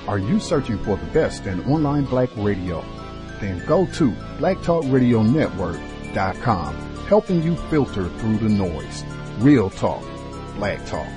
Are you searching for the best in online black radio? Then go to blacktalkradionetwork.com, helping you filter through the noise. Real talk, black talk.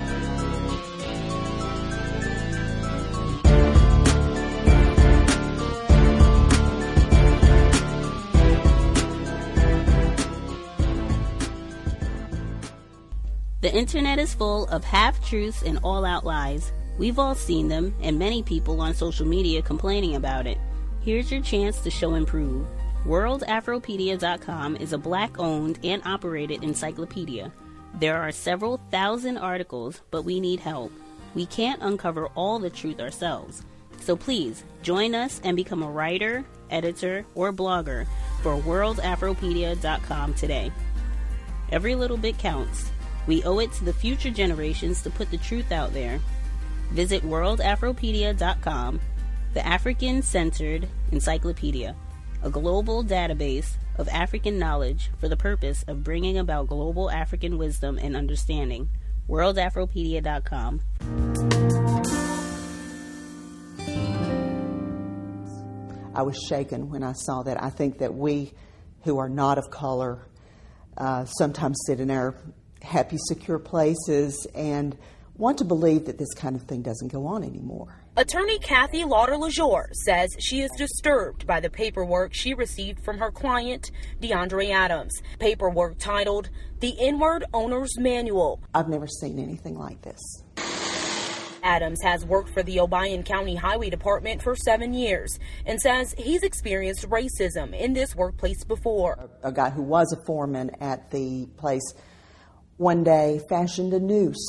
The internet is full of half-truths and all-out lies. We've all seen them, and many people on social media complaining about it. Here's your chance to show and prove. WorldAfropedia.com is a black-owned and operated encyclopedia. There are several thousand articles, but we need help. We can't uncover all the truth ourselves. So please, join us and become a writer, editor, or blogger for WorldAfropedia.com today. Every little bit counts. We owe it to the future generations to put the truth out there. Visit WorldAfropedia.com, the African-centered encyclopedia, a global database of African knowledge for the purpose of bringing about global African wisdom and understanding. WorldAfropedia.com. I was shaken when I saw that. I think that we who are not of color sometimes sit in our happy, secure places and want to believe that this kind of thing doesn't go on anymore. Attorney Kathy Lauder-LaJour says she is disturbed by the paperwork she received from her client, DeAndre Adams. Paperwork titled, The N-Word Owner's Manual. I've never seen anything like this. Adams has worked for the Obion County Highway Department for 7 years and says he's experienced racism in this workplace before. A guy who was a foreman at the place one day fashioned a noose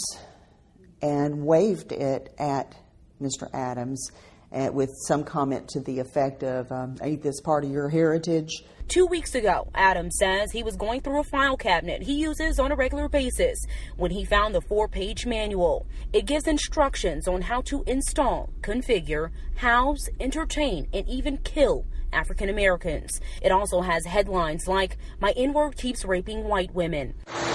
and waved it at Mr. Adams with some comment to the effect of, ain't this part of your heritage? 2 weeks ago, Adams says he was going through a file cabinet he uses on a regular basis when he found the 4-page manual. It gives instructions on how to install, configure, house, entertain, and even kill African Americans. It also has headlines like, My N-Word Keeps Raping White Women.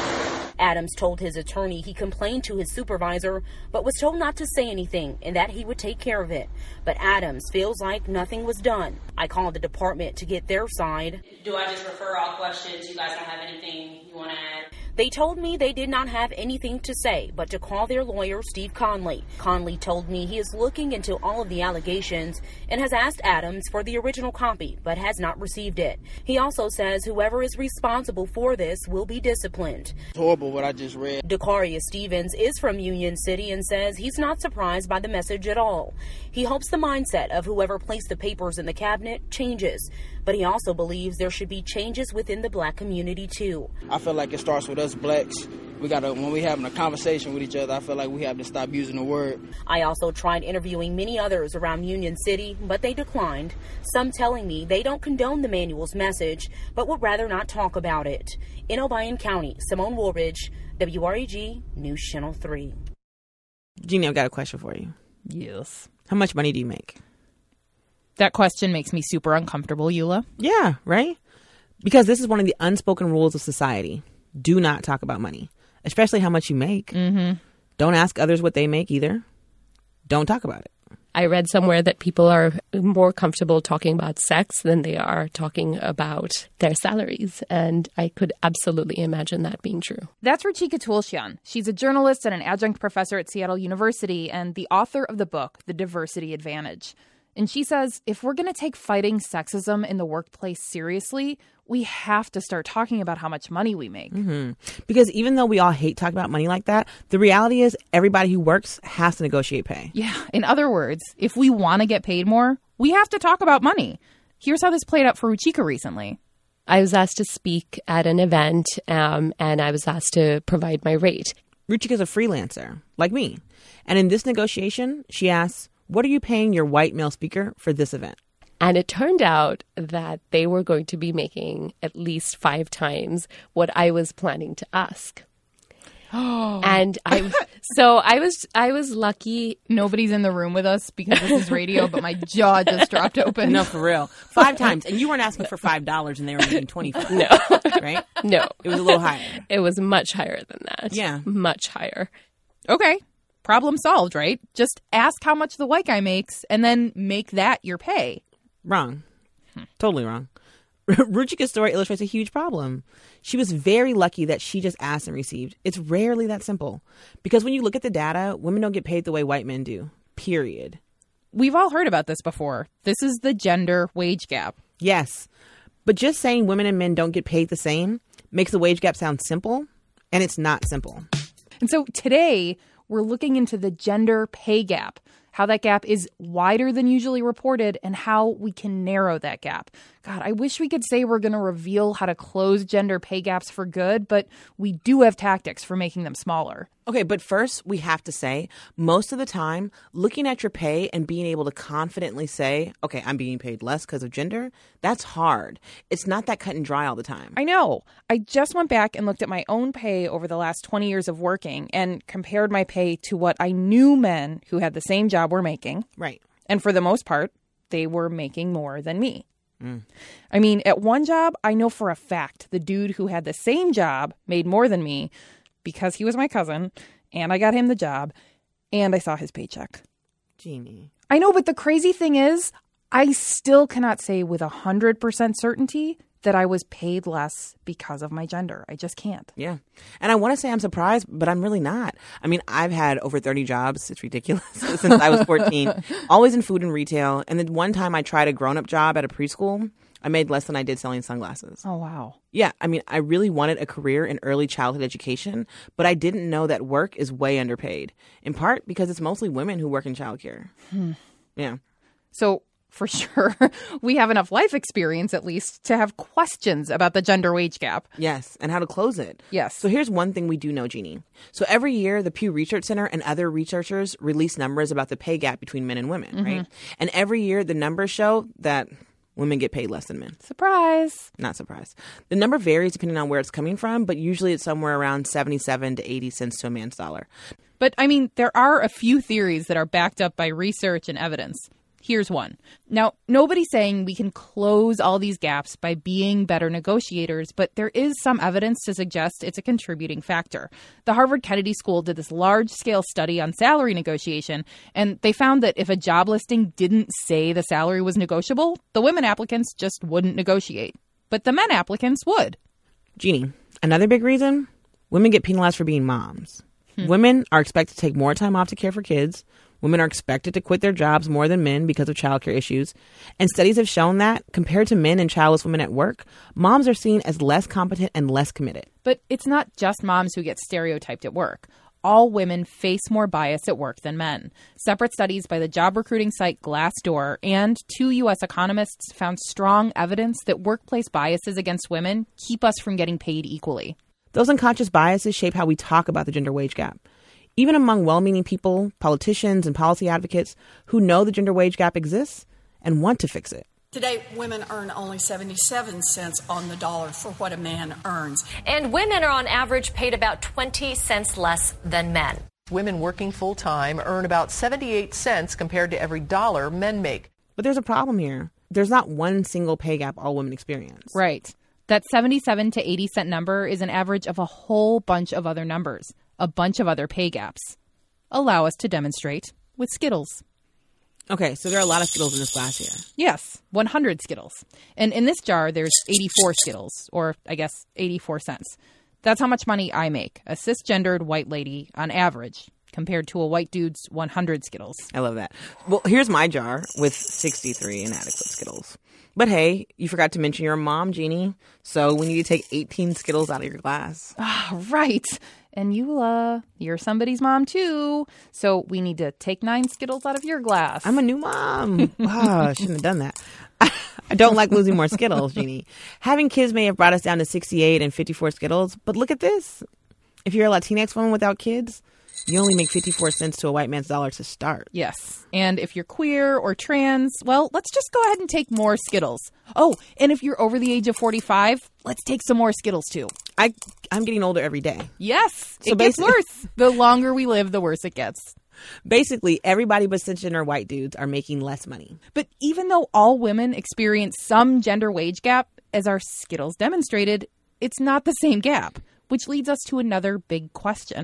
Adams told his attorney he complained to his supervisor, but was told not to say anything and that he would take care of it. But Adams feels like nothing was done. I called the department to get their side. Do I just refer all questions? You guys don't have anything you want to add? They told me they did not have anything to say, but to call their lawyer, Steve Conley. Conley told me he is looking into all of the allegations and has asked Adams for the original copy, but has not received it. He also says whoever is responsible for this will be disciplined. It's horrible what I just read. Dacarius Stevens is from Union City and says he's not surprised by the message at all. He hopes the mindset of whoever placed the papers in the cabinet changes, but he also believes there should be changes within the black community too. I feel like it starts with us blacks. When we're having a conversation with each other, I feel like we have to stop using the word. I also tried interviewing many others around Union City, but they declined. Some telling me they don't condone the manual's message, but would rather not talk about it. In Obion County, Simone Woolridge, WREG News Channel 3. Jeannie, I've got a question for you. Yes. How much money do you make? That question makes me super uncomfortable, Eula. Yeah, right? Because this is one of the unspoken rules of society. Do not talk about money, especially how much you make. Mm-hmm. Don't ask others what they make either. Don't talk about it. I read somewhere that people are more comfortable talking about sex than they are talking about their salaries. And I could absolutely imagine that being true. That's Ruchika Tulsian. She's a journalist and an adjunct professor at Seattle University and the author of the book, The Diversity Advantage. And she says, if we're going to take fighting sexism in the workplace seriously, we have to start talking about how much money we make. Mm-hmm. Because even though we all hate talking about money like that, the reality is everybody who works has to negotiate pay. Yeah. In other words, if we want to get paid more, we have to talk about money. Here's how this played out for Ruchika recently. I was asked to speak at an event, and I was asked to provide my rate. Ruchika's a freelancer, like me. And in this negotiation, she asks, what are you paying your white male speaker for this event? And it turned out that they were going to be making at least 5 times what I was planning to ask. And I was lucky. Nobody's in the room with us because this is radio, but my jaw just dropped open. No, for real. 5 times. And you weren't asking for $5 and they were making $25. No. Right? No. It was a little higher. It was much higher than that. Yeah. Much higher. Okay. problem solved, right? Just ask how much the white guy makes and then make that your pay. Wrong. Totally wrong. Ruchika's story illustrates a huge problem. She was very lucky that she just asked and received. It's rarely that simple. Because when you look at the data, women don't get paid the way white men do. Period. We've all heard about this before. This is the gender wage gap. Yes. But just saying women and men don't get paid the same makes the wage gap sound simple, and it's not simple. And so today, we're looking into the gender pay gap, how that gap is wider than usually reported, and how we can narrow that gap. God, I wish we could say we're going to reveal how to close gender pay gaps for good, but we do have tactics for making them smaller. Okay, but first, we have to say, most of the time, looking at your pay and being able to confidently say, okay, I'm being paid less because of gender, that's hard. It's not that cut and dry all the time. I know. I just went back and looked at my own pay over the last 20 years of working and compared my pay to what I knew men who had the same job were making. Right. And for the most part, they were making more than me. I mean, at one job, I know for a fact the dude who had the same job made more than me because he was my cousin, and I got him the job, and I saw his paycheck. Jeannie. I know, but the crazy thing is, I still cannot say with 100% certainty that I was paid less because of my gender. I just can't. Yeah. And I want to say I'm surprised, but I'm really not. I mean, I've had over 30 jobs. It's ridiculous. Since I was 14, always in food and retail. And then one time I tried a grown-up job at a preschool. I made less than I did selling sunglasses. Oh, wow. Yeah. I mean, I really wanted a career in early childhood education, but I didn't know that work is way underpaid, in part because it's mostly women who work in childcare. Yeah. So for sure, we have enough life experience, at least, to have questions about the gender wage gap. Yes, and how to close it. Yes. So here's one thing we do know, Jeannie. So every year, the Pew Research Center and other researchers release numbers about the pay gap between men and women, right? And every year, the numbers show that women get paid less than men. Surprise. Not surprised. The number varies depending on where it's coming from, but usually it's somewhere around 77 to 80 cents to a man's dollar. But, I mean, there are a few theories that are backed up by research and evidence. Here's one. Now, nobody's saying we can close all these gaps by being better negotiators, but there is some evidence to suggest it's a contributing factor. The Harvard Kennedy School did this large-scale study on salary negotiation, and they found that if a job listing didn't say the salary was negotiable, the women applicants just wouldn't negotiate. But the men applicants would. Jeannie, another big reason, women get penalized for being moms. Women are expected to take more time off to care for kids. Women are expected to quit their jobs more than men because of childcare issues. And studies have shown that, compared to men and childless women at work, moms are seen as less competent and less committed. But it's not just moms who get stereotyped at work. All women face more bias at work than men. Separate studies by the job recruiting site Glassdoor and 2 U.S. economists found strong evidence that workplace biases against women keep us from getting paid equally. Those unconscious biases shape how we talk about the gender wage gap. Even among well-meaning people, politicians, and policy advocates who know the gender wage gap exists and want to fix it. Today, women earn only 77 cents on the dollar for what a man earns. And women are on average paid about 20 cents less than men. Women working full-time earn about 78 cents compared to every dollar men make. But there's a problem here. There's not one single pay gap all women experience. Right. That 77 to 80 cent number is an average of a whole bunch of other numbers, a bunch of other pay gaps. Allow us to demonstrate with Skittles. Okay, so there are a lot of Skittles in this glass here. Yes, 100 Skittles. And in this jar, there's 84 Skittles, or I guess 84 cents. That's how much money I make, a cisgendered white lady, on average, compared to a white dude's 100 Skittles. I love that. Well, here's my jar with 63 inadequate Skittles. But hey, you forgot to mention you're a mom, Jeannie, so we need to take 18 Skittles out of your glass. Right. And you're somebody's mom too, so we need to take 9 Skittles out of your glass. I'm a new mom. I shouldn't have done that. I don't like losing more Skittles, Jeannie. Having kids may have brought us down to 68 and 54 Skittles, but look at this. If you're a Latinx woman without kids, you only make 54 cents to a white man's dollar to start. Yes. And if you're queer or trans, well, let's just go ahead and take more Skittles. Oh, and if you're over the age of 45, let's take some more Skittles too. I'm getting older every day. Yes. So it gets worse. The longer we live, the worse it gets. Basically, everybody but cisgender white dudes are making less money. But even though all women experience some gender wage gap, as our Skittles demonstrated, it's not the same gap, which leads us to another big question.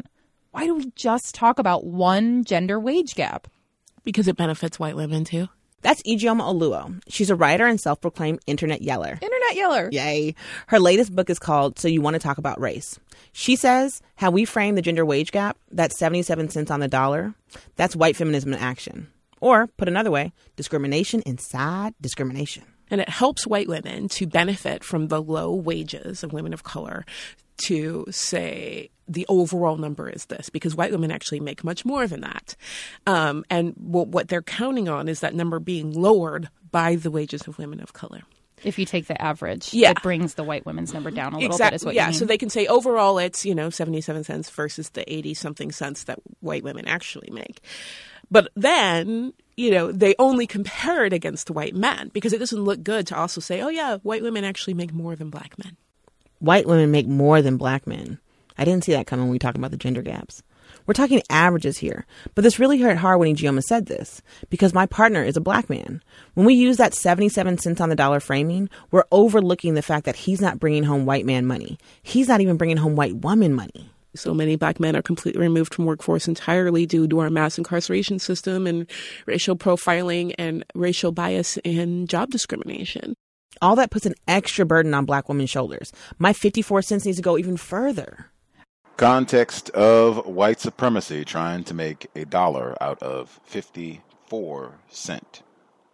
Why do we just talk about one gender wage gap? Because it benefits white women, too. That's Ijeoma Oluo. She's a writer and self-proclaimed internet yeller. Internet yeller. Yay. Her latest book is called So You Want to Talk About Race. She says how we frame the gender wage gap, that's 77 cents on the dollar, that's white feminism in action. Or, put another way, discrimination inside discrimination. And it helps white women to benefit from the low wages of women of color to say the overall number is this, because white women actually make much more than that. And what they're counting on is that number being lowered by the wages of women of color. If you take the average, yeah, it brings the white women's number down a little bit, is what you mean. So they can say overall it's, 77 cents versus the 80-something cents that white women actually make. But then, they only compare it against white men, because it doesn't look good to also say, oh, yeah, white women actually make more than black men. White women make more than black men. I didn't see that coming when we talk about the gender gaps. We're talking averages here, but this really hit hard when Ijeoma said this, because my partner is a black man. When we use that 77 cents on the dollar framing, we're overlooking the fact that he's not bringing home white man money. He's not even bringing home white woman money. So many black men are completely removed from workforce entirely due to our mass incarceration system and racial profiling and racial bias and job discrimination. All that puts an extra burden on black women's shoulders. My 54 cents needs to go even further. Context of white supremacy trying to make $1 out of 54 cents.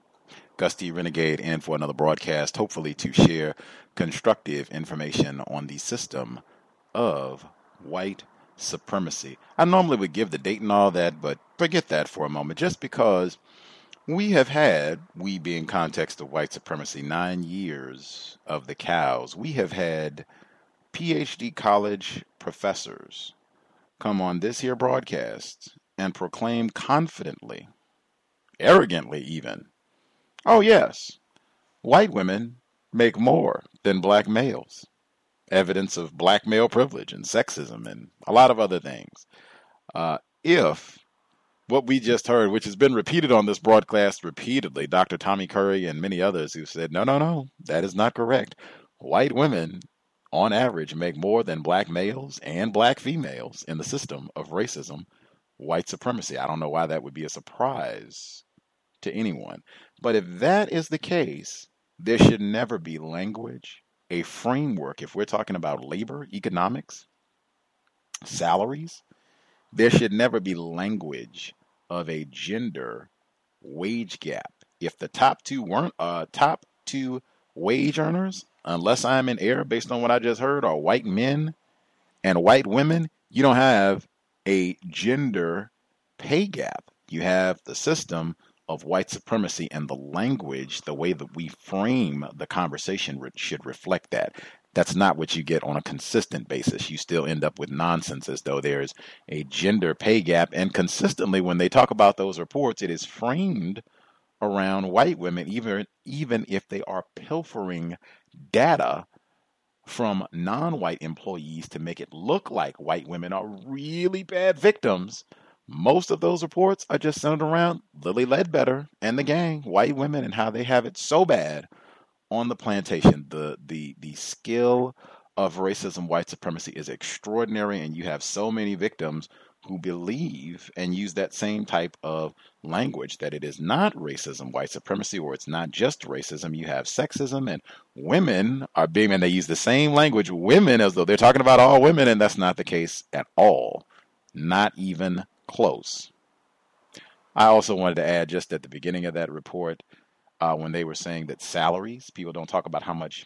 Gusty Renegade in for another broadcast, hopefully to share constructive information on the system of white supremacy. I normally would give the date and all that, but forget that for a moment, just because we have had, we being context of white supremacy, 9 years of the cows. We have had PhD college professors come on this here broadcast and proclaim confidently, arrogantly even, oh yes, white women make more than black males. Evidence of black male privilege and sexism and a lot of other things. If what we just heard, which has been repeated on this broadcast repeatedly, Dr. Tommy Curry and many others who said, no, that is not correct. White women, on average, make more than black males and black females in the system of racism, white supremacy. I don't know why that would be a surprise to anyone. But if that is the case, there should never be language, a framework. If we're talking about labor, economics, salaries, there should never be language of a gender wage gap. If the top two weren't top two wage earners, unless I'm in error based on what I just heard, are white men and white women, you don't have a gender pay gap. You have the system of white supremacy, and the language, the way that we frame the conversation should reflect that. That's not what you get on a consistent basis. You still end up with nonsense as though there's a gender pay gap. And consistently, when they talk about those reports, it is framed around white women, even if they are pilfering data from non-white employees to make it look like white women are really bad victims. Most of those reports are just centered around Lilly Ledbetter and the gang, white women, and how they have it so bad on the plantation. The skill of racism, white supremacy is extraordinary, and you have so many victims who believe and use that same type of language, that it is not racism, white supremacy, or it's not just racism. You have sexism, and women are being, and they use the same language, women, as though they're talking about all women, and that's not the case at all. Not even close. I also wanted to add, just at the beginning of that report, when they were saying that salaries, people don't talk about how much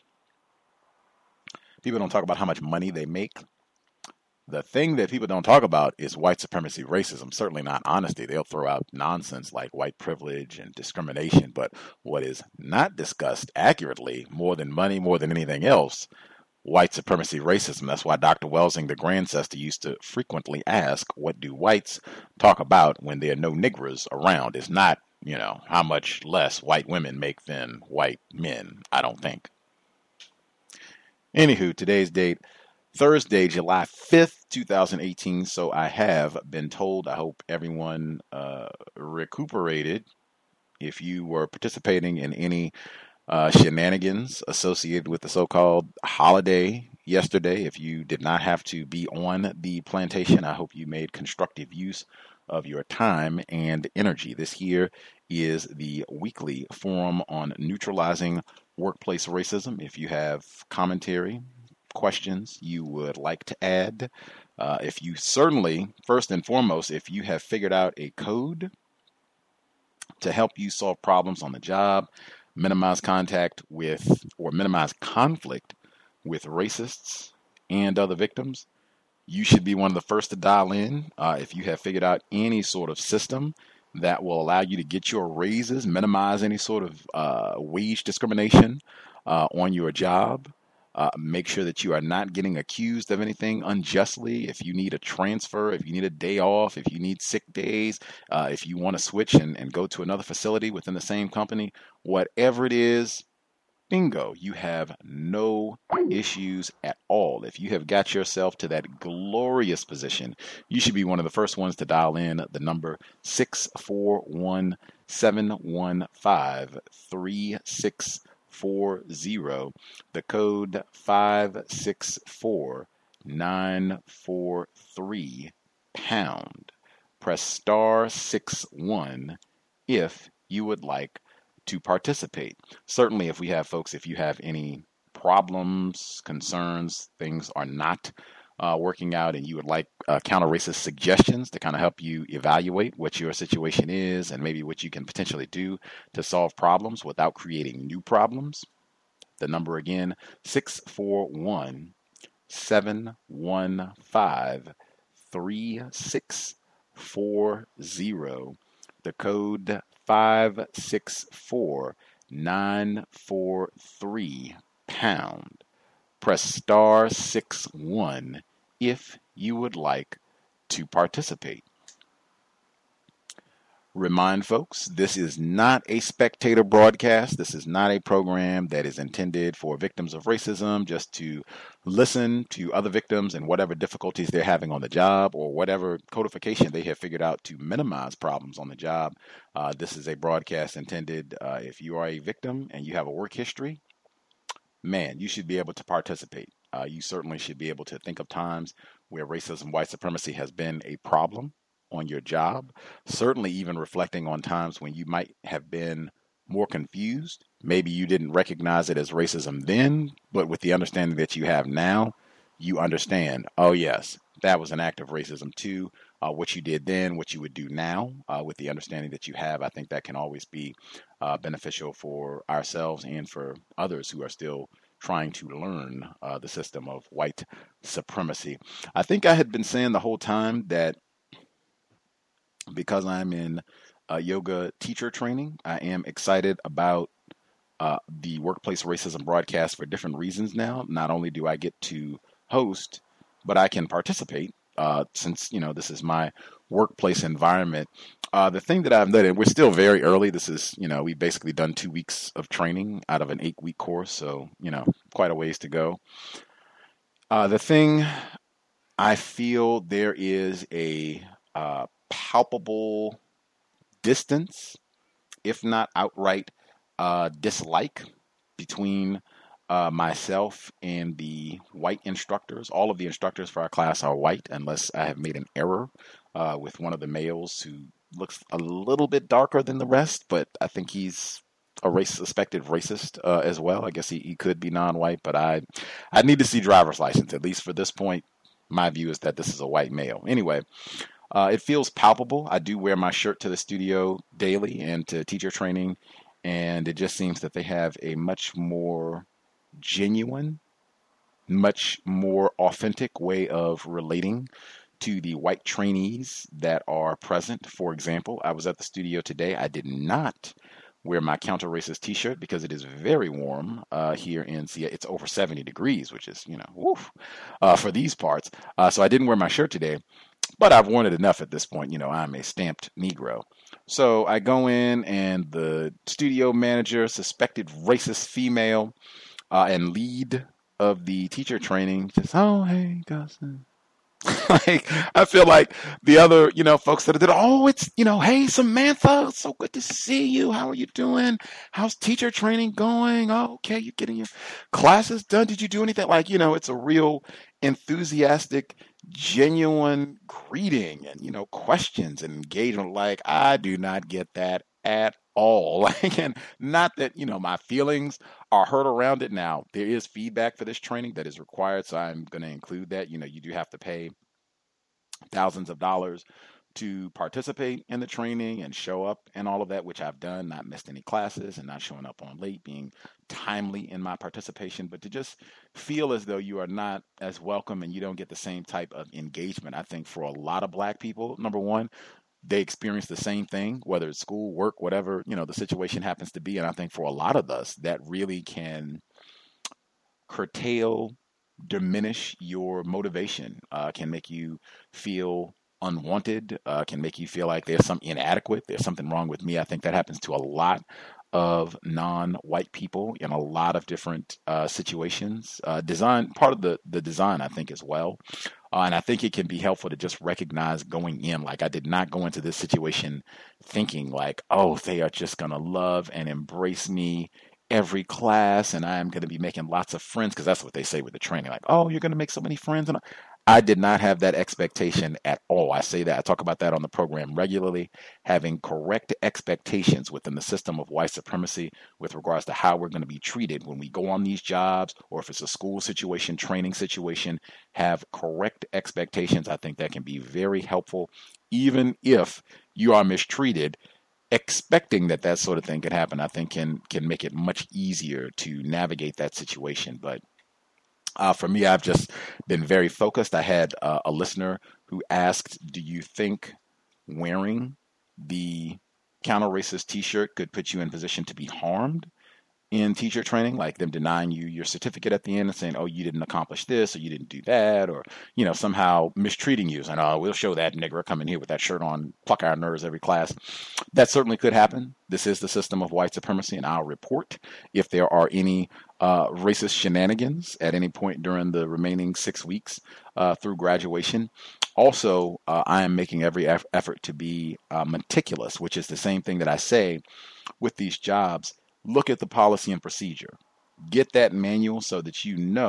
money they make. The thing that people don't talk about is white supremacy, racism, certainly not honesty. They'll throw out nonsense like white privilege and discrimination, but what is not discussed accurately, more than money, more than anything else, white supremacy, racism. That's why Dr. Welsing, the grandsister, used to frequently ask, what do whites talk about when there are no niggers around? It's not, how much less white women make than white men, I don't think. Anywho, today's date, Thursday, July 5th, 2018. So I have been told, I hope everyone recuperated. If you were participating in any shenanigans associated with the so-called holiday yesterday. If you did not have to be on the plantation, I hope you made constructive use of your time and energy. This here is the weekly forum on neutralizing workplace racism. If you have commentary, questions you would like to add, if you certainly, first and foremost, if you have figured out a code to help you solve problems on the job, minimize contact with or minimize conflict with racists and other victims, you should be one of the first to dial in. If you have figured out any sort of system that will allow you to get your raises, minimize any sort of wage discrimination on your job, make sure that you are not getting accused of anything unjustly. If you need a transfer, if you need a day off, if you need sick days, if you want to switch and go to another facility within the same company, whatever it is, bingo, you have no issues at all. If you have got yourself to that glorious position, you should be one of the first ones to dial in the number 641-715-3640, the code 564943 pound. Press star 61 if you would like to participate. Certainly, if we have folks, if you have any problems, concerns, things are not working out, and you would like counter-racist suggestions to kind of help you evaluate what your situation is and maybe what you can potentially do to solve problems without creating new problems, the number again, 641-715-3640, the code 564943 pound. Press star 61 if you would like to participate. Remind folks, this is not a spectator broadcast. This is not a program that is intended for victims of racism just to listen to other victims and whatever difficulties they're having on the job or whatever codification they have figured out to minimize problems on the job. This is a broadcast intended if you are a victim and you have a work history, man, you should be able to participate. You certainly should be able to think of times where racism, white supremacy has been a problem on your job. Certainly even reflecting on times when you might have been more confused. Maybe you didn't recognize it as racism then, but with the understanding that you have now, you understand, oh yes, that was an act of racism too. What you did then, what you would do now, with the understanding that you have, I think that can always be beneficial for ourselves and for others who are still trying to learn the system of white supremacy. I think I had been saying the whole time that because I'm in yoga teacher training, I am excited about the workplace racism broadcast for different reasons now. Not only do I get to host, but I can participate since, this is my workplace environment. The thing that I've done, and we're still very early. This is, we've basically done 2 weeks of training out of an 8-week course. So, quite a ways to go. The thing I feel there is a palpable distance, if not outright dislike between myself and the white instructors. All of the instructors for our class are white, unless I have made an error with one of the males who looks a little bit darker than the rest, but I think he's a suspected racist as well. I guess he could be non-white, but I need to see driver's license. At least for this point, my view is that this is a white male. Anyway, it feels palpable. I do wear my shirt to the studio daily and to teacher training, and it just seems that they have a much more genuine, much more authentic way of relating to the white trainees that are present. For example, I was at the studio today. I did not wear my counter-racist t-shirt because it is very warm here in Seattle. It's over 70 degrees, which is, for these parts. So I didn't wear my shirt today. But I've worn it enough at this point. I'm a stamped Negro. So I go in, and the studio manager, suspected racist female, and lead of the teacher training says, "Oh, hey, Gus, Like, I feel like the other, folks that did, oh, it's, hey, Samantha, so good to see you. How are you doing? How's teacher training going? Oh, okay, you're getting your classes done. Did you do anything? Like, it's a real enthusiastic, genuine greeting and, questions and engagement. Like, I do not get that at all. Like, and not that, my feelings are hurt around it. Now, there is feedback for this training that is required, so I'm going to include that. You do have to pay thousands of dollars to participate in the training and show up and all of that, which I've done, not missed any classes and not showing up on late, being timely in my participation. But to just feel as though you are not as welcome and you don't get the same type of engagement, I think for a lot of Black people, number one, they experience the same thing, whether it's school, work, whatever, the situation happens to be. And I think for a lot of us, that really can curtail, diminish your motivation, can make you feel unwanted, can make you feel like there's some inadequate, there's something wrong with me. I think that happens to a lot of non-white people in a lot of different situations. Part of the design, I think, as well. And I think it can be helpful to just recognize going in, like I did not go into this situation thinking like, oh, they are just going to love and embrace me every class and I'm going to be making lots of friends, because that's what they say with the training. Like, oh, you're going to make so many friends. And I did not have that expectation at all. I say that, I talk about that on the program regularly, having correct expectations within the system of white supremacy with regards to how we're going to be treated when we go on these jobs, or if it's a school situation, training situation, have correct expectations. I think that can be very helpful, even if you are mistreated. Expecting that sort of thing could happen, I think can make it much easier to navigate that situation. But for me, I've just been very focused. I had a listener who asked, do you think wearing the counter-racist t-shirt could put you in position to be harmed in teacher training, like them denying you your certificate at the end and saying, oh, you didn't accomplish this or you didn't do that, or, somehow mistreating you and, oh, we'll show that nigger come in here with that shirt on, pluck our nerves every class. That certainly could happen. This is the system of white supremacy, and I'll report if there are any racist shenanigans at any point during the remaining 6 weeks through graduation. Also, I am making every effort to be meticulous, which is the same thing that I say with these jobs. Look at the policy and procedure. Get that manual so that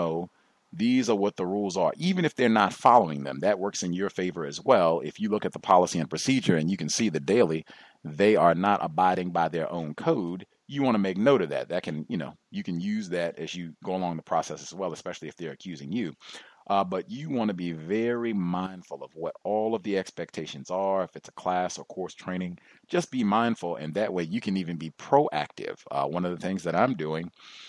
these are what the rules are. Even if they're not following them, that works in your favor as well. If you look at the policy and procedure and you can see the daily, they are not abiding by their own code, you want to make note of that. That can, you can use that as you go along the process as well, especially if they're accusing you. But you want to be very mindful of what all of the expectations are. If it's a class or course training, just be mindful. And that way you can even be proactive. One of the things that I'm doing,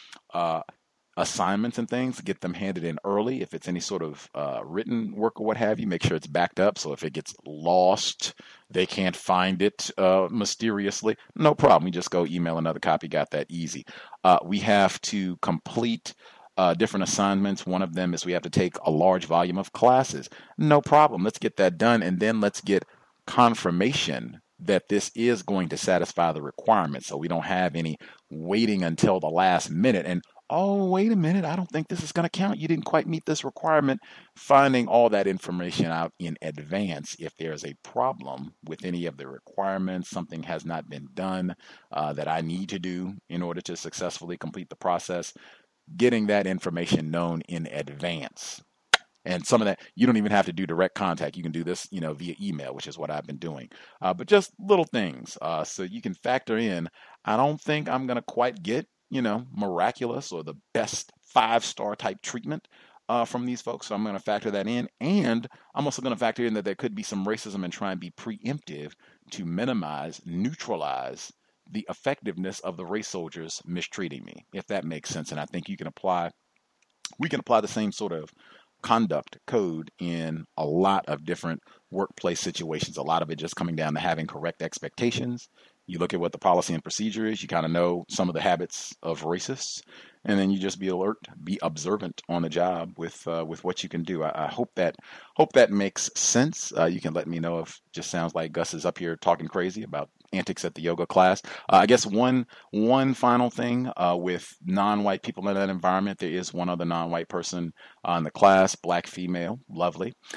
assignments and things, get them handed in early. If it's any sort of written work or what have you, make sure it's backed up. So if it gets lost, they can't find it mysteriously. No problem. We just go email another copy. Got that easy. We have to complete different assignments. One of them is we have to take a large volume of classes. No problem. Let's get that done. And then let's get confirmation that this is going to satisfy the requirements. So we don't have any waiting until the last minute and, oh, wait a minute, I don't think this is going to count. You didn't quite meet this requirement. Finding all that information out in advance. If there's a problem with any of the requirements, something has not been done that I need to do in order to successfully complete the process, getting that information known in advance. And some of that, you don't even have to do direct contact. You can do this, via email, which is what I've been doing. But just little things. So you can factor in, I don't think I'm going to quite get, miraculous or the best 5-star type treatment from these folks. So I'm going to factor that in. And I'm also going to factor in that there could be some racism and try and be preemptive to minimize, neutralize the effectiveness of the race soldiers mistreating me, if that makes sense. And I think we can apply the same sort of conduct code in a lot of different workplace situations. A lot of it just coming down to having correct expectations. You look at what the policy and procedure is, you kind of know some of the habits of racists, and then you just be alert, be observant on the job with what you can do. I hope that makes sense. You can let me know if it just sounds like Gus is up here talking crazy about antics at the yoga class. I guess one final thing with non-white people in that environment, there is one other non-white person in the class, Black female, lovely.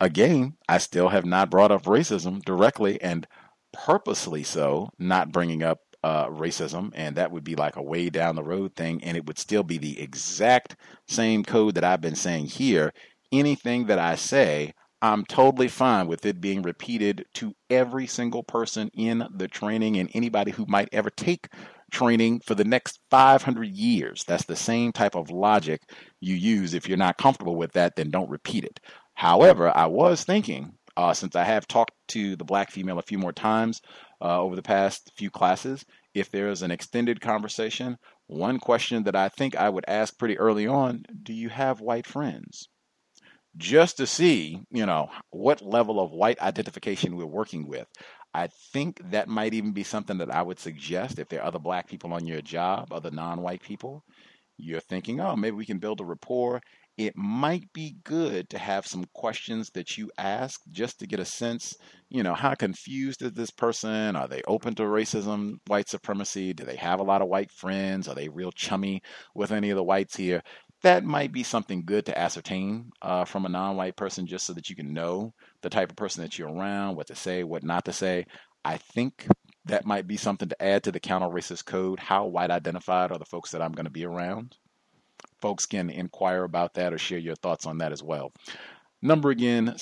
again, I still have not brought up racism directly, and purposely so, not bringing up racism, and that would be like a way down the road thing, and it would still be the exact same code that I've been saying here. Anything that I say, I'm totally fine with it being repeated to every single person in the training and anybody who might ever take training for the next 500 years. That's the same type of logic you use. If you're not comfortable with that, then don't repeat it. However, I was thinking, since I have talked to the black female a few more times over the past few classes, if there's an extended conversation, one question that I think I would ask pretty early on, do you have white friends? Just to see, what level of white identification we're working with. I think that might even be something that I would suggest if there are other black people on your job, other non-white people. You're thinking, oh, maybe we can build a rapport. It might be good to have some questions that you ask just to get a sense, how confused is this person? Are they open to racism, white supremacy? Do they have a lot of white friends? Are they real chummy with any of the whites here? That might be something good to ascertain from a non-white person, just so that you can know the type of person that you're around, what to say, what not to say. I think that might be something to add to the counter-racist code. How white identified are the folks that I'm going to be around? Folks can inquire about that or share your thoughts on that as well. Number again,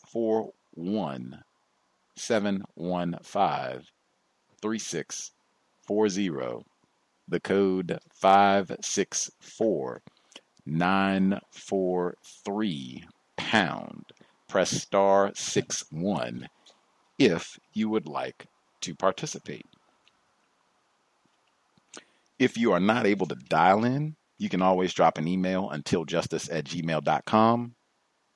641-715-3640. The code 564-943 pound. Press star 61 if you would like to participate. If you are not able to dial in, you can always drop an email, untiljustice@gmail.com.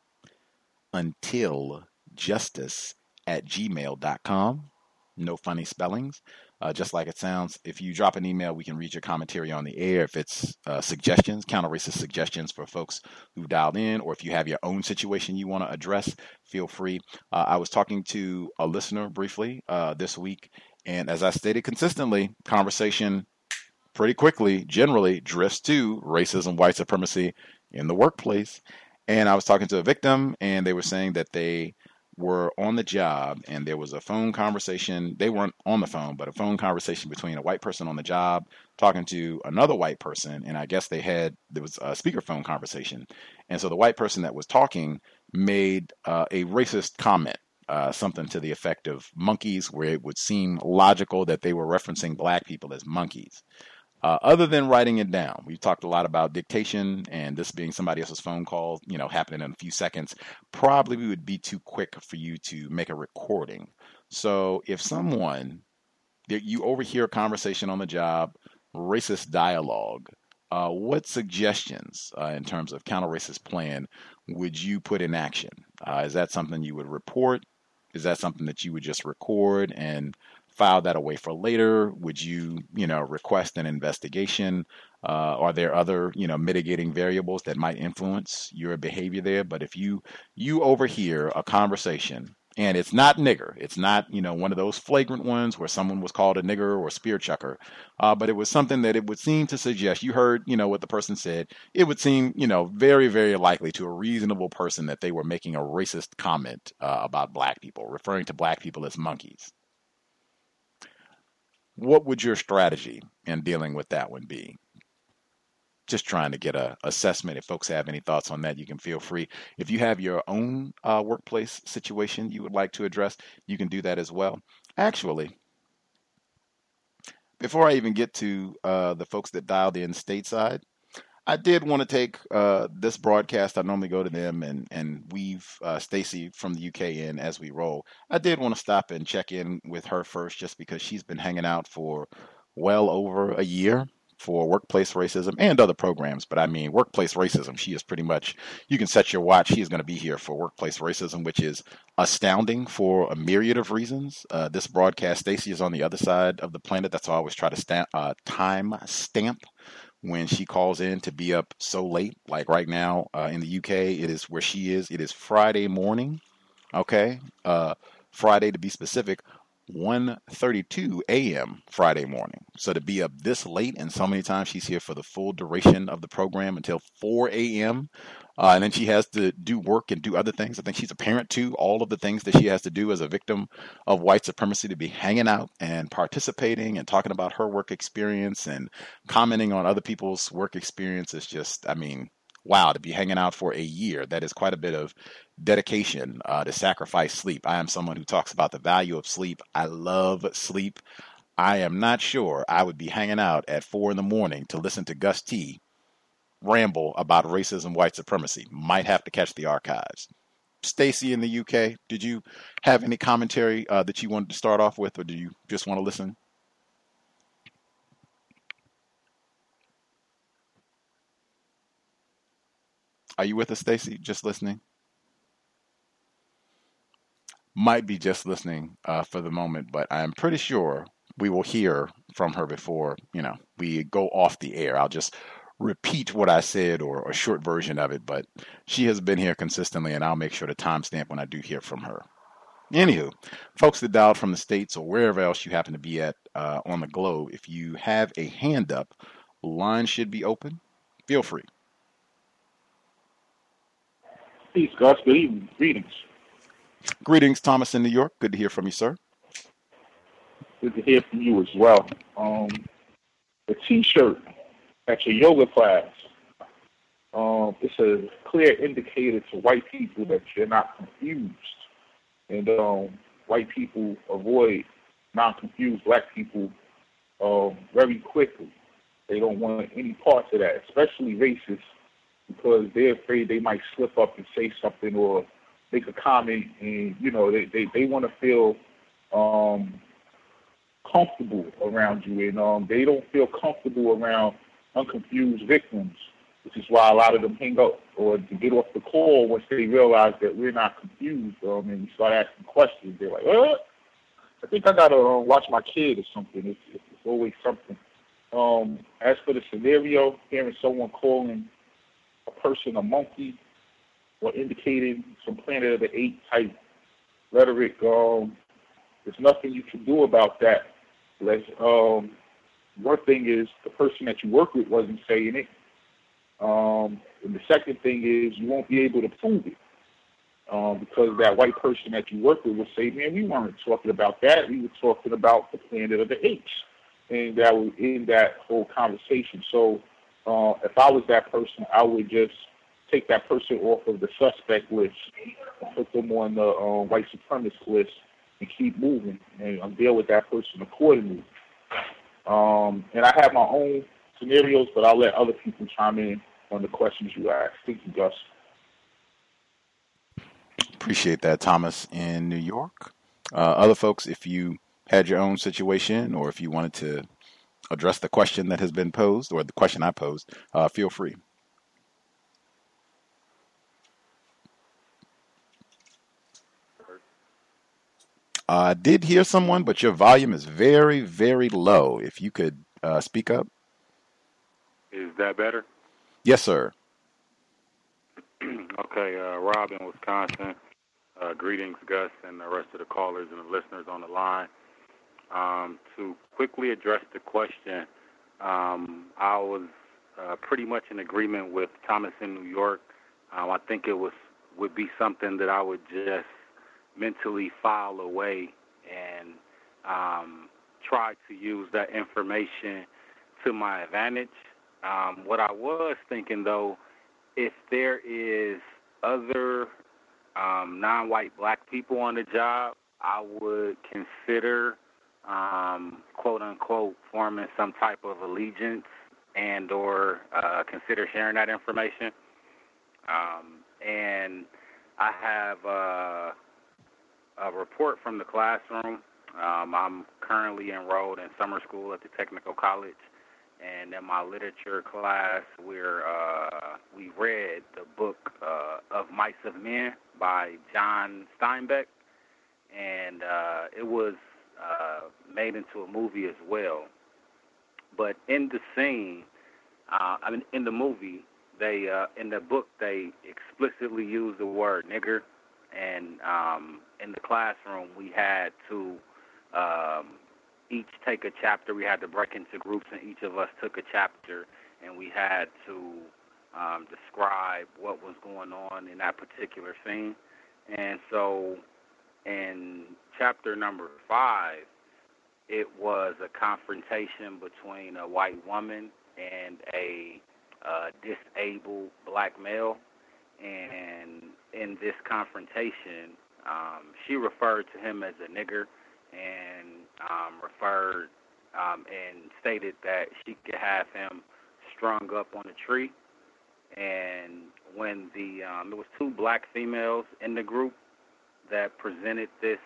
Untiljustice@gmail.com. No funny spellings. Just like it sounds. If you drop an email, we can read your commentary on the air. If it's suggestions, counter-racist suggestions for folks who've dialed in, or if you have your own situation you want to address, feel free. I was talking to a listener briefly this week, and as I stated consistently, conversation pretty quickly generally drifts to racism, white supremacy in the workplace. And I was talking to a victim, and they were saying that they were on the job and there was a phone conversation. They weren't on the phone, but a phone conversation between a white person on the job talking to another white person. And I guess there was a speakerphone conversation. And so the white person that was talking made a racist comment, something to the effect of monkeys, where it would seem logical that they were referencing black people as monkeys. Other than writing it down, we've talked a lot about dictation, and this being somebody else's phone call, happening in a few seconds, probably we would be too quick for you to make a recording. So if you overhear a conversation on the job, racist dialogue, what suggestions in terms of counter-racist plan would you put in action? Is that something you would report? Is that something that you would just record and file that away for later? Would you, request an investigation? Are there other, mitigating variables that might influence your behavior there? But if you overhear a conversation, and it's not nigger, it's not, one of those flagrant ones where someone was called a nigger or spear chucker, but it was something that it would seem to suggest, you heard, what the person said, it would seem, very, very likely to a reasonable person that they were making a racist comment about black people, referring to black people as monkeys. What would your strategy in dealing with that one be? Just trying to get an assessment. If folks have any thoughts on that, you can feel free. If you have your own workplace situation you would like to address, you can do that as well. Actually, before I even get to the folks that dialed in stateside, I did want to take this broadcast. I normally go to them and weave Stacey from the UK in as we roll. I did want to stop and check in with her first, just because she's been hanging out for well over a year for workplace racism and other programs. But I mean, workplace racism, she is pretty much, you can set your watch. She is going to be here for workplace racism, which is astounding for a myriad of reasons. This broadcast, Stacey is on the other side of the planet. That's why I always try to time stamp when she calls in to be up so late. Like right now in the UK, it is where she is. It is Friday morning. Okay. Friday to be specific, 1:32 a.m. Friday morning. So to be up this late, and so many times she's here for the full duration of the program until 4 a.m. And then she has to do work and do other things. I think she's a parent too. All of the things that she has to do as a victim of white supremacy, to be hanging out and participating and talking about her work experience and commenting on other people's work experience is just, I mean, wow, to be hanging out for a year. That is quite a bit of dedication to sacrifice sleep. I am someone who talks about the value of sleep. I love sleep. I am not sure I would be hanging out at 4 a.m. to listen to Gus T ramble about racism, white supremacy. Might have to catch the archives. Stacy in the UK, did you have any commentary that you wanted to start off with, or do you just want to listen? Are you with us, Stacy? Just listening? Might be just listening for the moment, but I'm pretty sure we will hear from her before, we go off the air. I'll just repeat what I said or a short version of it, but she has been here consistently, and I'll make sure to timestamp when I do hear from her. Anywho, folks that dialed from the States or wherever else you happen to be at on the globe, if you have a hand up, line should be open. Feel free. Peace, Gus. Good evening. Greetings. Greetings, Thomas in New York. Good to hear from you, sir. Good to hear from you as well. The T-shirt at your yoga class, it's a clear indicator to white people that you're not confused. And white people avoid non-confused black people very quickly. They don't want any parts of that, especially racists, because they're afraid they might slip up and say something or make a comment, and, they want to feel comfortable around you, and they don't feel comfortable around unconfused victims, which is why a lot of them hang up or to get off the call once they realize that we're not confused, and we start asking questions. They're like, I think I got to watch my kid or something. It's always something. As for the scenario, hearing someone calling a person a monkey or indicating some Planet of the Apes type rhetoric, there's nothing you can do about that. One thing is the person that you work with wasn't saying it. And the second thing is you won't be able to prove it because that white person that you work with will say, man, we weren't talking about that. We were talking about the Planet of the Apes. And that was in that whole conversation. So if I was that person, I would just take that person off of the suspect list and put them on the white supremacist list and keep moving and deal with that person accordingly. And I have my own scenarios, but I'll let other people chime in on the questions you asked. Thank you, Gus. Appreciate that, Thomas in New York. Other folks, if you had your own situation or if you wanted to address the question that has been posed or the question I posed, feel free. I did hear someone, but your volume is very, very low. If you could speak up. Is that better? Yes, sir. Okay, Rob in Wisconsin. Greetings, Gus, and the rest of the callers and the listeners on the line. To quickly address the question, I was pretty much in agreement with Thomas in New York. I think it would be something that I would just mentally file away and try to use that information to my advantage. What I was thinking, though, if there is other non-white black people on the job, I would consider, quote-unquote, forming some type of allegiance and or consider sharing that information. And I have a report from the classroom. I'm currently enrolled in summer school at the Technical College, and in my literature class, we read the book Of Mice of Men by John Steinbeck, and it was made into a movie as well. But in the scene, in the movie, in the book, they explicitly use the word nigger. And in the classroom, we had to each take a chapter. We had to break into groups, and each of us took a chapter, and we had to describe what was going on in that particular scene. And so in chapter number 5, it was a confrontation between a white woman and a disabled black male. And in this confrontation, she referred to him as a nigger and and stated that she could have him strung up on a tree. And when there was 2 black females in the group that presented this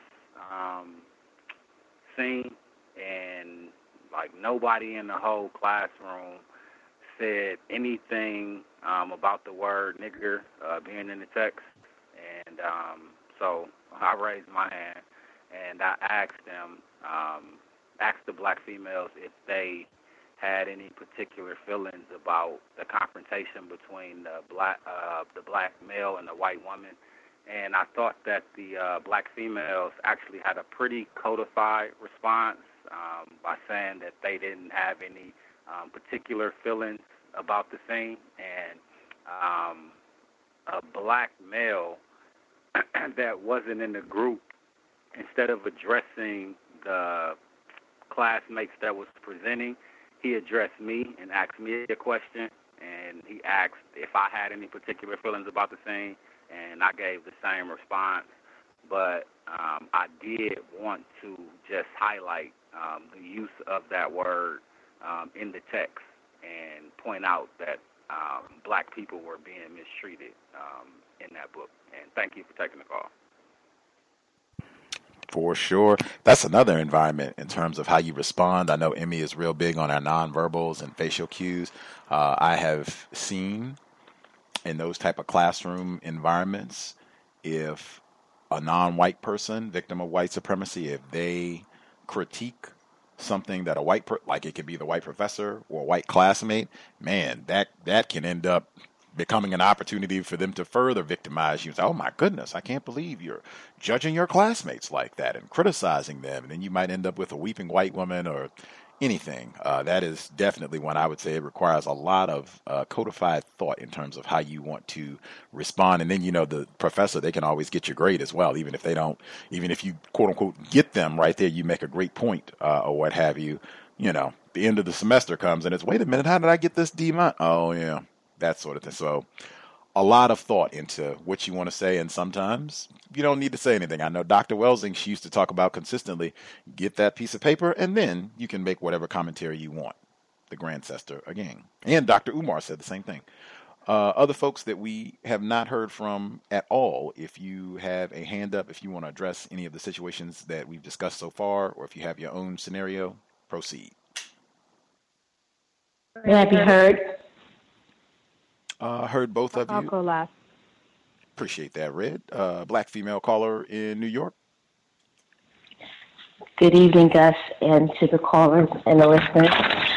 scene, and like nobody in the whole classroom said anything about the word nigger being in the text. And so I raised my hand and I asked them, asked the black females if they had any particular feelings about the confrontation between the black male and the white woman. And I thought that the black females actually had a pretty codified response by saying that they didn't have any particular feelings about the scene. And a black male that wasn't in the group, instead of addressing the classmates that was presenting, he addressed me and asked me a question, and he asked if I had any particular feelings about the scene, and I gave the same response. But I did want to just highlight the use of that word in the text and point out that black people were being mistreated in that book. And thank you for taking the call. For sure. That's another environment in terms of how you respond. I know Emmy is real big on our nonverbals and facial cues. I have seen in those type of classroom environments, if a non-white person, victim of white supremacy, if they critique something that a white, like it could be the white professor or a white classmate, man, that can end up becoming an opportunity for them to further victimize you. Oh my goodness, I can't believe you're judging your classmates like that and criticizing them. And then you might end up with a weeping white woman or anything. That is definitely one I would say it requires a lot of codified thought in terms of how you want to respond. And then, you know, the professor, they can always get your grade as well, even if they don't, even if you quote unquote get them right there, you make a great point or what have you. You know, the end of the semester comes and it's, wait a minute, how did I get this D-? Oh yeah, that sort of thing. So a lot of thought into what you want to say, and sometimes you don't need to say anything. I know Dr. Welsing, she used to talk about consistently, get that piece of paper, and then you can make whatever commentary you want. The Grandcester again. And Dr. Umar said the same thing. Other folks that we have not heard from at all, if you have a hand up, if you want to address any of the situations that we've discussed so far, or if you have your own scenario, proceed. May I be heard? Heard both of I'll you. go last. Appreciate that, Red. Black female caller in New York. Good evening, Gus, and to the callers and the listeners.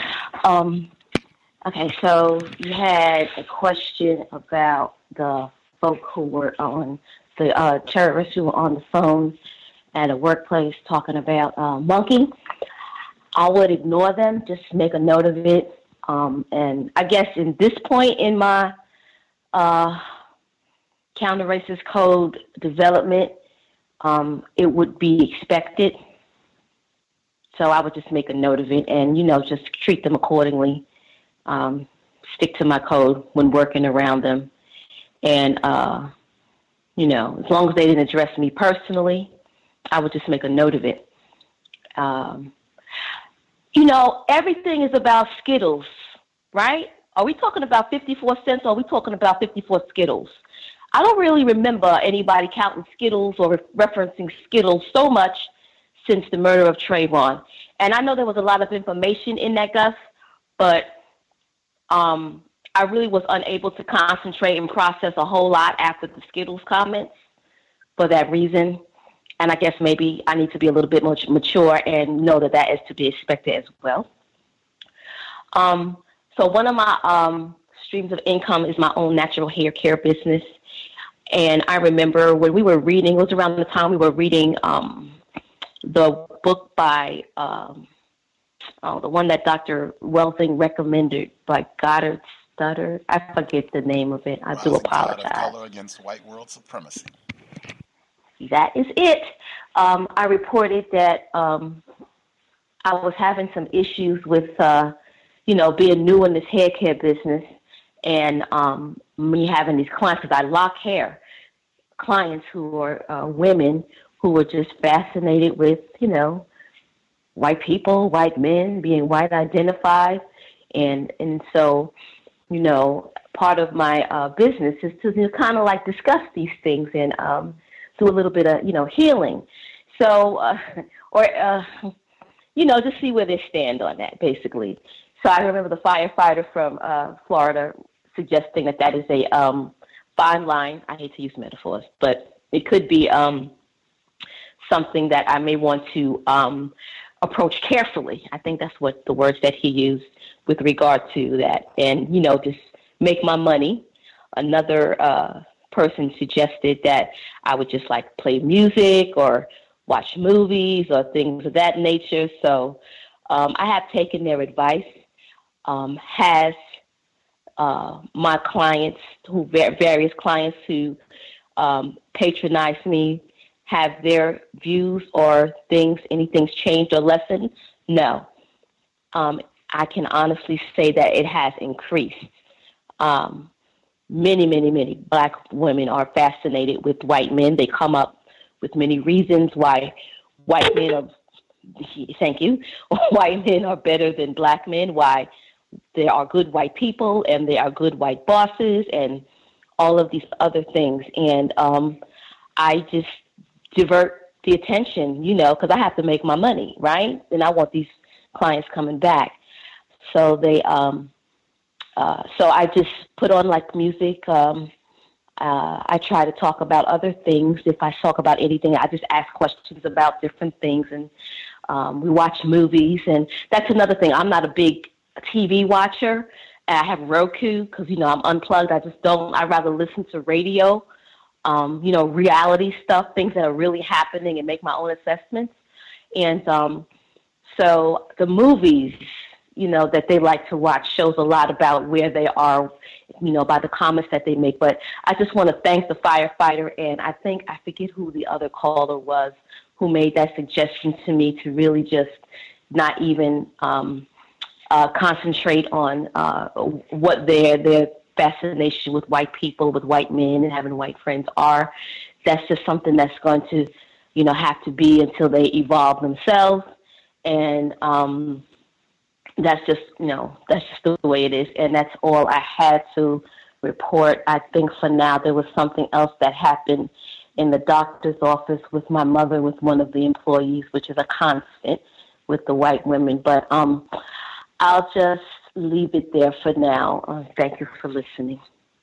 Okay, so you had a question about the folk who were on, the terrorists who were on the phone at a workplace talking about monkey. I would ignore them, just make a note of it. And I guess in this point in my counter-racist code development, it would be expected. So I would just make a note of it and, you know, just treat them accordingly. Stick to my code when working around them. And, you know, as long as they didn't address me personally, I would just make a note of it. You know, everything is about Skittles, right? Are we talking about 54 cents or are we talking about 54 Skittles? I don't really remember anybody counting Skittles or referencing Skittles so much since the murder of Trayvon. And I know there was a lot of information in that, Gus, but I really was unable to concentrate and process a whole lot after the Skittles comments for that reason. And I guess maybe I need to be a little bit more mature and know that that is to be expected as well. So one of my streams of income is my own natural hair care business. And I remember when we were reading, it was around the time we were reading the book by, the one that Dr. Welsing recommended by Goddard's stutter. I forget the name of it. I do Rising Tide of apologize. Color Against White World Supremacy. That is it. I reported that I was having some issues with, being new in this hair care business, and me having these clients, because I lock hair, clients who are women who were just fascinated with, white people, white men, being white identified, and so, part of my business is to kind of like discuss these things and do a little bit of, healing. So, just see where they stand on that, basically. So I remember the firefighter from Florida suggesting that is a fine line. I hate to use metaphors, but it could be something that I may want to approach carefully. I think that's what the words that he used with regard to that. And, just make my money. Another person suggested that I would just like play music or watch movies or things of that nature. So I have taken their advice. Has my clients, various clients who patronize me, have their views or anything's changed or lessened? No. I can honestly say that it has increased. Many black women are fascinated with white men. They come up with many reasons why white men are, thank you, white men are better than black men, why there are good white people and there are good white bosses and all of these other things. And I just divert the attention, because I have to make my money, right? And I want these clients coming back. So they, so I just put on like music. I try to talk about other things. If I talk about anything, I just ask questions about different things, and we watch movies. And that's another thing. I'm not a big TV watcher. I have Roku because, I'm unplugged. I'd rather listen to radio, reality stuff, things that are really happening, and make my own assessments. And so the movies, that they like to watch shows a lot about where they are, by the comments that they make. But I just want to thank the firefighter, and I forget who the other caller was who made that suggestion to me to really just not even concentrate on what their fascination with white people, with white men, and having white friends are. That's just something that's going to, have to be until they evolve themselves. And that's just the way it is. And that's all I had to report. I think for now there was something else that happened in the doctor's office with my mother, with one of the employees, which is a constant with the white women. But I'll just leave it there for now. Thank you for listening.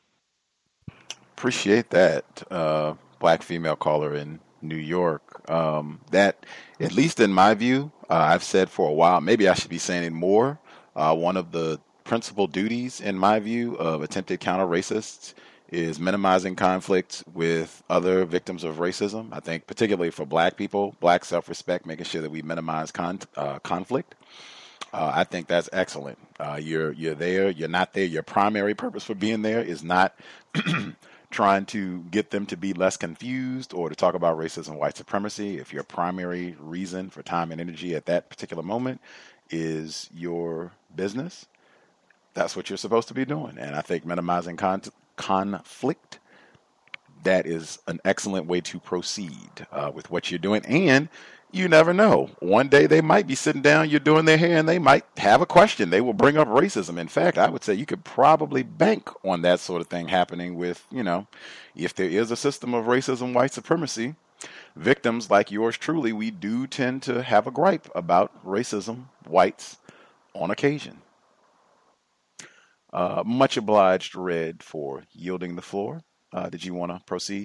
Appreciate that, black female caller in New York. That, at least in my view, I've said for a while, maybe I should be saying it more. One of the principal duties, in my view, of attempted counter-racists is minimizing conflict with other victims of racism. I think particularly for black people, black self-respect, making sure that we minimize conflict. I think that's excellent. You're there, you're not there. Your primary purpose for being there is not trying to get them to be less confused or to talk about racism, white supremacy. If your primary reason for time and energy at that particular moment is your business, that's what you're supposed to be doing. And I think minimizing conflict, that is an excellent way to proceed with what you're doing. And you never know. One day they might be sitting down, you're doing their hair, and they might have a question. They will bring up racism. In fact, I would say you could probably bank on that sort of thing happening with, if there is a system of racism, white supremacy, victims like yours truly, we do tend to have a gripe about racism, whites, on occasion. Much obliged, Red, for yielding the floor. Did you want to proceed?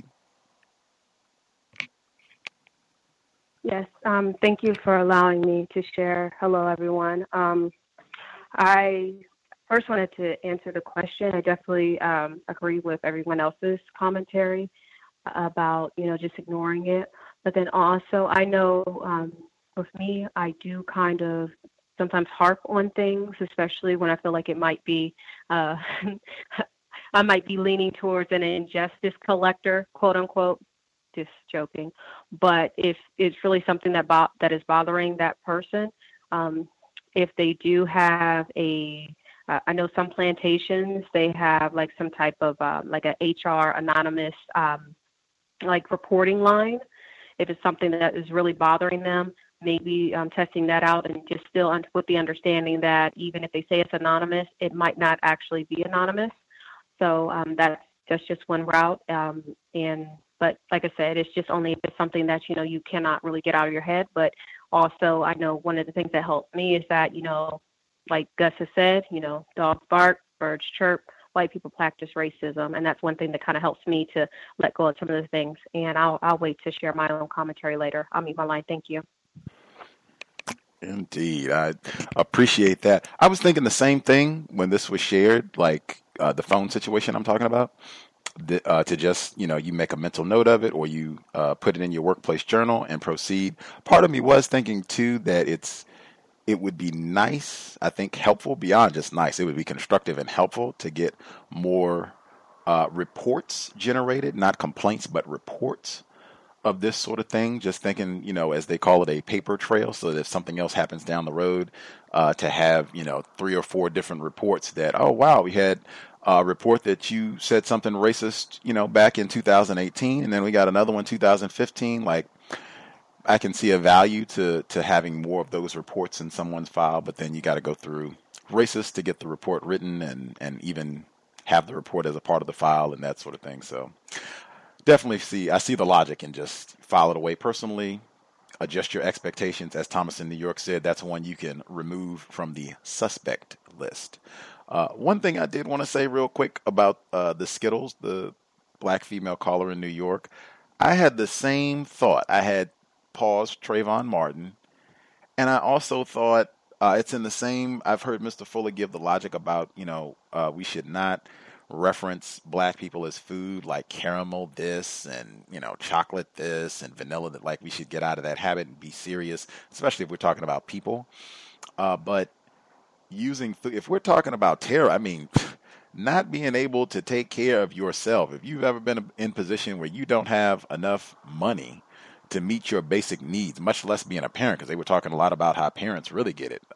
Yes, thank you for allowing me to share. Hello, everyone. I first wanted to answer the question. I definitely agree with everyone else's commentary about, just ignoring it. But then also, I know with me, I do kind of sometimes harp on things, especially when I feel like it might be, I might be leaning towards an injustice collector, quote unquote. Just joking. But if it's really something that is bothering that person, if they do have I know some plantations, they have like some type of like a HR anonymous like reporting line. If it's something that is really bothering them, maybe testing that out and just still with the understanding that even if they say it's anonymous, it might not actually be anonymous. So that's just one route. But like I said, it's just only if it's something that, you cannot really get out of your head. But also, I know one of the things that helps me is that, like Gus has said, dogs bark, birds chirp, white people practice racism. And that's one thing that kind of helps me to let go of some of the things. And I'll wait to share my own commentary later. I'll mute my line. Thank you. Indeed. I appreciate that. I was thinking the same thing when this was shared, like the phone situation I'm talking about. To just, you make a mental note of it, or you put it in your workplace journal and proceed. Part of me was thinking too that it would be nice, I think helpful beyond just nice. It would be constructive and helpful to get more reports generated, not complaints, but reports of this sort of thing. Just thinking, as they call it, a paper trail, so that if something else happens down the road, to have, 3 or 4 different reports that, oh, wow, we had report that you said something racist, back in 2018, and then we got another one 2015. Like, I can see a value to having more of those reports in someone's file, but then you got to go through racist to get the report written and even have the report as a part of the file and that sort of thing. So definitely I see the logic in just file it away personally, adjust your expectations. As Thomas in New York said, that's one you can remove from the suspect list. One thing I did want to say real quick about the Skittles, the black female caller in New York, I had the same thought. I had paused Trayvon Martin, and I also thought it's in the same. I've heard Mr. Fuller give the logic about, we should not reference black people as food, like caramel this and, chocolate this and vanilla that, like, we should get out of that habit and be serious, especially if we're talking about people. But using food, if we're talking about terror, I mean, not being able to take care of yourself. If you've ever been in a position where you don't have enough money to meet your basic needs, much less being a parent, because they were talking a lot about how parents really get it.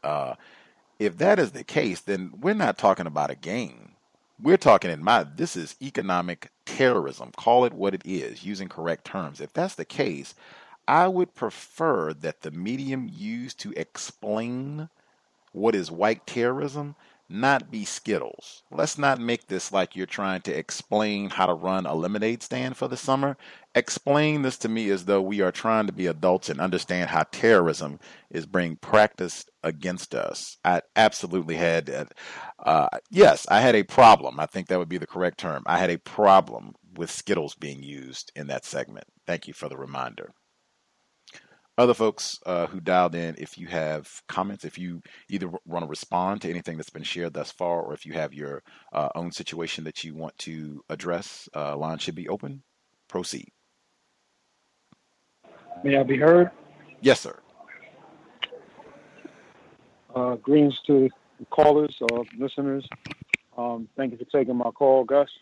If that is the case, then we're not talking about a game. We're talking this is economic terrorism. Call it what it is, using correct terms. If that's the case, I would prefer that the medium used to explain what is white terrorism not be Skittles. Let's not make this like you're trying to explain how to run a lemonade stand for the summer. Explain this to me as though we are trying to be adults and understand how terrorism is being practiced against us. I absolutely had, yes, I had a problem. I think that would be the correct term. I had a problem with Skittles being used in that segment. Thank you for the reminder. Other folks who dialed in, if you have comments, if you either want to respond to anything that's been shared thus far, or if you have your own situation that you want to address, line should be open. Proceed. May I be heard? Yes, sir. Greetings to the callers or listeners. Thank you for taking my call, Gus.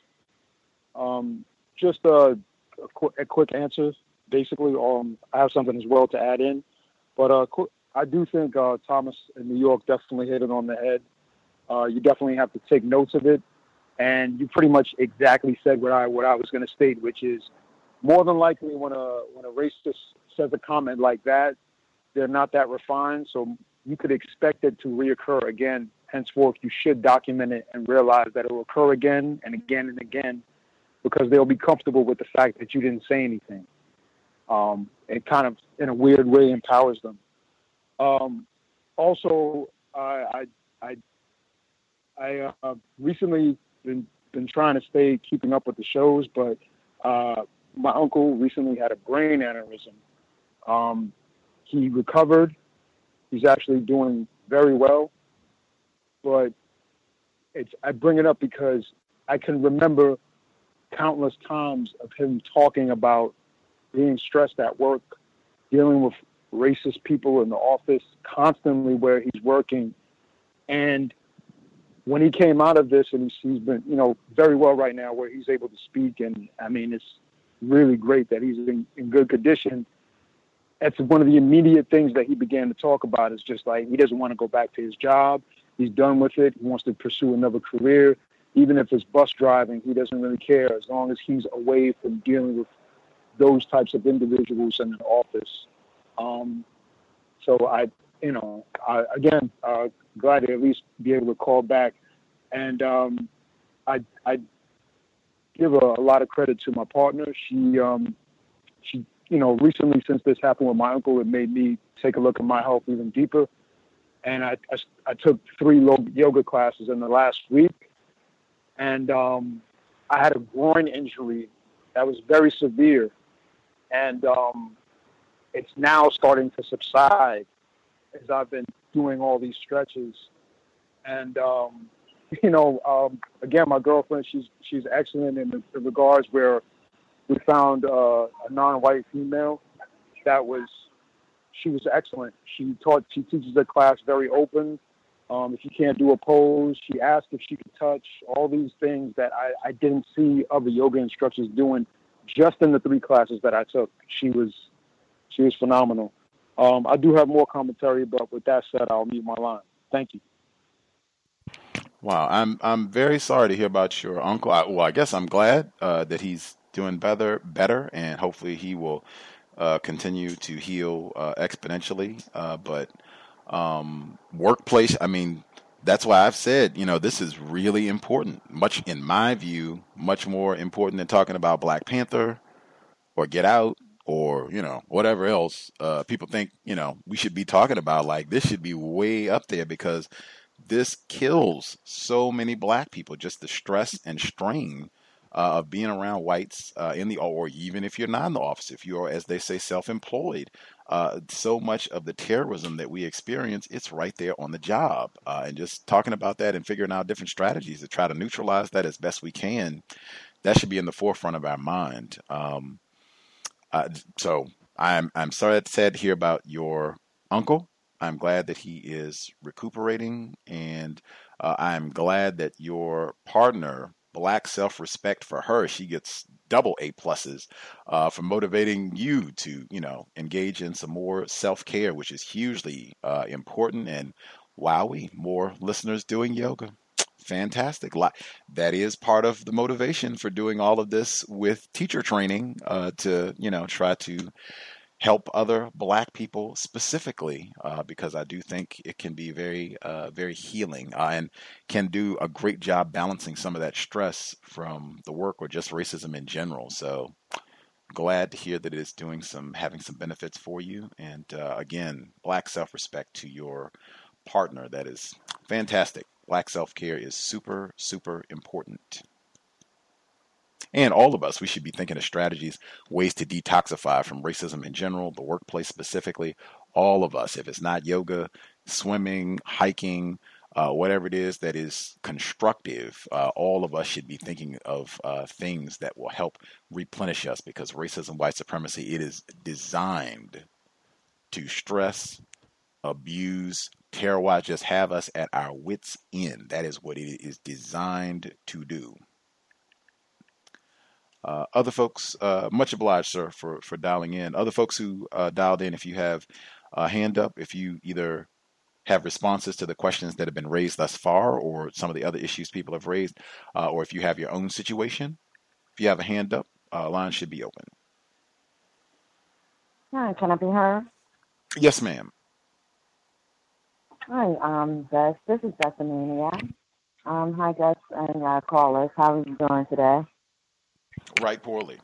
Just a quick answer. Basically, I have something as well to add in, but I do think Thomas in New York definitely hit it on the head. You definitely have to take notes of it, and you pretty much exactly said what I was going to state, which is more than likely when a racist says a comment like that, they're not that refined, so you could expect it to reoccur again. Henceforth, you should document it and realize that it will occur again and again and again, because they'll be comfortable with the fact that you didn't say anything. It kind of, in a weird way, empowers them. Also, I recently been trying to keeping up with the shows, but my uncle recently had a brain aneurysm. He recovered. He's actually doing very well. But I bring it up because I can remember countless times of him talking about being stressed at work, dealing with racist people in the office constantly where he's working. And when he came out of this, and he's been, very well right now, where he's able to speak, and I mean, it's really great that he's in good condition. That's one of the immediate things that he began to talk about, is just like, he doesn't want to go back to his job. He's done with it. He wants to pursue another career. Even if it's bus driving, he doesn't really care, as long as he's away from dealing with those types of individuals in an office. So again, glad to at least be able to call back. And I give a lot of credit to my partner. She recently, since this happened with my uncle, it made me take a look at my health even deeper. And I took 3 yoga classes in the last week. And I had a groin injury that was very severe. And it's now starting to subside as I've been doing all these stretches. And, again, my girlfriend, she's excellent in the regards where we found a non-white female she was excellent. She teaches the class very open. If you can't do a pose, she asked if she could touch, all these things that I didn't see other yoga instructors doing just in the 3 classes that I took. She was phenomenal. I do have more commentary, but with that said, I'll mute my line. Thank you. Wow, I'm very sorry to hear about your uncle. I guess I'm glad that he's doing better, and hopefully he will continue to heal exponentially. But workplace, I mean, that's why I've said, this is really important. Much, in my view, much more important than talking about Black Panther or Get Out or, whatever else people think, we should be talking about. Like, this should be way up there, because this kills so many Black people, just the stress and strain of being around whites or even if you're not in the office, if you're, as they say, self-employed. So much of the terrorism that we experience, it's right there on the job. And just talking about that and figuring out different strategies to try to neutralize that as best we can, that should be in the forefront of our mind. So I'm sorry to hear about your uncle. I'm glad that he is recuperating, and I'm glad that your partner, Black self-respect for her, she gets double A+ for motivating you to, engage in some more self-care, which is hugely important. And wowie, more listeners doing yoga. Fantastic. That is part of the motivation for doing all of this with teacher training, to, try to help other Black people specifically, because I do think it can be very, very healing, and can do a great job balancing some of that stress from the work or just racism in general. So glad to hear that it is having some benefits for you. And again, Black self-respect to your partner. That is fantastic. Black self-care is super, super important. And all of us, we should be thinking of strategies, ways to detoxify from racism in general, the workplace specifically. All of us, if it's not yoga, swimming, hiking, whatever it is that is constructive, all of us should be thinking of things that will help replenish us, because racism, white supremacy, it is designed to stress, abuse, terrorize, just have us at our wits' end. That is what it is designed to do. Other folks, much obliged, sir, for dialing in. Other folks who dialed in, if you have a hand up, if you either have responses to the questions that have been raised thus far, or some of the other issues people have raised, or if you have your own situation, if you have a hand up, line should be open. Hi, can I be heard? Yes, ma'am. Hi, Gus. This is Bethany. Hi, Gus and callers. How are you doing today? Right, poorly.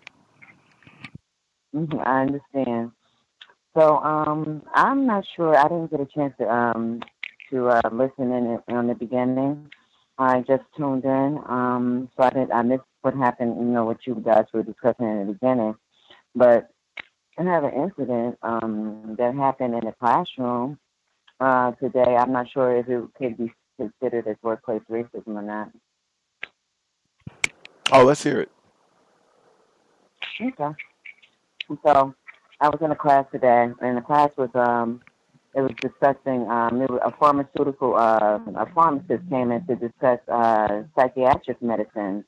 I understand. So, I'm not sure. I didn't get a chance to listen in on the beginning. I just tuned in. So I missed what happened. What you guys were discussing in the beginning. But I have an incident that happened in the classroom today. I'm not sure if it could be considered as workplace racism or not. Oh, let's hear it. Okay. So I was in a class today, and the class was it was discussing it was a pharmacist came in to discuss psychiatric medicine,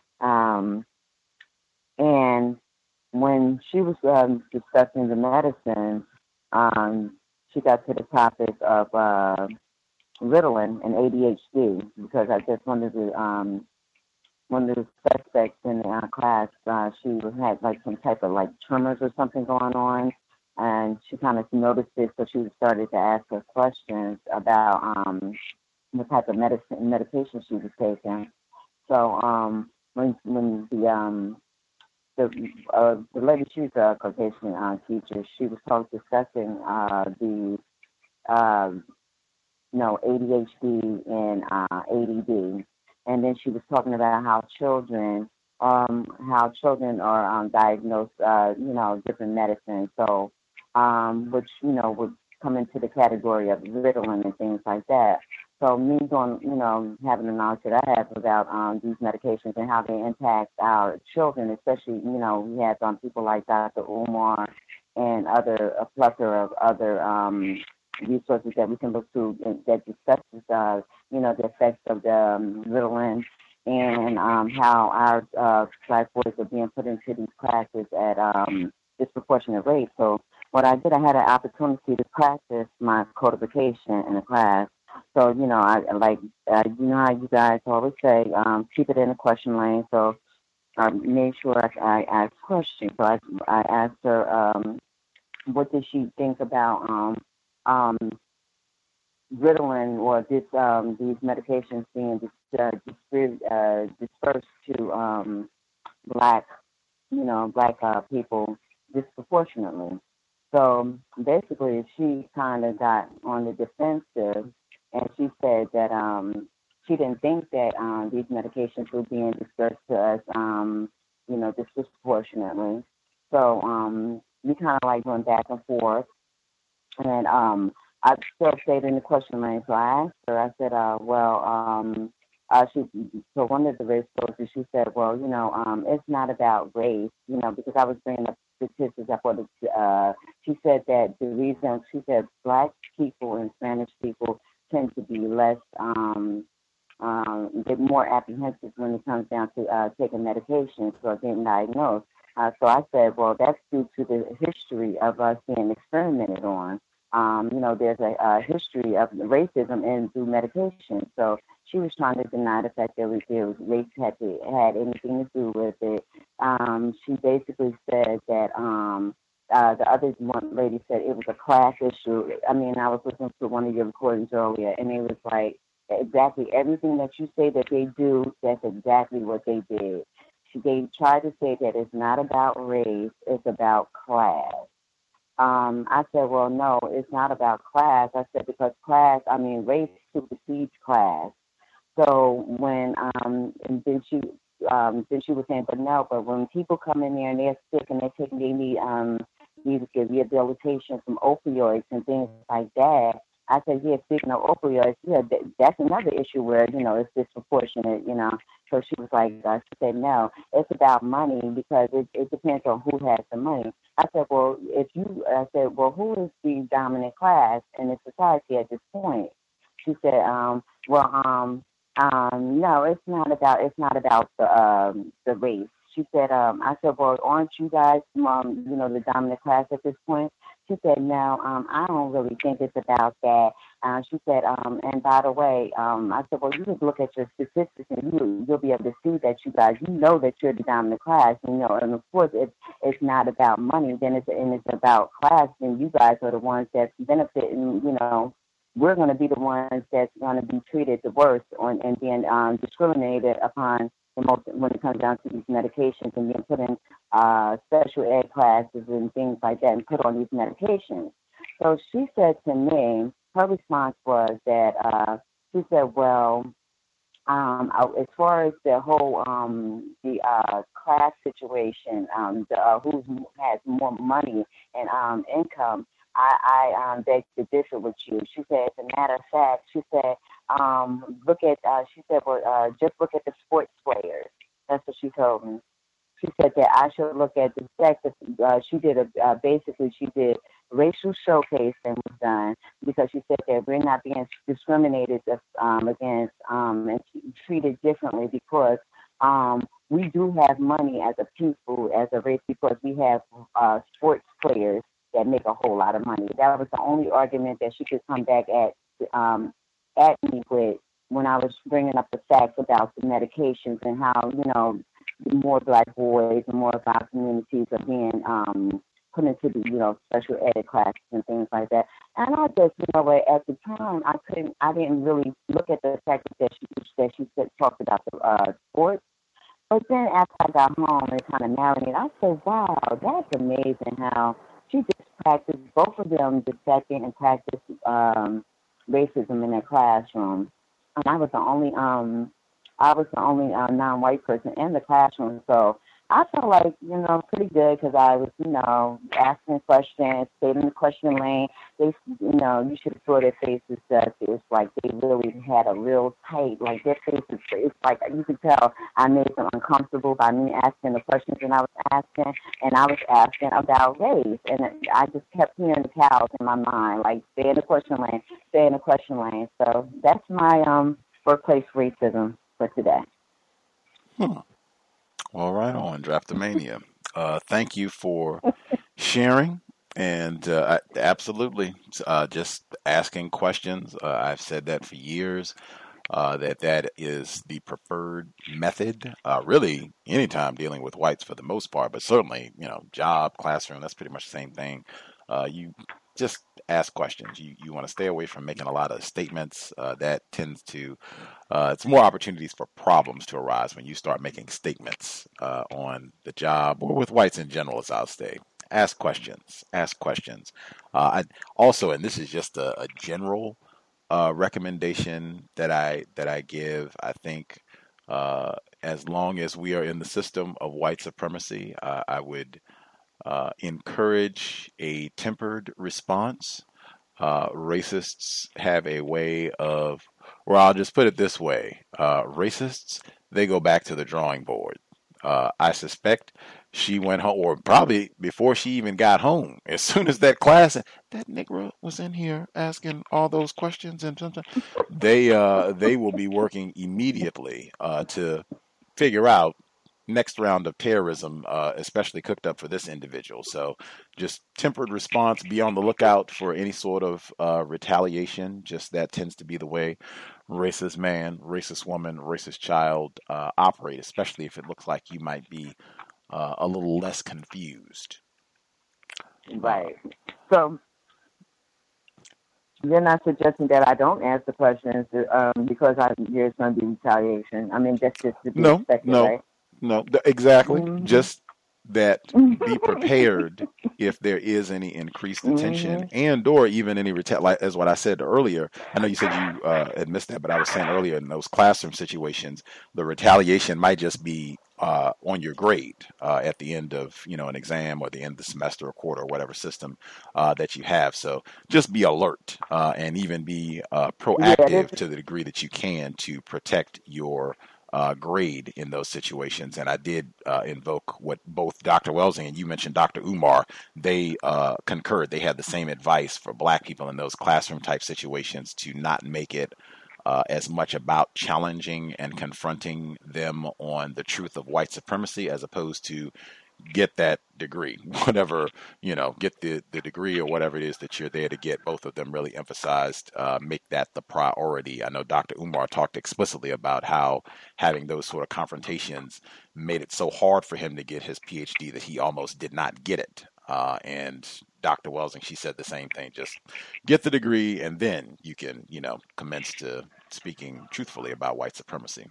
and when she was discussing the medicine, she got to the topic of Ritalin and ADHD, because I guess one of the suspects in the class, she had like some type of like tremors or something going on, and she kind of noticed it, so she started to ask her questions about what type of medication she was taking. So when the lady, she's a Caucasian teacher, she was discussing the ADHD and ADD, and then she was talking about how children are diagnosed, different medicines. So, which would come into the category of Ritalin and things like that. So me having the knowledge that I have about these medications and how they impact our children, especially, we have people like Dr. Umar and a plethora of other resources that we can look to that discusses, the effects of the Ritalin and how our Black boys are being put into these classes at disproportionate rates. So what I did, I had an opportunity to practice my codification in a class. So, I how you guys always say, keep it in the question lane. So I made sure I asked questions. So I asked her, what did she think about Ritalin or these medications being dispersed to black people disproportionately. So basically, she kind of got on the defensive, and she said that she didn't think that these medications were being dispersed to us, disproportionately. So we kind of like went back and forth, and I still stayed in the question lane. So I asked her, I said, so one of the race coaches, she said, well, it's not about race, because I was bringing up statistics. She said that the reason, she said Black people and Spanish people tend to be less, they're more apprehensive when it comes down to taking medications or getting diagnosed. So I said, well, that's due to the history of us being experimented on. There's a history of racism through medication. So she was trying to deny the fact that race had anything to do with it. She basically said that the other one lady said it was a class issue. I mean, I was listening to one of your recordings earlier, and it was like exactly everything that you say that they do, that's exactly what they did. They tried to say that it's not about race, it's about class. I said, well, no, it's not about class. I said, because race supersedes class. So when, and then she was saying, but when people come in there and they're sick and they need rehabilitation from opioids and things like that, I said, yeah, speaking of opioids, yeah, that's another issue where, it's disproportionate, So she was like, she said, no, it's about money because it depends on who has the money. I said, well, who is the dominant class in the society at this point? She said, no, it's not about the race. She said, I said, well, aren't you guys, the dominant class at this point? She said, no, I don't really think it's about that. She said, and by the way, I said, well, you just look at your statistics and you'll be able to see that you guys, that you're the dominant class, and of course, it's not about money, then it's about class, and you guys are the ones that's benefiting, we're going to be the ones that's going to be treated the worst and being discriminated upon the most when it comes down to these medications and being put in special ed classes and things like that and put on these medications. So she said to me, her response was that she said, well, as far as the whole class situation, who has more money and income, I beg to differ with you. She said, as a matter of fact, she said, just look at the sports players. That's what she told me. She said that I should look at the fact that she did basically she did racial showcase that was done, because she said that we're not being discriminated against and treated differently because we do have money as a people, as a race, because we have sports players that make a whole lot of money. That was the only argument that she could come back at me with when I was bringing up the facts about the medications and how, you know, more black boys and more of our communities are being put into the, you know, special ed classes and things like that. And I just, you know, at the time I didn't really look at the fact that she talked about the sports. But then after I got home and kind of marinated, I said, wow, that's amazing how she just practiced, both of them just sat there and practiced racism in their classroom. And I was the only non-white person in the classroom. So I felt like, you know, pretty good because I was, you know, asking questions, stayed in the question lane. They, you know, you should have saw their faces. That it was like they really had a real tight, like their faces. It's like you could tell I made them uncomfortable by me asking the questions and I was asking about race, and I just kept hearing the cows in my mind, like stay in the question lane, stay in the question lane. So that's my workplace racism for today. All right, on Draftomania. Thank you for sharing, and absolutely, just asking questions. I've said that for years, that is the preferred method, really, anytime dealing with whites for the most part, but certainly, you know, job, classroom, that's pretty much the same thing. You just ask questions. You want to stay away from making a lot of statements. That tends to, it's more opportunities for problems to arise when you start making statements on the job or with whites in general, as I'll say. Ask questions. Ask questions. I also, and this is just a general recommendation that I give. I think as long as we are in the system of white supremacy, I would encourage a tempered response. Racists have a way of, or I'll just put it this way, racists, they go back to the drawing board. I suspect she went home, or probably before she even got home, as soon as that class, that Negro was in here asking all those questions, and they will be working immediately to figure out next round of terrorism, especially cooked up for this individual. So just tempered response, be on the lookout for any sort of retaliation. Just that tends to be the way racist man, racist woman, racist child operate, especially if it looks like you might be a little less confused. Right. So you're not suggesting that I don't ask the questions because there's going to be retaliation. I mean, that's just to be expected, right? No, exactly. Mm-hmm. Just that be prepared if there is any increased attention and or even any like as what I said earlier. I know you said you had missed that, but I was saying earlier in those classroom situations, the retaliation might just be on your grade at the end of, you know, an exam or the end of the semester or quarter or whatever system that you have. So just be alert and even be proactive to the degree that you can to protect your grade in those situations. And I did invoke what both Dr. Welsing and you mentioned Dr. Umar, they concurred. They had the same advice for black people in those classroom type situations to not make it as much about challenging and confronting them on the truth of white supremacy as opposed to get that degree, whatever, you know, get the degree or whatever it is that you're there to get. Both of them really emphasized, make that the priority. I know Dr. Umar talked explicitly about how having those sort of confrontations made it so hard for him to get his PhD that he almost did not get it. And Dr. Welsing, she said the same thing, just get the degree and then you can, you know, commence to speaking truthfully about white supremacy.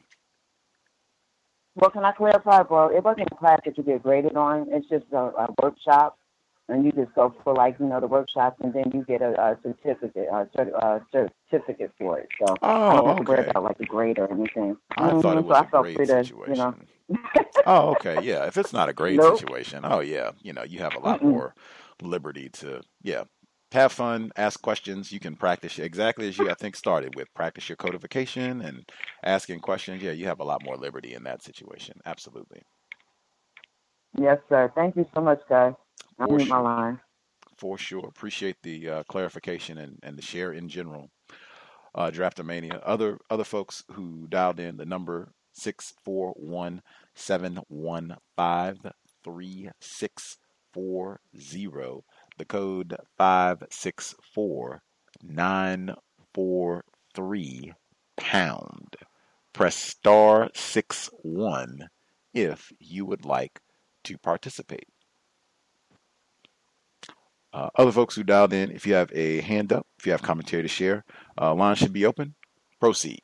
Well, can I clarify? Well, it wasn't a class that you get graded on. It's just a workshop, and you just go for, like, you know, the workshops, and then you get a certificate, certificate for it. So I don't have to worry about like a grade or anything. I thought it was a grade situation. You know. Oh, okay, yeah. If it's not a grade situation, oh yeah, you know, you have a lot more liberty to have fun, ask questions. You can practice exactly as you, I think, started with. Practice your codification and asking questions. Yeah, you have a lot more liberty in that situation. Absolutely. Yes, sir. Thank you so much, guys. I'll mute my line. For sure. Appreciate the clarification and the share in general. Draftomania. Other folks who dialed in, the number 641-715-3640. The code 564943#. Press star 61 if you would like to participate. Other folks who dialed in, if you have a hand up, if you have commentary to share, line should be open. Proceed.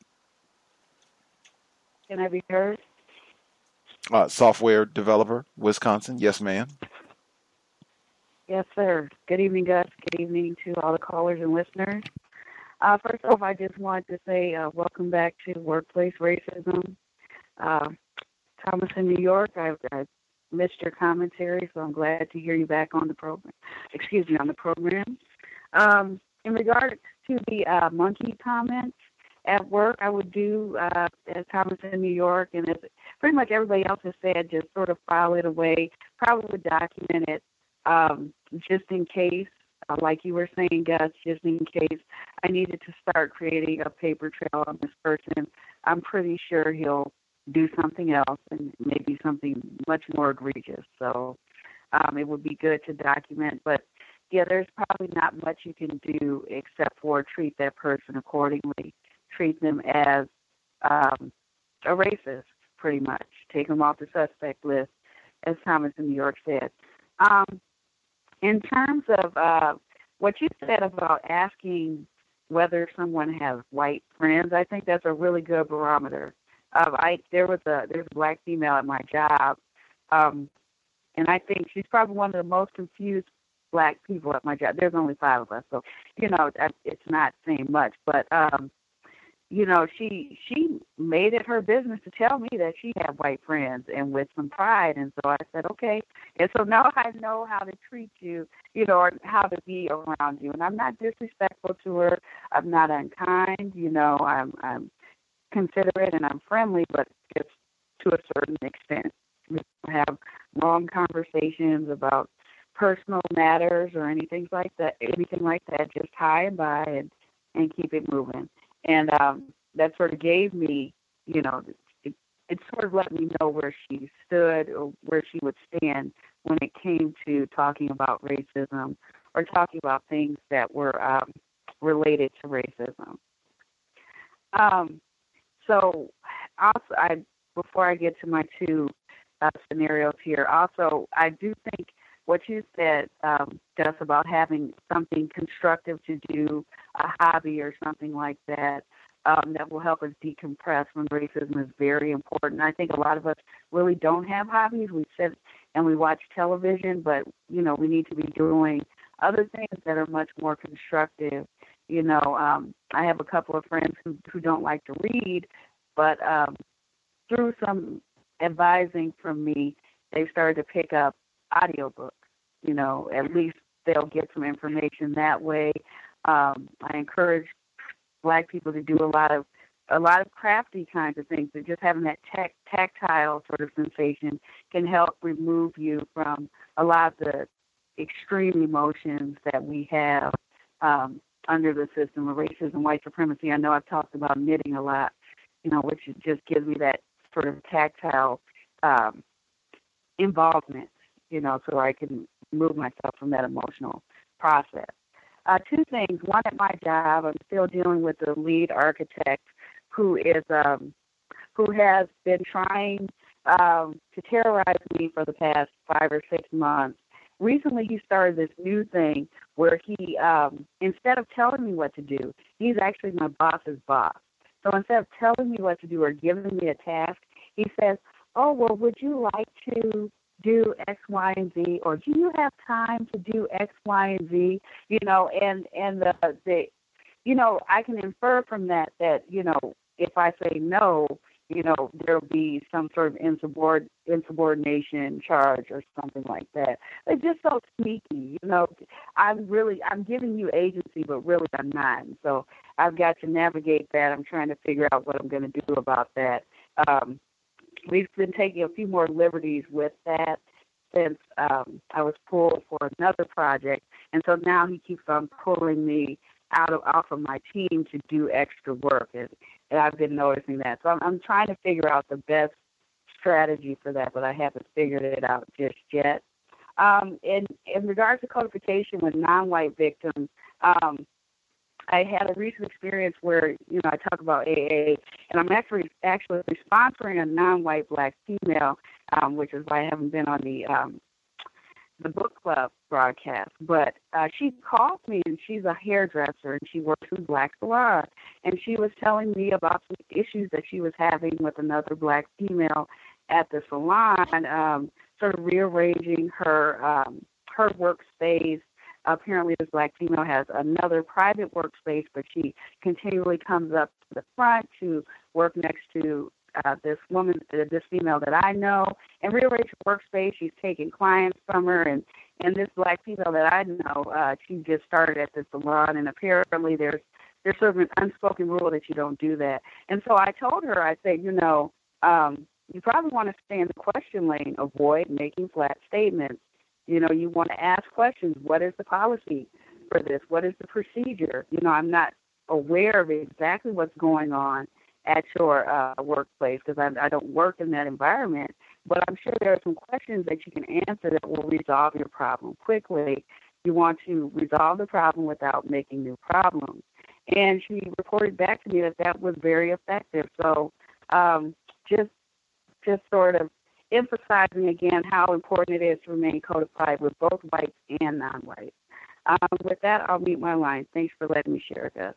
Can I be heard? Software developer, Wisconsin. Yes, ma'am. Yes, sir. Good evening, Gus. Good evening to all the callers and listeners. First off, I just wanted to say welcome back to Workplace Racism. Thomas in New York, I missed your commentary, so I'm glad to hear you back on the program. On the program. In regards to the monkey comments at work, I would do as Thomas in New York, and as pretty much everybody else has said, just sort of file it away. Probably would document it just in case, like you were saying, Gus, just in case I needed to start creating a paper trail on this person. I'm pretty sure he'll do something else and maybe something much more egregious. So it would be good to document. But, yeah, there's probably not much you can do except for treat that person accordingly, treat them as a racist, pretty much. Take them off the suspect list, as Thomas in New York said. In terms of what you said about asking whether someone has white friends, I think that's a really good barometer. There's a black female at my job, and I think she's probably one of the most confused black people at my job. There's only 5 of us, so it's not saying much. But she made it her business to tell me that she had white friends, and with some pride. And so I said, okay. And so now I know how to treat you, or how to be around you. And I'm not disrespectful to her. I'm not unkind. I'm considerate and I'm friendly, but just to a certain extent. We don't have long conversations about personal matters or anything like that. Just hi and bye and keep it moving. And that sort of gave me, it sort of let me know where she stood or where she would stand when it came to talking about racism or talking about things that were related to racism. So also, before I get to my 2 scenarios here, also, I do think what you said, Gus, about having something constructive to do, a hobby or something like that, that will help us decompress when racism is very important. I think a lot of us really don't have hobbies. We sit and we watch television, but, we need to be doing other things that are much more constructive. I have a couple of friends who don't like to read, but through some advising from me, they've started to pick up audiobooks. At least they'll get some information that way. I encourage black people to do a lot of crafty kinds of things. But just having that tactile sort of sensation can help remove you from a lot of the extreme emotions that we have under the system of racism, white supremacy. I know I've talked about knitting a lot, which just gives me that sort of tactile involvement, so I can move myself from that emotional process. 2 things. One, at my job, I'm still dealing with the lead architect who has been trying to terrorize me for the past 5 or 6 months. Recently, he started this new thing where he, instead of telling me what to do, he's actually my boss's boss. So instead of telling me what to do or giving me a task, he says, oh, well, would you like to do X, Y, and Z, or do you have time to do X, Y, and Z? I can infer from that, if I say no, there'll be some sort of insubordination charge or something like that. It's just so sneaky, I'm giving you agency, but really I'm not. And so I've got to navigate that. I'm trying to figure out what I'm going to do about that. We've been taking a few more liberties with that, since I was pulled for another project, and so now he keeps on pulling me off of my team to do extra work, and I've been noticing that. So I'm trying to figure out the best strategy for that, but I haven't figured it out just yet. In regards to codification with non-white victims, I had a recent experience where, I talk about AA, and I'm actually sponsoring a non-white black female, which is why I haven't been on the book club broadcast. But she called me, and she's a hairdresser, and she works in Black Salon, and she was telling me about some issues that she was having with another black female at the salon, sort of rearranging her workspace. Apparently, this black female has another private workspace, but she continually comes up to the front to work next to this female that I know, and rearrange her workspace. She's taking clients from her, and this black female that I know, she just started at the salon, and apparently there's sort of an unspoken rule that you don't do that. And so I told her, I said, you probably want to stay in the question lane, avoid making flat statements. You want to ask questions. What is the policy for this? What is the procedure? I'm not aware of exactly what's going on at your workplace because I don't work in that environment, but I'm sure there are some questions that you can answer that will resolve your problem quickly. You want to resolve the problem without making new problems. And she reported back to me that was very effective. So just sort of emphasizing again how important it is to remain codified with both whites and non-whites. With that, I'll mute my line. Thanks for letting me share, Gus.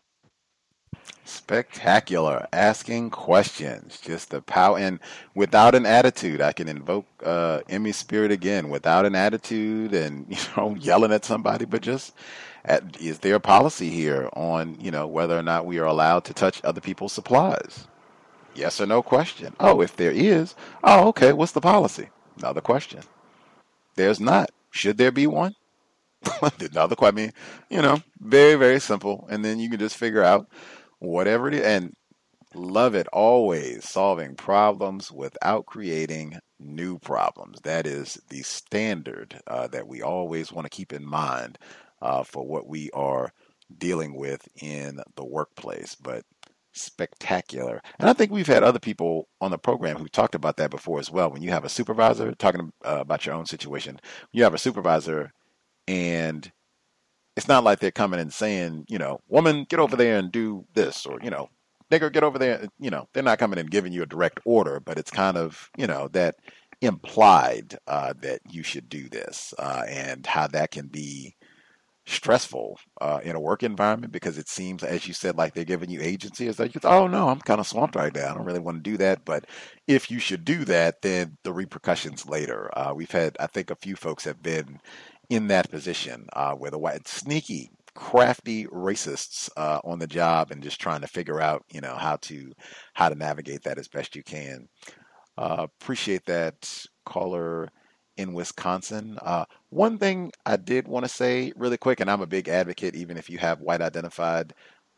Spectacular. Asking questions. Just the power. And without an attitude, I can invoke Emmy's spirit again. Without an attitude and, yelling at somebody, but just, is there a policy here on, whether or not we are allowed to touch other people's supplies? Yes or no question. Oh, if there is, okay, what's the policy? Another question. There's not. Should there be one? Another question. Very, very simple. And then you can just figure out whatever it is. And love it always, solving problems without creating new problems. That is the standard that we always want to keep in mind for what we are dealing with in the workplace. But spectacular. And I think we've had other people on the program who talked about that before as well. When you have a supervisor, talking about your own situation, you have a supervisor and it's not like they're coming and saying, woman, get over there and do this, or, nigger, get over there. They're not coming and giving you a direct order, but it's kind of, that implied that you should do this and how that can be stressful in a work environment, because it seems, as you said, like they're giving you agency. It's like, oh no, I'm kind of swamped right now. I don't really want to do that. But if you should do that, then the repercussions later. We've had, I think, a few folks have been in that position where the white, sneaky, crafty racists on the job and just trying to figure out, how to navigate that as best you can. Appreciate that, caller in Wisconsin. One thing I did want to say really quick, and I'm a big advocate, even if you have white identified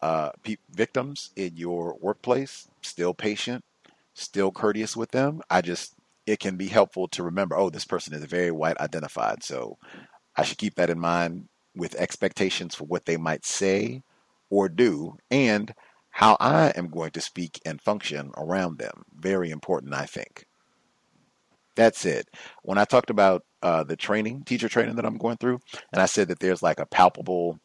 victims in your workplace, still patient, still courteous with them. It can be helpful to remember, this person is very white identified. So I should keep that in mind with expectations for what they might say or do and how I am going to speak and function around them. Very important, I think. That's it. When I talked about the teacher training that I'm going through, and I said that there's like a palpable,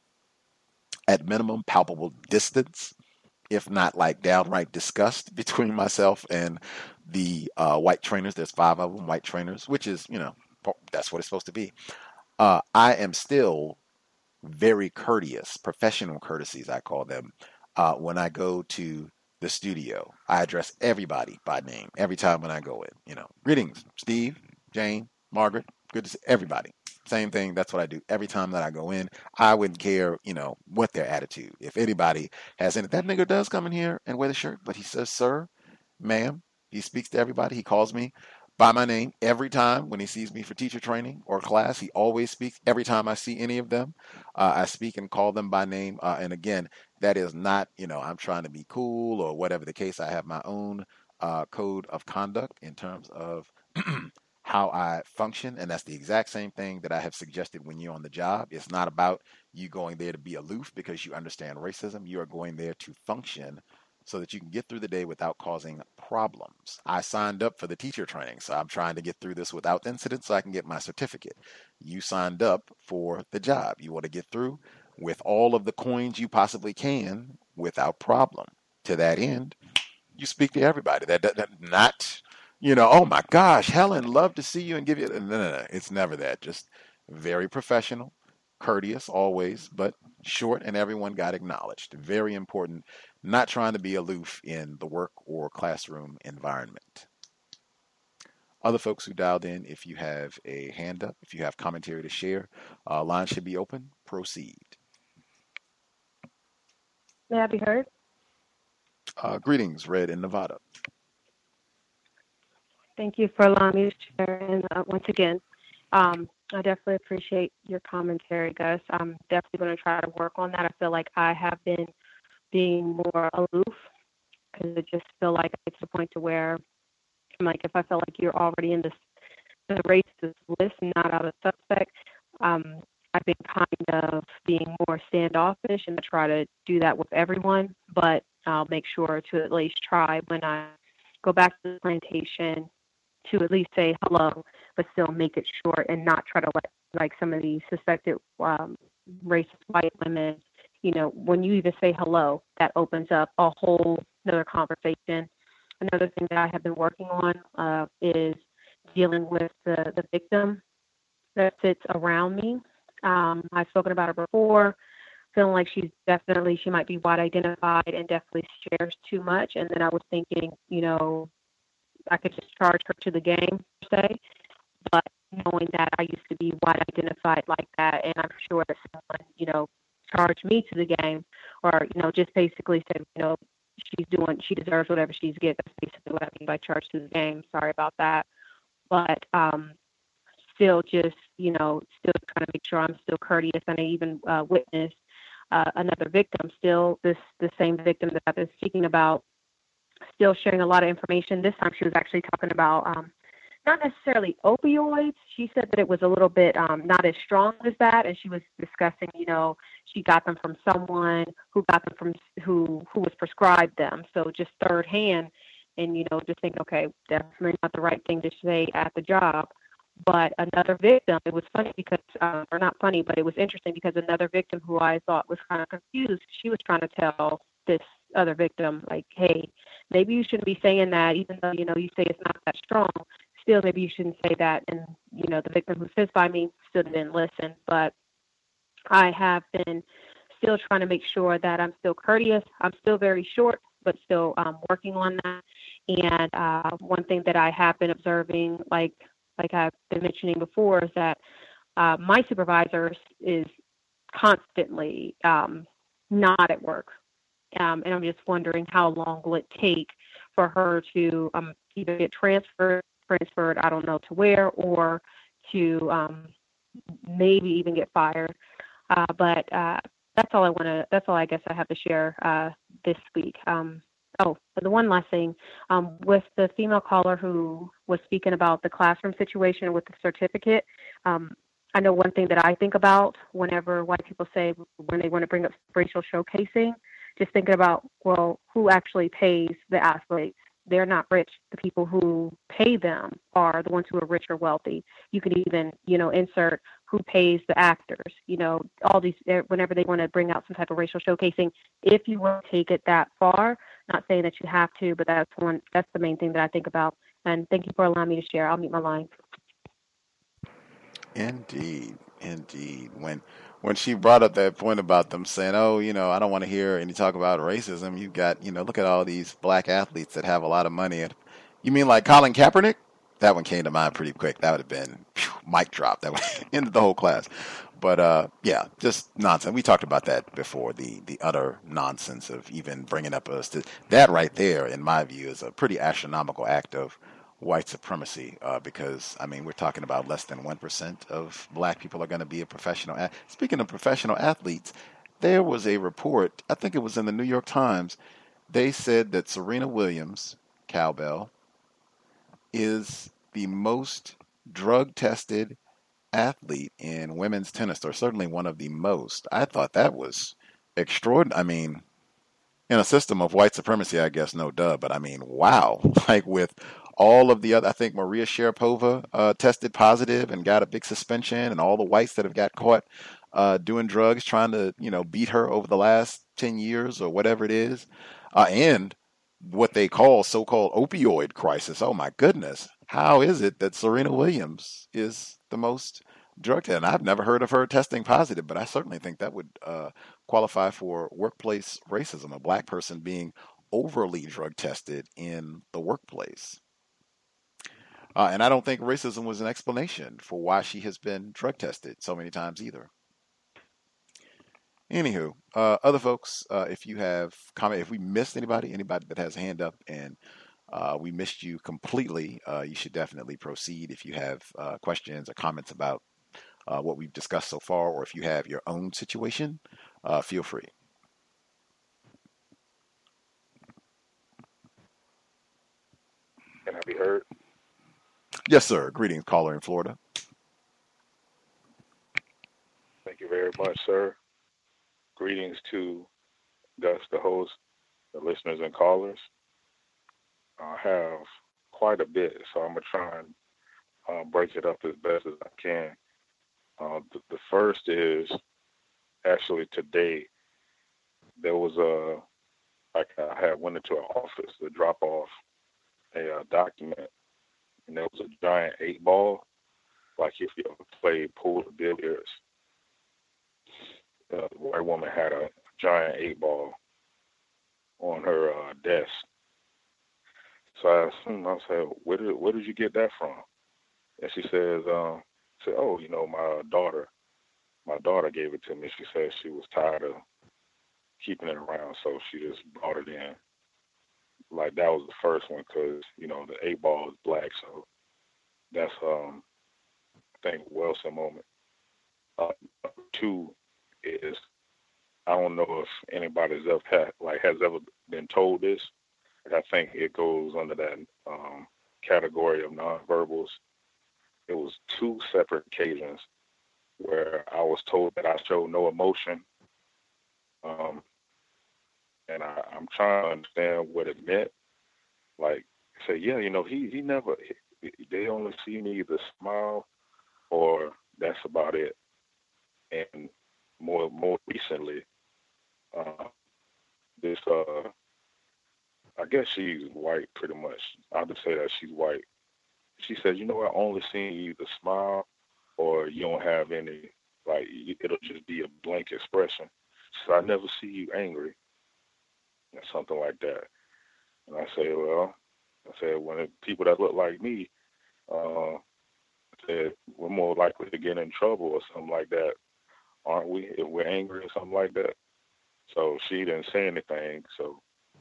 at minimum, palpable distance, if not like downright disgust between myself and the white trainers. There's 5 of them, white trainers, which is, that's what it's supposed to be. I am still very courteous, professional courtesies, I call them, when I go to the studio. I address everybody by name every time when I go in. Greetings, Steve, Jane, Margaret. Good to see everybody. Same thing. That's what I do every time that I go in. I wouldn't care, what their attitude. If anybody has any, that nigga does come in here and wear the shirt, but he says, sir, ma'am. He speaks to everybody. He calls me by my name every time when he sees me for teacher training or class. He always speaks. Every time I see any of them, I speak and call them by name. And again, that is not, I'm trying to be cool or whatever the case. I have my own code of conduct in terms of how I function, and that's the exact same thing that I have suggested when you're on the job. It's not about you going there to be aloof because you understand racism. You are going there to function so that you can get through the day without causing problems. I signed up for the teacher training, so I'm trying to get through this without incident so I can get my certificate. You signed up for the job. You want to get through with all of the coins you possibly can without problem. To that end, you speak to everybody. That not, oh my gosh, Helen, love to see you and give you. No. It's never that. Just very professional, courteous always, but short, and everyone got acknowledged. Very important. Not trying to be aloof in the work or classroom environment. Other folks who dialed in, if you have a hand up, if you have commentary to share, line should be open. Proceed. May I be heard? Greetings, Red in Nevada. Thank you for allowing me to share. And once again, I definitely appreciate your commentary, Gus. I'm definitely going to try to work on that. I feel like I have been being more aloof because I just feel like it's the point to where I'm like, if I feel like you're already in the racist list, not out of suspect, I've been kind of being more standoffish, and I try to do that with everyone, but I'll make sure to at least try when I go back to the plantation to at least say hello, but still make it short and not try to let like some of these suspected racist white women, when you even say hello, that opens up a whole another conversation. Another thing that I have been working on is dealing with the victim that sits around me. I've spoken about her before, feeling like she might be white identified and definitely shares too much. And then I was thinking, I could just charge her to the game, per se, but knowing that I used to be white identified like that, and I'm sure that someone, charged me to the game, or, just basically said, she deserves whatever she's getting. That's basically what I mean by charge to the game. Sorry about that. But still just, still trying to make sure I'm still courteous. And I even witnessed another victim, still the same victim that I've been speaking about, still sharing a lot of information. This time she was actually talking about not necessarily opioids. She said that it was a little bit not as strong as that, and she was discussing, she got them from someone who got them from who was prescribed them. So just third hand, and just think, okay, definitely not the right thing to say at the job. But another victim, it was funny because, or not funny, but it was interesting because another victim who I thought was kind of confused, she was trying to tell this other victim, like, hey, maybe you shouldn't be saying that, even though, you say it's not that strong. Still, maybe you shouldn't say that. And, the victim who sits by me still didn't listen. But I have been still trying to make sure that I'm still courteous. I'm still very short, but still working on that. And one thing that I have been observing, like I've been mentioning before, is that my supervisor is constantly not at work. And I'm just wondering how long will it take for her to either get transferred, I don't know to where, or to maybe even get fired. But that's all I guess I have to share this week. But the one last thing, with the female caller who was speaking about the classroom situation with the certificate, I know one thing that I think about whenever white people say when they want to bring up racial showcasing, just thinking about, well, who actually pays the athletes? They're not rich. The people who pay them are the ones who are rich or wealthy. You could even, insert who pays the actors, all these, whenever they want to bring out some type of racial showcasing, if you want to take it that far, not saying that you have to, but that's the main thing that I think about. And thank you for allowing me to share. I'll mute my line. Indeed. When she brought up that point about them saying, oh, I don't want to hear any talk about racism, you've got, look at all these black athletes that have a lot of money. You mean like Colin Kaepernick? That one came to mind pretty quick. That would have been mic drop. That would ended the whole class. But yeah, just nonsense. We talked about that before, the utter nonsense of even bringing up that right there, in my view, is a pretty astronomical act of white supremacy, because, we're talking about less than 1% of black people are going to be a professional. Speaking of professional athletes, there was a report, I think it was in the New York Times, they said that Serena Williams, cowbell, is the most drug-tested athlete in women's tennis, or certainly one of the most. I thought that was extraordinary. I mean, in a system of white supremacy, I guess no duh, but I mean, wow! Like with all of the other, I think Maria Sharapova tested positive and got a big suspension, and all the whites that have got caught doing drugs, trying to beat her over the last 10 years or whatever it is, and what they call so-called opioid crisis. Oh my goodness. How is it that Serena Williams is the most drug tested? And I've never heard of her testing positive, but I certainly think that would qualify for workplace racism, a black person being overly drug tested in the workplace. And I don't think racism was an explanation for why she has been drug tested so many times either. Anywho, other folks, if you have comment, if we missed anybody that has a hand up and we missed you completely, you should definitely proceed. If you have questions or comments about what we've discussed so far, or if you have your own situation, feel free. Can I be heard? Yes, sir. Greetings, caller in Florida. Thank you very much, sir. Greetings to Gus, the host, the listeners and callers. I have quite a bit, so I'm going to try and break it up as best as I can. The first is actually today. There was I had went into an office to drop off a document, and there was a giant 8-ball, like if you ever played pool or billiards. The white woman had a giant 8-ball on her desk. So I asked him, I said, where did you get that from? And she says, oh, my daughter gave it to me. She said she was tired of keeping it around, so she just brought it in. Like, that was the first one, because, the 8-ball is black, so that's, I think, a Wilson moment. Two is, I don't know if anybody's has ever been told this, but I think it goes under that category of nonverbals. It was 2 separate occasions where I was told that I showed no emotion, and I'm trying to understand what it meant. Like, say, yeah, he never. They only see me either smile or that's about it. And more recently, this I guess she's white pretty much. I'll just say that she's white. She says, I only see you either smile or you don't have any, like, it'll just be a blank expression. So I never see you angry, or something like that. And I say, when people that look like me, said we're more likely to get in trouble or something like that, aren't we? If we're angry or something like that. So she didn't say anything. So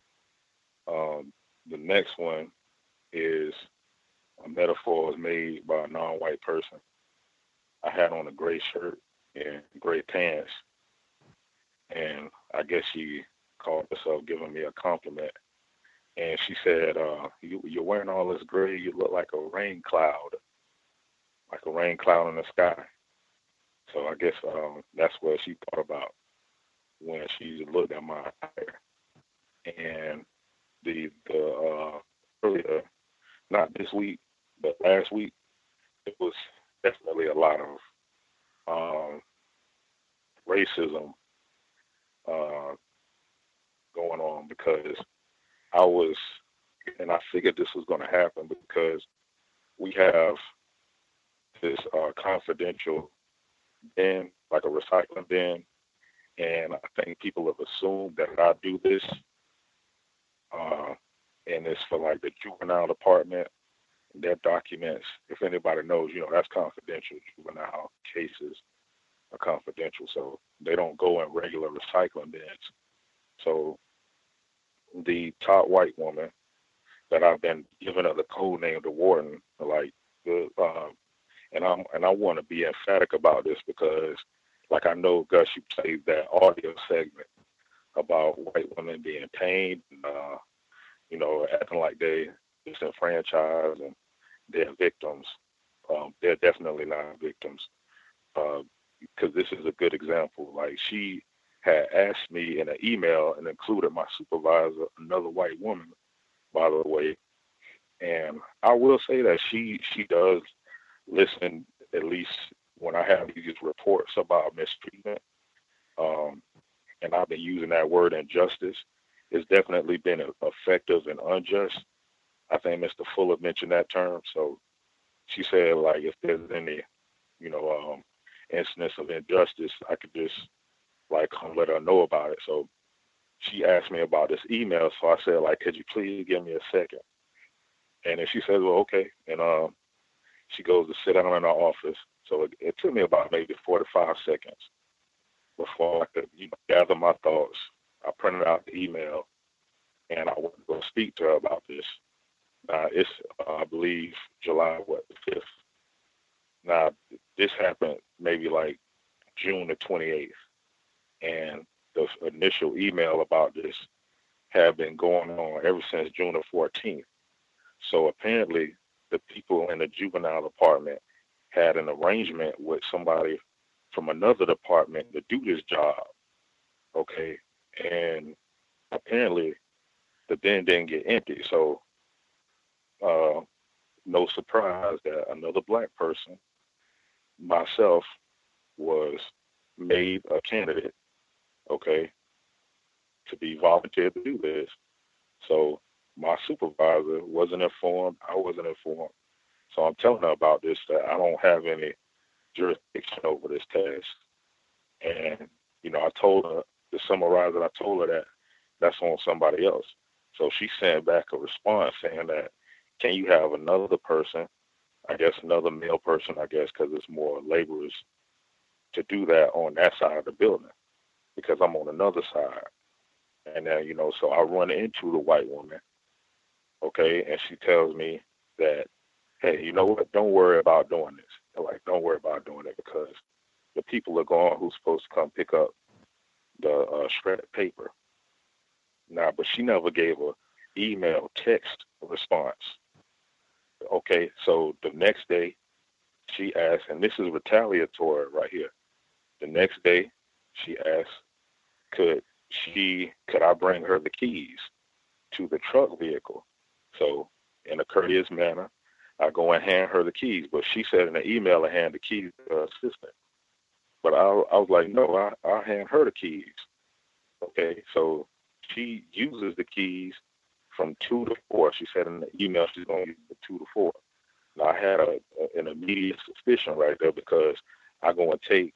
the next one is a metaphor is made by a non-white person. I had on a gray shirt and gray pants, and I guess she called herself giving me a compliment. And she said, you're wearing all this gray, you look like a rain cloud in the sky. So I guess that's what she thought about when she looked at my hair. And the earlier, not this week, but last week, it was definitely a lot of racism going on, because I figured this was going to happen because we have this confidential bin, like a recycling bin, and I think people have assumed that I do this, and it's for like the juvenile department, their documents. If anybody knows, that's confidential. Juvenile cases are confidential, so they don't go in regular recycling bins. So the top white woman that I've been given the code name, the warden, like and I want to be emphatic about this because, like, I know Gus, you played that audio segment about white women being pained, acting like they disenfranchised and they're victims they're definitely not victims. Because this is a good example. Like, she had asked me in an email and included my supervisor, another white woman, by the way. And I will say that she does listen, at least when I have these reports about mistreatment. And I've been using that word injustice. It's definitely been effective and unjust. I think Mr. Fuller mentioned that term. So she said, like, if there's any, incidents of injustice, I could just, like, come let her know about it. So she asked me about this email. So I said, like, could you please give me a second? And then she says, well, okay. And she goes to sit down in our office. So it took me about maybe 45 seconds before I could gather my thoughts. I printed out the email, and I went to go speak to her about this. It's, I believe, July, the 5th. Now, this happened maybe like June the 28th. And the initial email about this had been going on ever since June the 14th. So apparently the people in the juvenile department had an arrangement with somebody from another department to do this job. Okay. And apparently the bin didn't get empty. So no surprise that another black person, myself, was made a candidate, okay, to be volunteered to do this. So my supervisor wasn't informed. I wasn't informed. So I'm telling her about this, that I don't have any jurisdiction over this task. And, I told her, to summarize it, I told her that that's on somebody else. So she sent back a response saying that, can you have another person, I guess another male person, I guess, because it's more laborers, to do that on that side of the building, because I'm on another side. And then, so I run into the white woman, okay, and she tells me that, hey, you know what, don't worry about doing this. Like, don't worry about doing it, because the people are gone who's supposed to come pick up the shredded paper. Now, but she never gave a email, text response. Okay, so the next day she asked, and this is retaliatory right here. The next day she asked, could I bring her the keys to the truck vehicle? So in a courteous manner, I go and hand her the keys. But she said in the email, I hand the keys to her assistant. But I was like, no, I'll hand her the keys. Okay, so she uses the keys from 2 to 4. She said in the email she's going to use the 2 to 4. Now, I had an immediate suspicion right there, because I go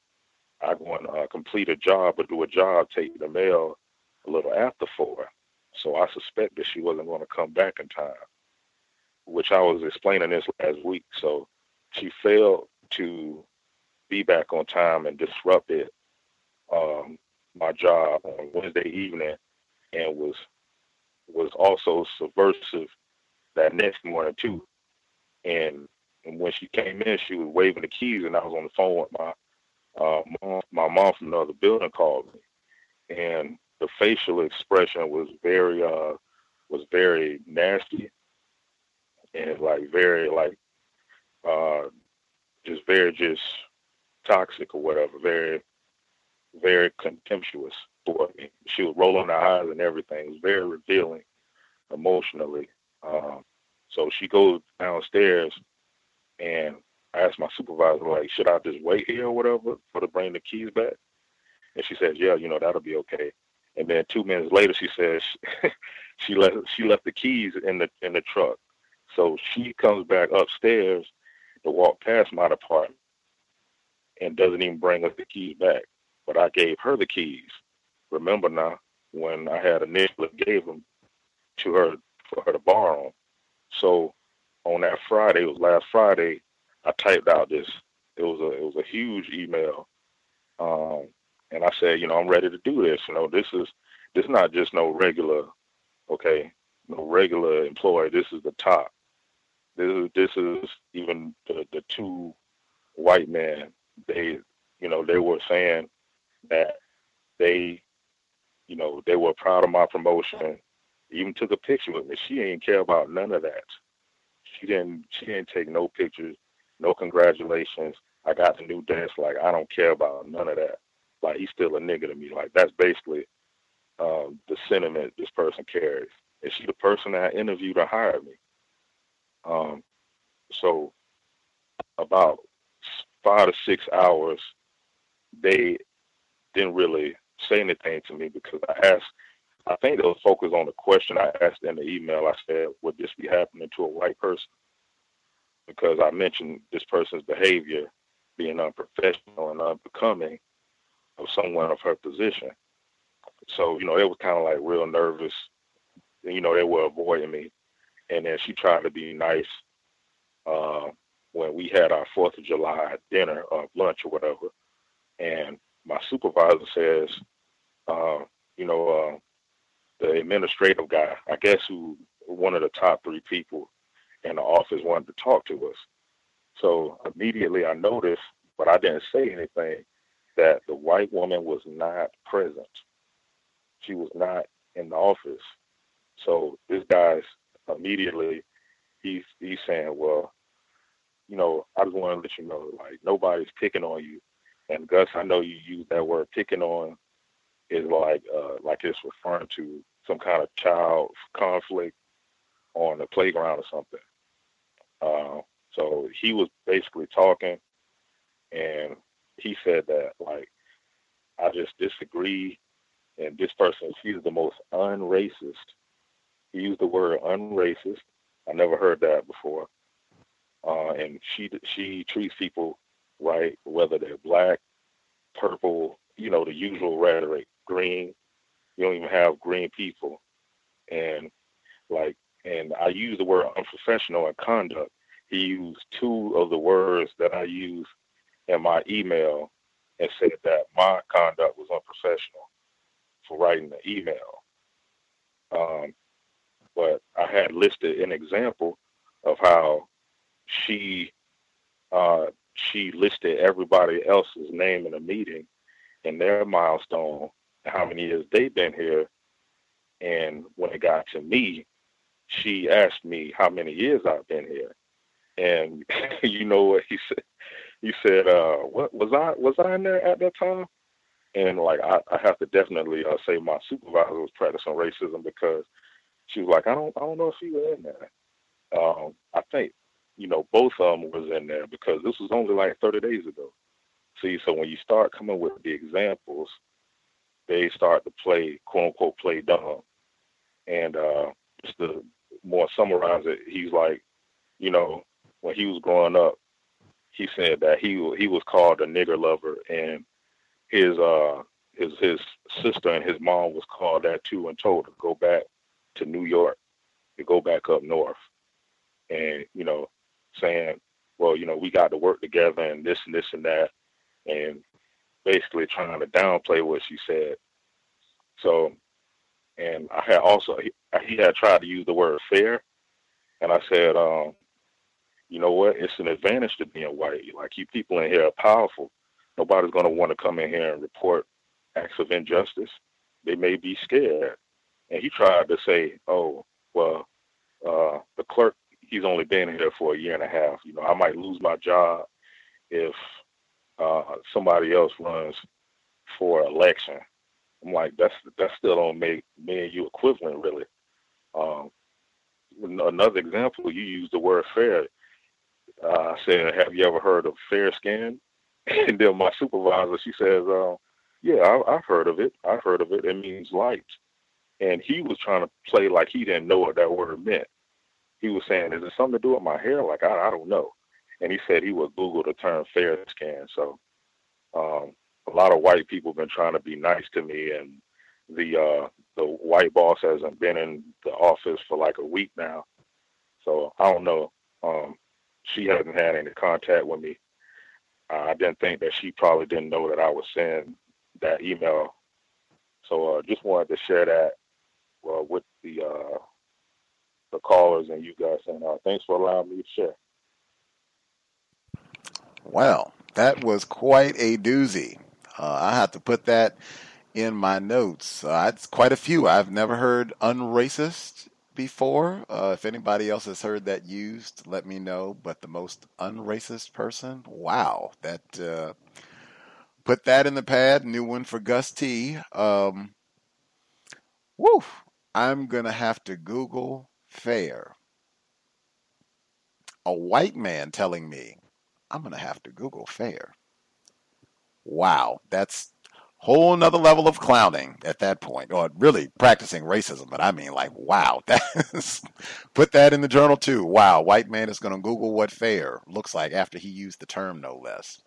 and complete a job or do a job, take the mail a little after 4. So I suspect that she wasn't going to come back in time, which I was explaining this last week. So she failed to be back on time and disrupted my job on Wednesday evening, and was also subversive that next morning too. And when she came in, she was waving the keys, and I was on the phone with my mom from the other building called me, and the facial expression was very nasty, and very toxic or whatever, very, very contemptuous for me. She was rolling her eyes and everything. It was very revealing emotionally. So she goes downstairs, and I asked my supervisor, like, should I just wait here or whatever for to bring the keys back? And she says, yeah, that'll be okay. And then 2 minutes later, she says she left the keys in the truck. So she comes back upstairs to walk past my department and doesn't even bring us the keys back. But I gave her the keys. Remember now, when I had initially gave them to her for her to borrow. So on that Friday, it was last Friday, I typed out this. It was a huge email, and I said, I'm ready to do this. This is not just no regular employee. This is the top. This is even the 2 white men. They were saying that they were proud of my promotion. Even took a picture with me. She didn't care about none of that. She didn't take no pictures. no congratulations. I got the new desk. Like, I don't care about none of that. Like, he's still a nigga to me. Like, that's basically the sentiment this person carries. And she the person that interviewed or hired me. So about 5 to 6 hours, they didn't really say anything to me because I think they was focused on the question I asked in the email. I said, would this be happening to a white person? Because I mentioned this person's behavior being unprofessional and unbecoming of someone of her position. So, you know, it was kind of like real nervous. You know, they were avoiding me. And then she tried to be nice when we had our 4th of July dinner or lunch or whatever. And my supervisor says, the administrative guy, I guess who one of the top 3 people in the office wanted to talk to us. So immediately I noticed, but I didn't say anything, that the white woman was not present. She was not in the office. So this guy's immediately, he's saying, well, you know, I just want to let you know, like, nobody's picking on you. And Gus, I know you use that word picking on is like it's referring to some kind of child conflict on the playground or something. So he was basically talking, and he said that, like, I just disagree, and this person, she's the most unracist. He used the word unracist. I never heard that before. And she treats people right, whether they're black, purple, you know, the usual rhetoric, green. You don't even have green people. And I use the word unprofessional and conduct. He used 2 of the words that I used in my email and said that my conduct was unprofessional for writing the email. But I had listed an example of how she listed everybody else's name in a meeting and their milestone, how many years they've been here. And when it got to me, she asked me how many years I've been here. And you know what he said? He said, "What was I in there at that time?" And like I have to definitely say my supervisor was practicing racism, because she was like, I don't know if she was in there. I think, you know, both of them was in there, because this was only like 30 days ago. See, so when you start coming with the examples, they start to play, quote unquote, play dumb. And just to more summarize it, he's like, you know, when he was growing up, he said that he was called a nigger lover, and his sister and his mom was called that too, and told to go back to New York, to go back up north. And, you know, saying, well, you know, we got to work together and this and that, and basically trying to downplay what she said. So, and I had also, he had tried to use the word fair, and I said, you know what, it's an advantage to being white. Like, you people in here are powerful. Nobody's going to want to come in here and report acts of injustice. They may be scared. And he tried to say, oh, well, the clerk, he's only been here for a year and a half. You know, I might lose my job if somebody else runs for election. I'm like, that still don't make me and you equivalent, really. Another example, you used the word fair. I said, have you ever heard of fair skin? And then my supervisor, she says, yeah, I've heard of it. It means light. And he was trying to play like he didn't know what that word meant. He was saying, is it something to do with my hair? Like, I don't know. And he said he would Google the term fair skin. So a lot of white people have been trying to be nice to me, and the white boss hasn't been in the office for like a week now. So I don't know. She hasn't had any contact with me. I didn't think that she probably didn't know that I was sending that email. So just wanted to share that with the callers and you guys. And thanks for allowing me to share. Wow, that was quite a doozy. I have to put that in my notes. It's quite a few. I've never heard unracist before. If anybody else has heard that used, let me know. But the most unracist person? Wow. That put that in the pad. New one for Gus T. Woo. I'm going to have to Google fair. A white man telling me I'm going to have to Google fair. Wow. That's whole nother level of clowning at that point, or really practicing racism. But I mean, like, wow, put that in the journal too. Wow, white man is going to Google what fair looks like after he used the term, no less.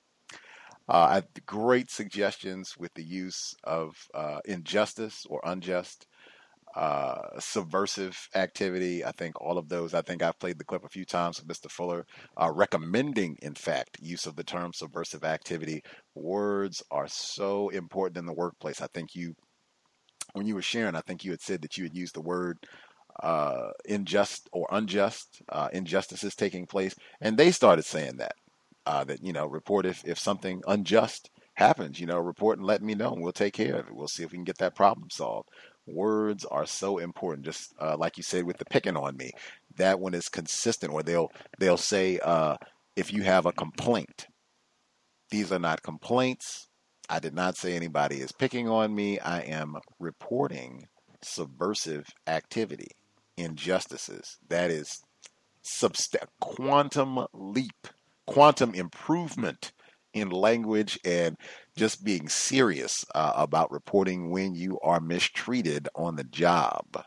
Great suggestions with the use of injustice or unjust, subversive activity. I think all of those, I think I've played the clip a few times with Mr. Fuller, recommending, in fact, use of the term subversive activity. Words are so important in the workplace. I think when you were sharing, I think you had said that you had used the word unjust or unjust, injustices taking place. And they started saying that, report if something unjust happens, report and let me know and we'll take care of it. We'll see if we can get that problem solved. Words are so important. Just like you said with the picking on me, that one is consistent. Or they'll say if you have a complaint, these are not complaints. I did not say anybody is picking on me. I am reporting subversive activity, injustices. That is quantum leap, quantum improvement in language, and just being serious about reporting when you are mistreated on the job.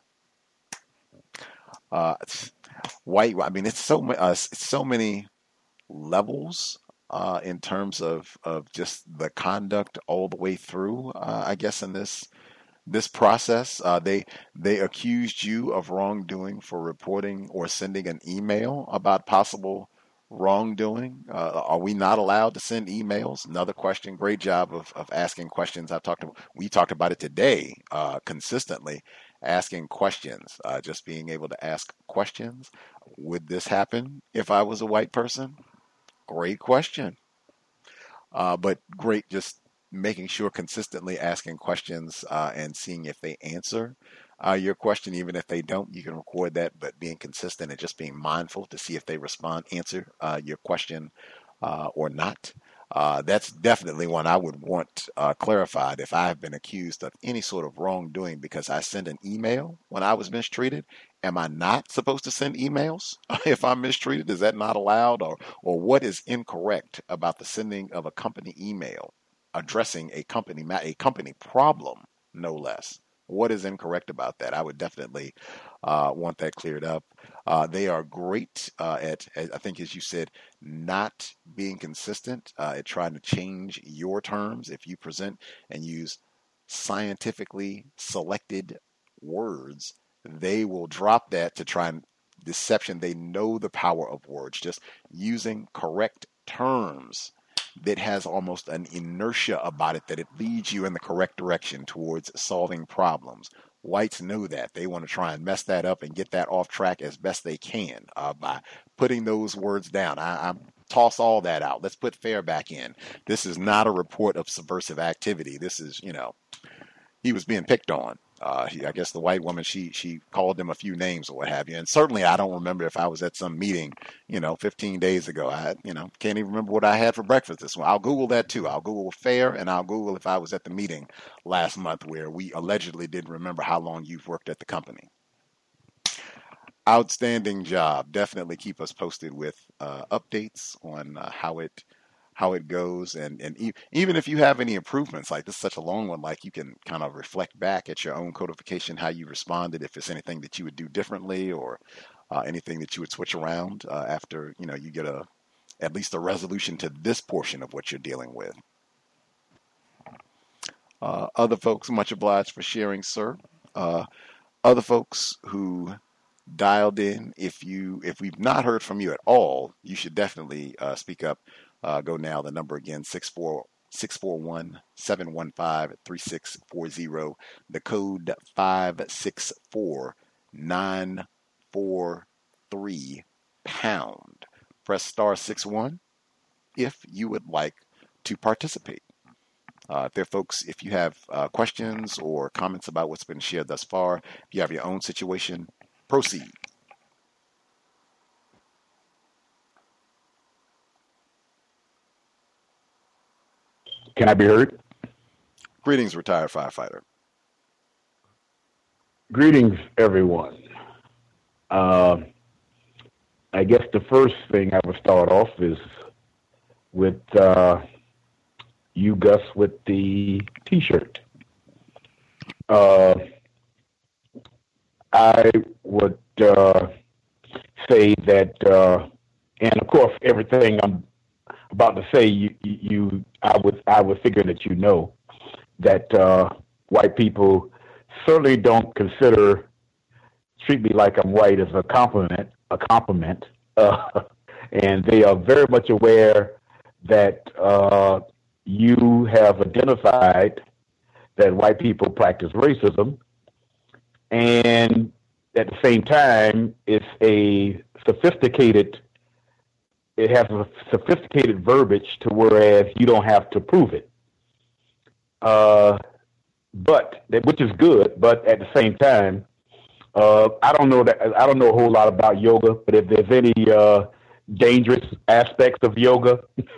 White, I mean, it's so many levels in terms of just the conduct all the way through. I guess in this process, they accused you of wrongdoing for reporting or sending an email about possible wrongdoing. Are we not allowed to send emails? Another question. Great job of asking questions. We talked about it today consistently, asking questions, just being able to ask questions. Would this happen if I was a white person? Great question. But great, just making sure consistently asking questions and seeing if they answer your question. Even if they don't, you can record that, but being consistent and just being mindful to see if they answer your question or not. That's definitely one I would want clarified. If I have been accused of any sort of wrongdoing because I sent an email when I was mistreated, am I not supposed to send emails if I'm mistreated? Is that not allowed? Or what is incorrect about the sending of a company email addressing a company problem, no less? What is incorrect about that? I would definitely want that cleared up. They are great at, I think, as you said, not being consistent at trying to change your terms. If you present and use scientifically selected words, they will drop that to try and deception. They know the power of words. Just using correct terms that has almost an inertia about it, that it leads you in the correct direction towards solving problems. Whites know that. They want to try and mess that up and get that off track as best they can by putting those words down. I toss all that out. Let's put fair back in. This is not a report of subversive activity. This is, he was being picked on. I guess the white woman, she called him a few names or what have you. And certainly I don't remember if I was at some meeting, 15 days ago. I can't even remember what I had for breakfast this one. I'll Google that too. I'll Google fair, and I'll Google if I was at the meeting last month where we allegedly didn't remember how long you've worked at the company. Outstanding job. Definitely keep us posted with updates on how it goes, and even if you have any improvements, like this is such a long one, like you can kind of reflect back at your own codification, how you responded, if it's anything that you would do differently or anything that you would switch around after you get at least a resolution to this portion of what you're dealing with. Other folks, much obliged for sharing, sir. Other folks who dialed in, if we've not heard from you at all, you should definitely speak up. Go now. The number again, 641-715-3640. The code 564943#. Press *61 if you would like to participate. If you have questions or comments about what's been shared thus far, if you have your own situation Proceed. Can I be heard? Greetings, retired firefighter. Greetings, everyone. I guess the first thing I would start off is with you, Gus, with the T-shirt. I would say that, and of course, everything I'm about to say, I would figure that you know that white people certainly don't treat me like I'm white as a compliment, and they are very much aware that you have identified that white people practice racism, and at the same time, it has a sophisticated verbiage to whereas you don't have to prove it. Which is good, but at the same time, I don't know a whole lot about yoga, but if there's any dangerous aspects of yoga,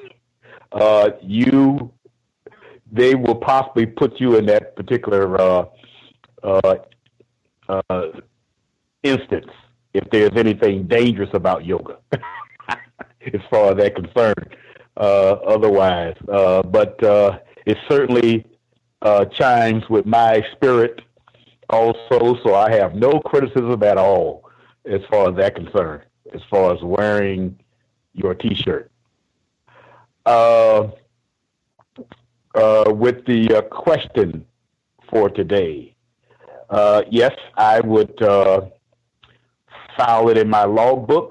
they will possibly put you in that particular instance if there's anything dangerous about yoga, as far as they're concerned. Otherwise, but it certainly chimes with my spirit also, so I have no criticism at all as far as that concerned, as far as wearing your T-shirt. With the question for today, yes, I would file it in my logbook,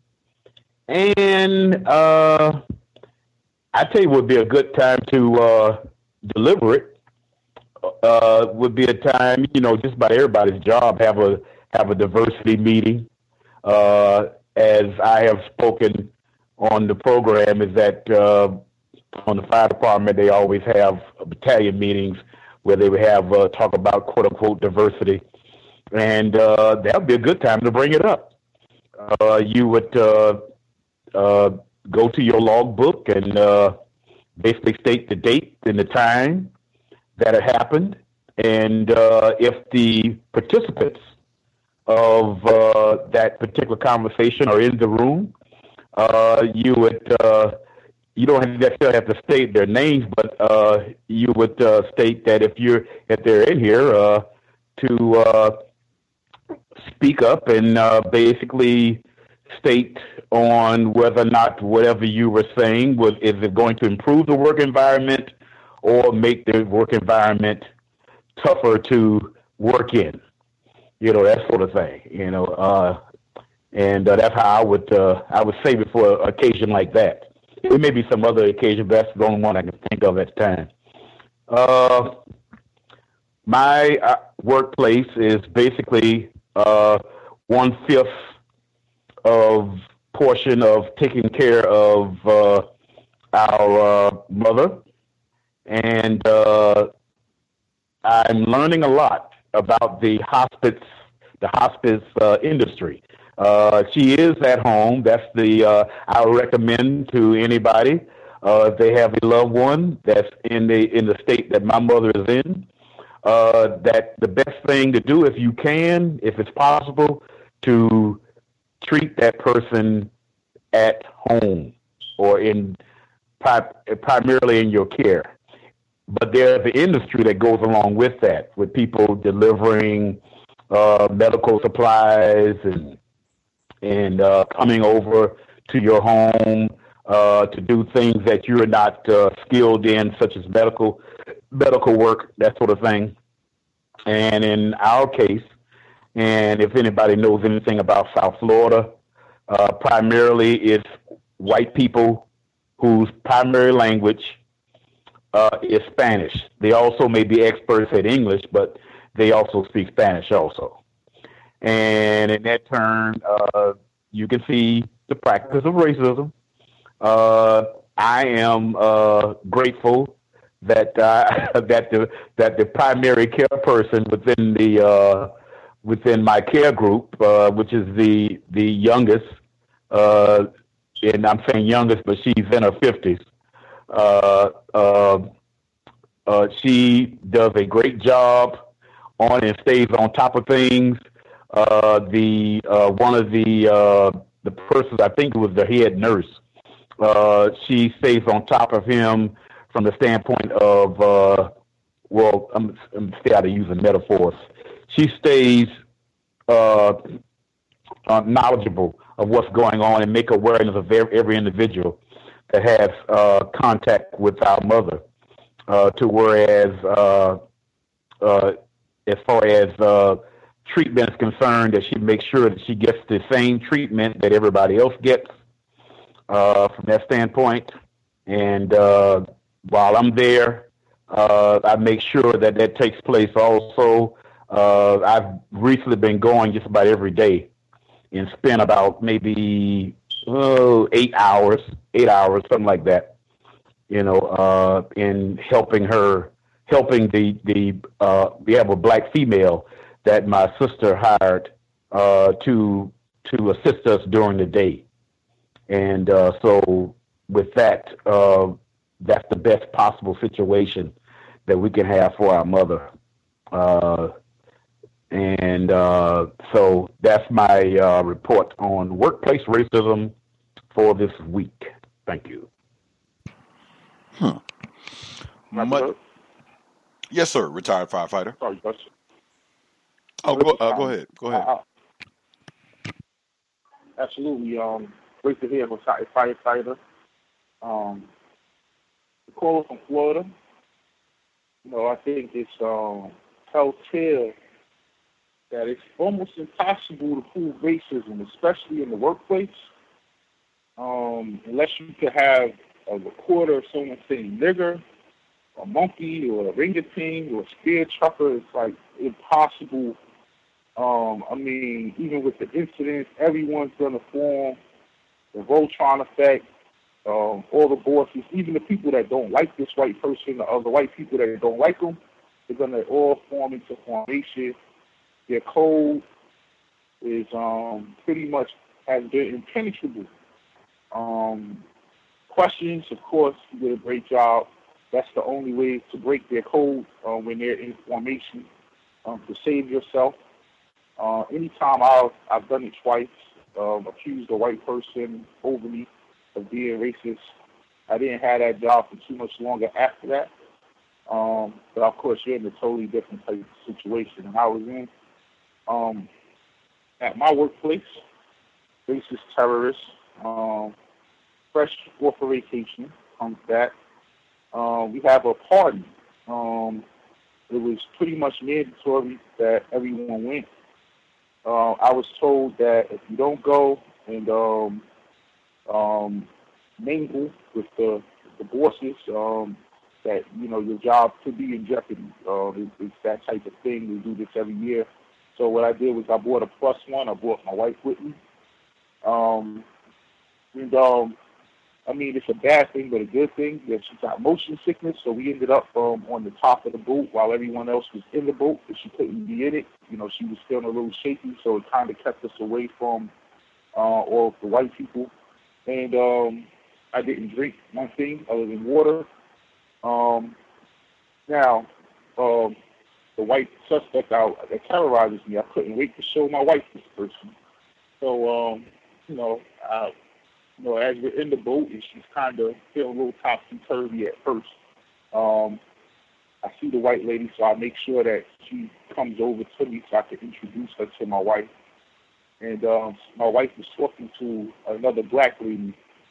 and I tell you, would be a good time to deliver it. Would be a time, just about everybody's job have a diversity meeting. As I have spoken on the program, is that on the fire department they always have battalion meetings where they would have talk about quote unquote diversity, and that would be a good time to bring it up. You would go to your logbook and basically state the date and the time that it happened, and if the participants of that particular conversation are in the room, you would you don't necessarily have to state their names, but you would state that if they're in here to speak up and basically state on whether or not whatever you were saying is it going to improve the work environment or make the work environment tougher to work in, that sort of thing, and that's how I would save it for an occasion like that. There may be some other occasion, but that's the only one I can think of at the time. My workplace is basically 1/5 of portion of taking care of our mother, and I'm learning a lot about the hospice industry. She is at home. That's I recommend to anybody if they have a loved one that's in the state that my mother is in, that the best thing to do, if you can, if it's possible, to treat that person at home or primarily in your care. But there's the industry that goes along with that, with people delivering medical supplies and coming over to your home to do things that you're not skilled in, such as medical work, that sort of thing. And in our case, and if anybody knows anything about South Florida, primarily it's white people whose primary language is Spanish. They also may be experts at English, but they also speak Spanish also. And in that turn, you can see the practice of racism. I am grateful that that the primary care person within the within my care group, which is the youngest, and I'm saying youngest, but she's in her 50s. She does a great job on and stays on top of things. One of the persons, I think it was the head nurse, she stays on top of him from the standpoint of, I'm stay out of using metaphors. She stays knowledgeable of what's going on and make awareness of every individual that has contact with our mother. To whereas, as far as treatment is concerned, that she makes sure that she gets the same treatment that everybody else gets from that standpoint. And while I'm there, I make sure that that takes place also. I've recently been going just about every day and spent about maybe 8 hours, something like that, in helping her, we have a black female that my sister hired to assist us during the day. And so with that, that's the best possible situation that we can have for our mother. So that's my report on workplace racism for this week. Thank you. Yes, sir. Retired firefighter. Sorry, Gus. Oh, go ahead. Go ahead. Absolutely. Great to hear about a firefighter. The caller from Florida. I think it's telltale that it's almost impossible to prove racism, especially in the workplace, unless you could have a recorder of someone saying nigger, or monkey, or orangutan, or spear trucker. It's like impossible. Even with the incidents, everyone's going to form the Voltron effect. All the bosses, even the people that don't like this white person, the other white people that don't like them, they're going to all form into formation. Their code is pretty much has been impenetrable. Questions, of course, you did a great job. That's the only way to break their code when they're in formation, to save yourself. Anytime I've done it twice, accused a white person overly of being racist. I didn't have that job for too much longer after that. But of course, you're in a totally different type of situation. And I was in at my workplace, racist terrorists, fresh off a vacation, comes back. We have a party. It was pretty much mandatory that everyone went. I was told that if you don't go and mingle with the bosses, that your job could be in jeopardy. It's that type of thing. We do this every year. So what I did was I bought a +1. I brought my wife with me. It's a bad thing, but a good thing that she got motion sickness. So we ended up on the top of the boat while everyone else was in the boat, but she couldn't be in it. She was feeling a little shaky, so it kind of kept us away from all of the white people. And I didn't drink one thing other than water. The white suspect that terrorizes me, I couldn't wait to show my wife this person. So, as we're in the boat and she's kind of feeling a little topsy-turvy at first, I see the white lady, so I make sure that she comes over to me so I can introduce her to my wife. And my wife was talking to another black lady.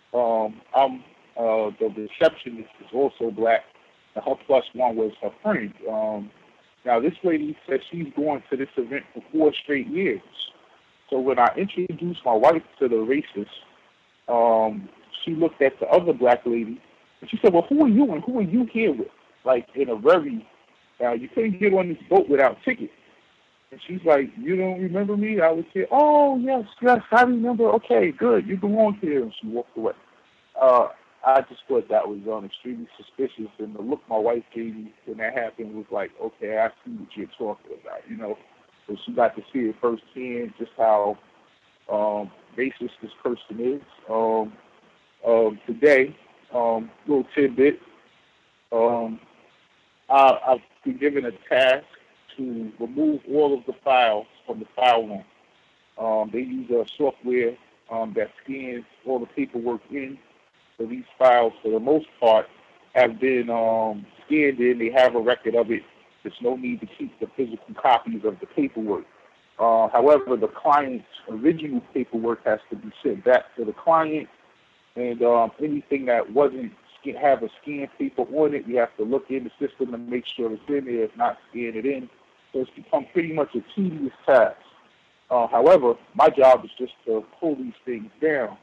The receptionist is also black, and her +1 was her friend. Now, this lady said she's going to this event for 4 straight years. So when I introduced my wife to the racist, she looked at the other black lady, and she said, well, who are you and who are you here with? Like, in a very, you couldn't get on this boat without ticket. And she's like, you don't remember me? I would say, oh, yes, I remember. Okay, good, you belong here. And she walked away. I just thought that was extremely suspicious, and the look my wife gave me when that happened was like, okay, I see what you're talking about, So she got to see it firsthand, just how racist this person is. Today, little tidbit, I've been given a task to remove all of the files from the file room. They use a software that scans all the paperwork in. So these files, for the most part, have been scanned in. They have a record of it. There's no need to keep the physical copies of the paperwork. However, the client's original paperwork has to be sent back to the client, and anything that wasn't have a scanned paper on it, we have to look in the system and make sure it's in there. If not, scan it in. So it's become pretty much a tedious task. However, my job is just to pull these things down.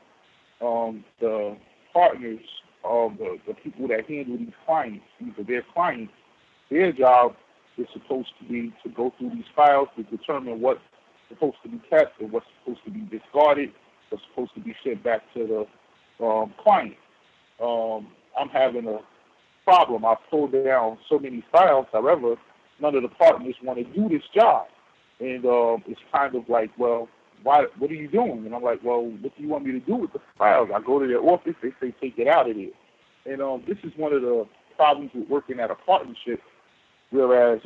The partners, the people that handle these clients, these are their clients, their job is supposed to be to go through these files to determine what's supposed to be kept and what's supposed to be discarded, what's supposed to be sent back to the client. I'm having a problem. I've pulled down so many files. However, none of the partners want to do this job. And it's kind of like, well, what are you doing? And I'm like, well, what do you want me to do with the files? I go to their office, they say, take it out of there. And this is one of the problems with working at a partnership, whereas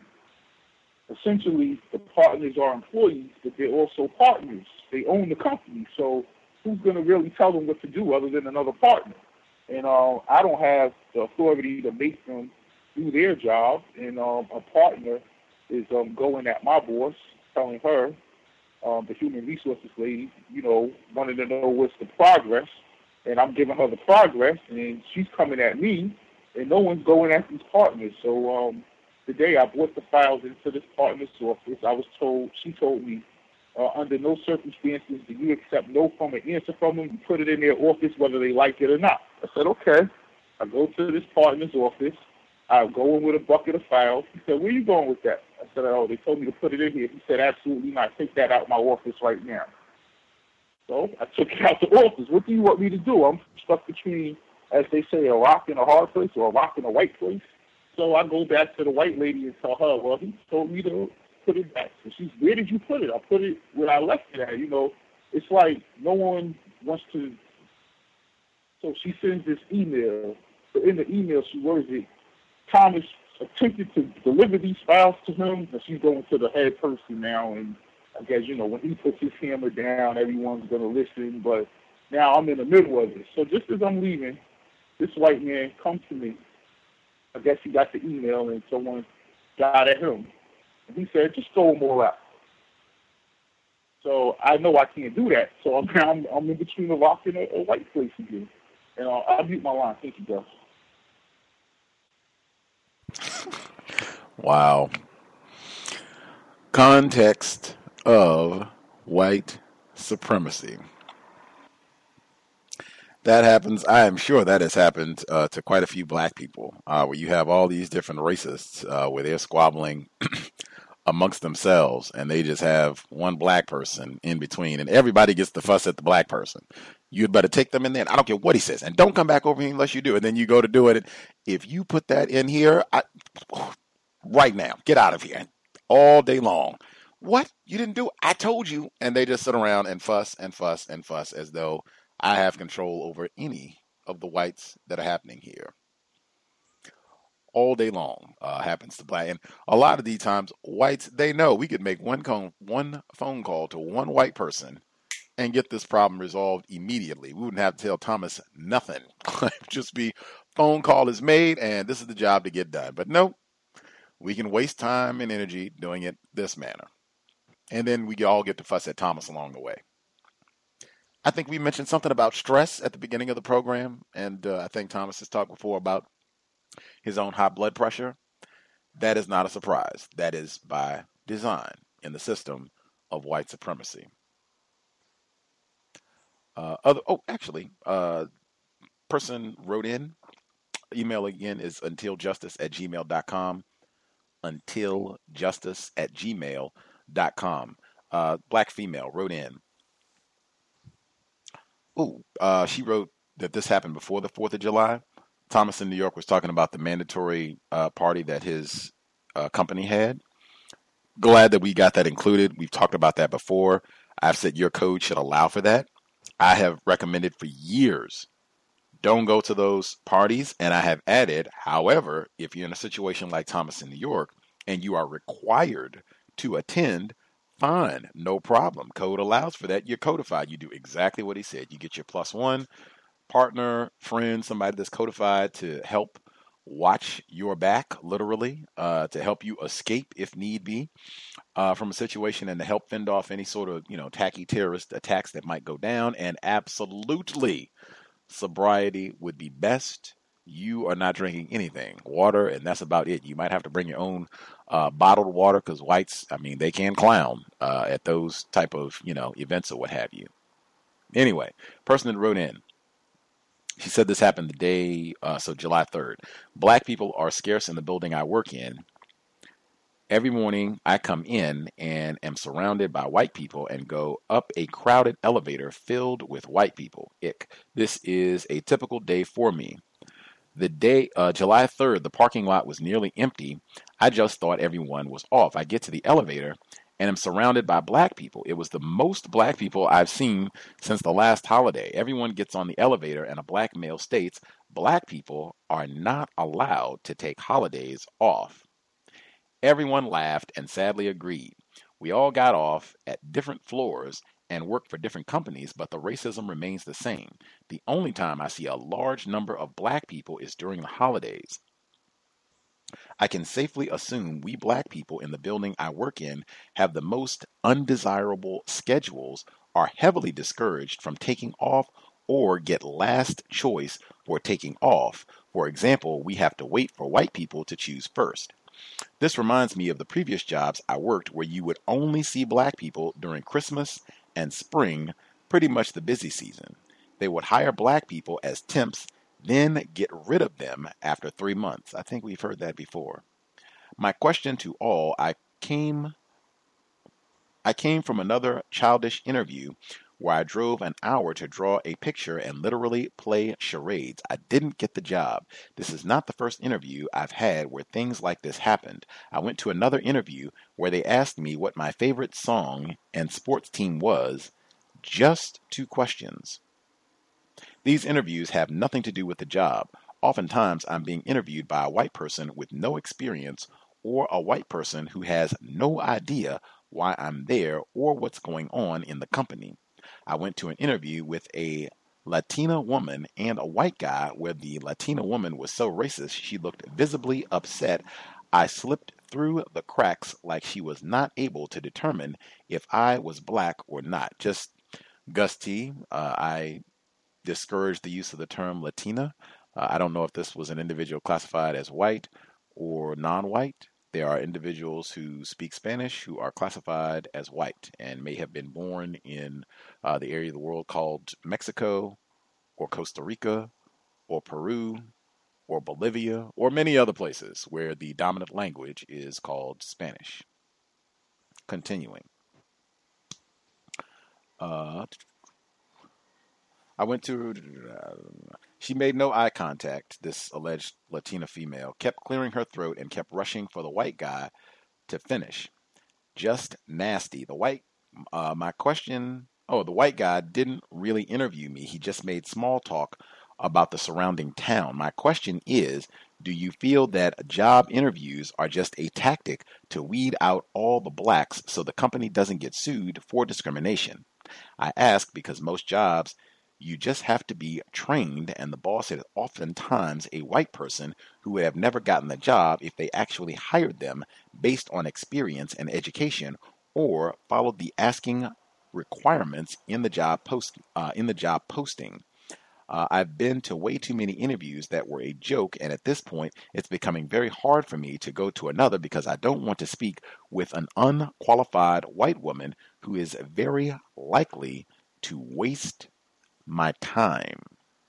essentially the partners are employees, but they're also partners. They own the company. So who's going to really tell them what to do other than another partner? And I don't have the authority to make them do their job. And a partner is going at my boss, telling her, the human resources lady, wanting to know what's the progress. And I'm giving her the progress, and she's coming at me, and no one's going at these partners. So today I brought the files into this partner's office. She told me, under no circumstances do you accept no from an answer from them. You put it in their office whether they like it or not. I said, okay. I go to this partner's office. I go in with a bucket of files. He said, where are you going with that? I said, oh, they told me to put it in here. He said, absolutely not. Take that out of my office right now. So I took it out the office. What do you want me to do? I'm stuck between, as they say, a rock and a hard place or a rock and a white place. So I go back to the white lady and tell her, well, he told me to put it back. So she's, where did you put it? I put it where I left it at. It's like no one wants to. So she sends this email. So in the email, she words it, Thomas attempted to deliver these files to him, but she's going to the head person now. And I guess, when he puts his hammer down, everyone's going to listen. But now I'm in the middle of it. So just as I'm leaving, this white man comes to me. I guess he got the email and someone got at him. And he said, just throw them all out. So I know I can't do that. So I'm in between a rock and a white place again. And I'll mute my line. Thank you, guys. Wow. Context of white supremacy. That happens. I am sure that has happened to quite a few black people, where you have all these different racists where they're squabbling amongst themselves, and they just have one black person in between, and everybody gets the fuss at the black person. You'd better take them in there. And I don't care what he says, and don't come back over here unless you do it. And then you go to do it. If you put that in here, right now, get out of here all day long. What? You didn't do it? I told you. And they just sit around and fuss and fuss and fuss as though I have control over any of the whites that are happening here. All day long happens to black. And a lot of these times, whites, they know we could make one phone call to one white person and get this problem resolved immediately. We wouldn't have to tell Thomas nothing. Just be phone call is made and this is the job to get done. But no, we can waste time and energy doing it this manner. And then we all get to fuss at Thomas along the way. I think we mentioned something about stress at the beginning of the program. And I think Thomas has talked before about his own high blood pressure. That is not a surprise. That is by design in the system of white supremacy. Person wrote in. Email again is untiljustice@gmail.com. Untiljustice@gmail.com. Black female wrote in. She wrote that this happened before the 4th of July. Thomas in New York was talking about the mandatory party that his company had. glad that we got that included. We've talked about that before. I've said your code should allow for that. I have recommended for years, don't go to those parties. And I have added, however, if you're in a situation like Thomas in New York and you are required to attend, fine, no problem. Code allows for that. You're codified. You do exactly what he said. You get your +1 partner, friend, somebody that's codified to help watch your back, literally, to help you escape if need be from a situation and to help fend off any sort of, tacky terrorist attacks that might go down. And absolutely, sobriety would be best. You are not drinking anything, water, and that's about it. You might have to bring your own bottled water because whites, they can clown at those type of, events or what have you. Anyway, person that wrote in, she said this happened the day, July 3rd. Black people are scarce in the building I work in. Every morning I come in and am surrounded by white people and go up a crowded elevator filled with white people. Ick. This is a typical day for me. The day, July 3rd, the parking lot was nearly empty. I just thought everyone was off. I get to the elevator and am surrounded by black people. It was the most black people I've seen since the last holiday. Everyone gets on the elevator and a black male states, black people are not allowed to take holidays off. Everyone laughed and sadly agreed. We all got off at different floors and work for different companies, but the racism remains the same. The only time I see a large number of black people is during the holidays. I can safely assume we black people in the building I work in have the most undesirable schedules, are heavily discouraged from taking off, or get last choice for taking off. For example, we have to wait for white people to choose first. This reminds me of the previous jobs I worked where you would only see black people during Christmas and spring, pretty much the busy season. They would hire black people as temps, then get rid of them after 3 months. I think we've heard that before. My question to all, I came from another childish interview where I drove an hour to draw a picture and literally play charades. I didn't get the job. This is not the first interview I've had where things like this happened. I went to another interview where they asked me what my favorite song and sports team was. Just 2 questions. These interviews have nothing to do with the job. Oftentimes, I'm being interviewed by a white person with no experience or a white person who has no idea why I'm there or what's going on in the company. I went to an interview with a Latina woman and a white guy where the Latina woman was so racist she looked visibly upset. I slipped through the cracks like she was not able to determine if I was black or not. Just Gus T, I discourage the use of the term Latina. I don't know if this was an individual classified as white or non-white. There are individuals who speak Spanish who are classified as white and may have been born in the area of the world called Mexico or Costa Rica or Peru or Bolivia or many other places where the dominant language is called Spanish. Continuing. I went to, she made no eye contact, this alleged Latina female, kept clearing her throat and kept rushing for the white guy to finish. Just nasty. The white guy didn't really interview me. He just made small talk about the surrounding town. My question is, do you feel that job interviews are just a tactic to weed out all the blacks so the company doesn't get sued for discrimination? I ask because most jobs, you just have to be trained, and the boss is oftentimes a white person who would have never gotten the job if they actually hired them based on experience and education or followed the asking requirements in the job posting. I've been to way too many interviews that were a joke, and at this point, it's becoming very hard for me to go to another because I don't want to speak with an unqualified white woman who is very likely to waste my time.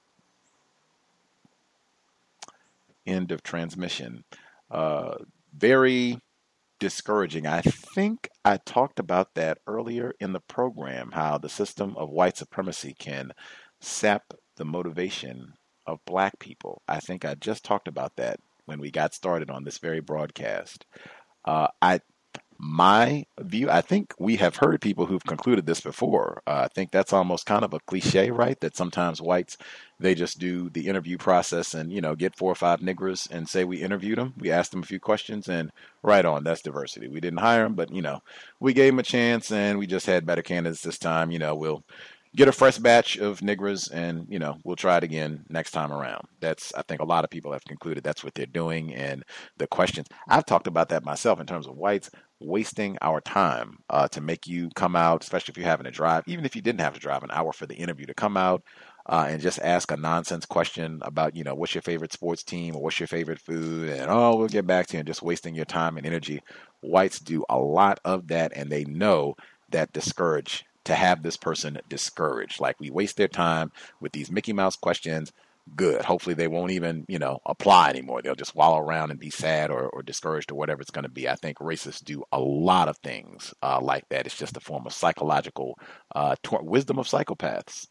End of transmission. Very discouraging. I think I talked about that earlier in the program, how the system of white supremacy can sap the motivation of black people. I think I just talked about that when we got started on this very broadcast. I my view, I think we have heard people who've concluded this before. I think that's almost kind of a cliche, right? That sometimes whites, they just do the interview process and, get 4 or 5 niggers and say we interviewed them. We asked them a few questions and right on, that's diversity. We didn't hire them, but, we gave them a chance and we just had better candidates this time. We'll get a fresh batch of niggers and, we'll try it again next time around. I think a lot of people have concluded that's what they're doing. And the questions, I've talked about that myself in terms of whites wasting our time to make you come out, especially if you're having to drive, even if you didn't have to drive an hour for the interview, to come out and just ask a nonsense question about, what's your favorite sports team or what's your favorite food? And, we'll get back to you, and just wasting your time and energy. Whites do a lot of that, and they know that to have this person discouraged. Like, we waste their time with these Mickey Mouse questions. Good. Hopefully they won't even, apply anymore. They'll just wallow around and be sad or discouraged or whatever it's going to be. I think racists do a lot of things like that. It's just a form of psychological wisdom of psychopaths.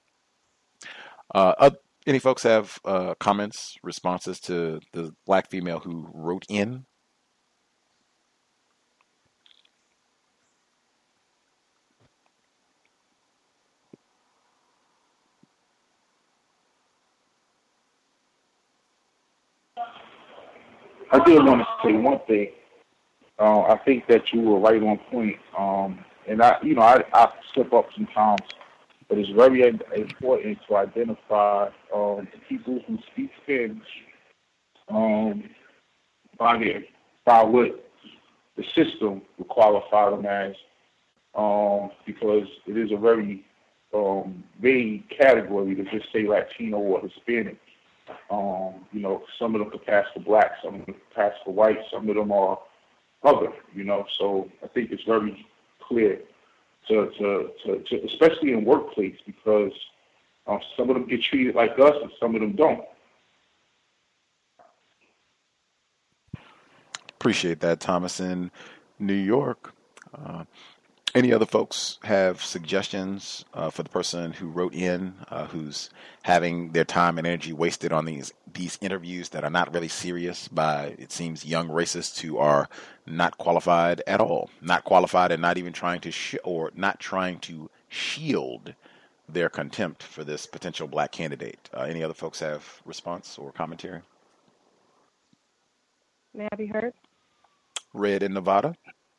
Any folks have comments, responses to the black female who wrote in? I did want to say one thing. I think that you were right on point. And I slip up sometimes, but it's very important to identify the people who speak Spanish by what the system would qualify them as, because it is a very vague category to just say Latino or Hispanic. Some of them could pass for black, some of them could pass for white, some of them are other, so I think it's very clear to especially in workplace, because some of them get treated like us and some of them don't. Appreciate that, Thomas. In New York, any other folks have suggestions for the person who wrote in, who's having their time and energy wasted on these interviews that are not really serious by, it seems, young racists who are not qualified at all, not qualified and not even trying to shield their contempt for this potential black candidate? Any other folks have response or commentary? May I be heard? Red in Nevada.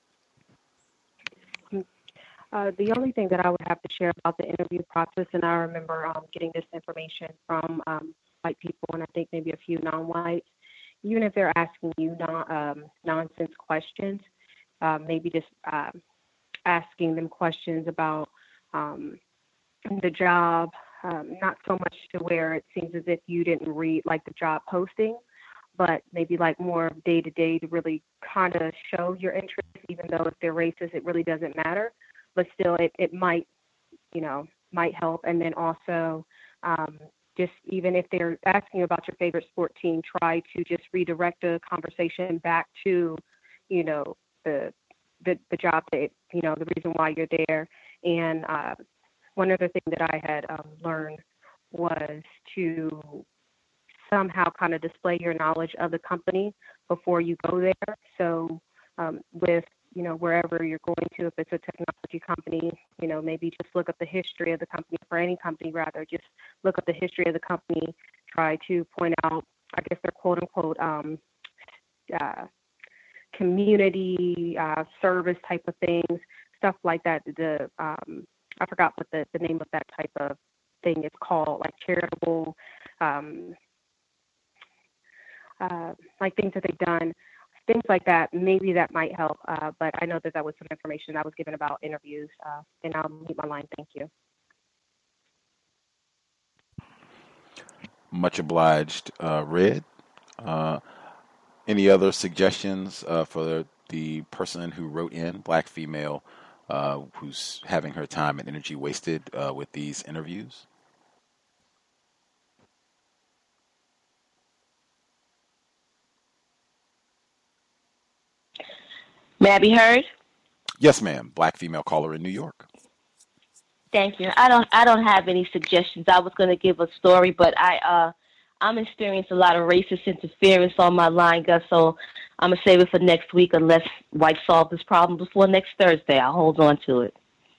The only thing that I would have to share about the interview process, and I remember getting this information from white people, and I think maybe a few non-whites, even if they're asking you nonsense questions, maybe just asking them questions about the job, not so much to where it seems as if you didn't read like the job posting, but maybe like more day to day to really kind of show your interest, even though if they're racist, it really doesn't matter. But still, it might help. And then also, just even if they're asking you about your favorite sport team, try to just redirect the conversation back to, the job that, the reason why you're there. And one other thing that I had learned was to somehow kind of display your knowledge of the company before you go there. So with wherever you're going to, if it's a technology company, maybe just look up the history of the company, for any company rather, just look up the history of the company, try to point out, I guess they're quote unquote, community service type of things, stuff like that. I forgot what the name of that type of thing is called, like charitable, like things that they've done. Things like that, maybe that might help, but I know that was some information that was given about interviews, and I'll mute my line. Thank you. Much obliged, Red. Any other suggestions for the person who wrote in, black female, who's having her time and energy wasted with these interviews? May I be heard? Yes, ma'am. Black female caller in New York. Thank you. I don't have any suggestions. I was going to give a story, but I'm experiencing a lot of racist interference on my line, Gus. So I'm going to save it for next week unless whites solve this problem before next Thursday. I'll hold on to it.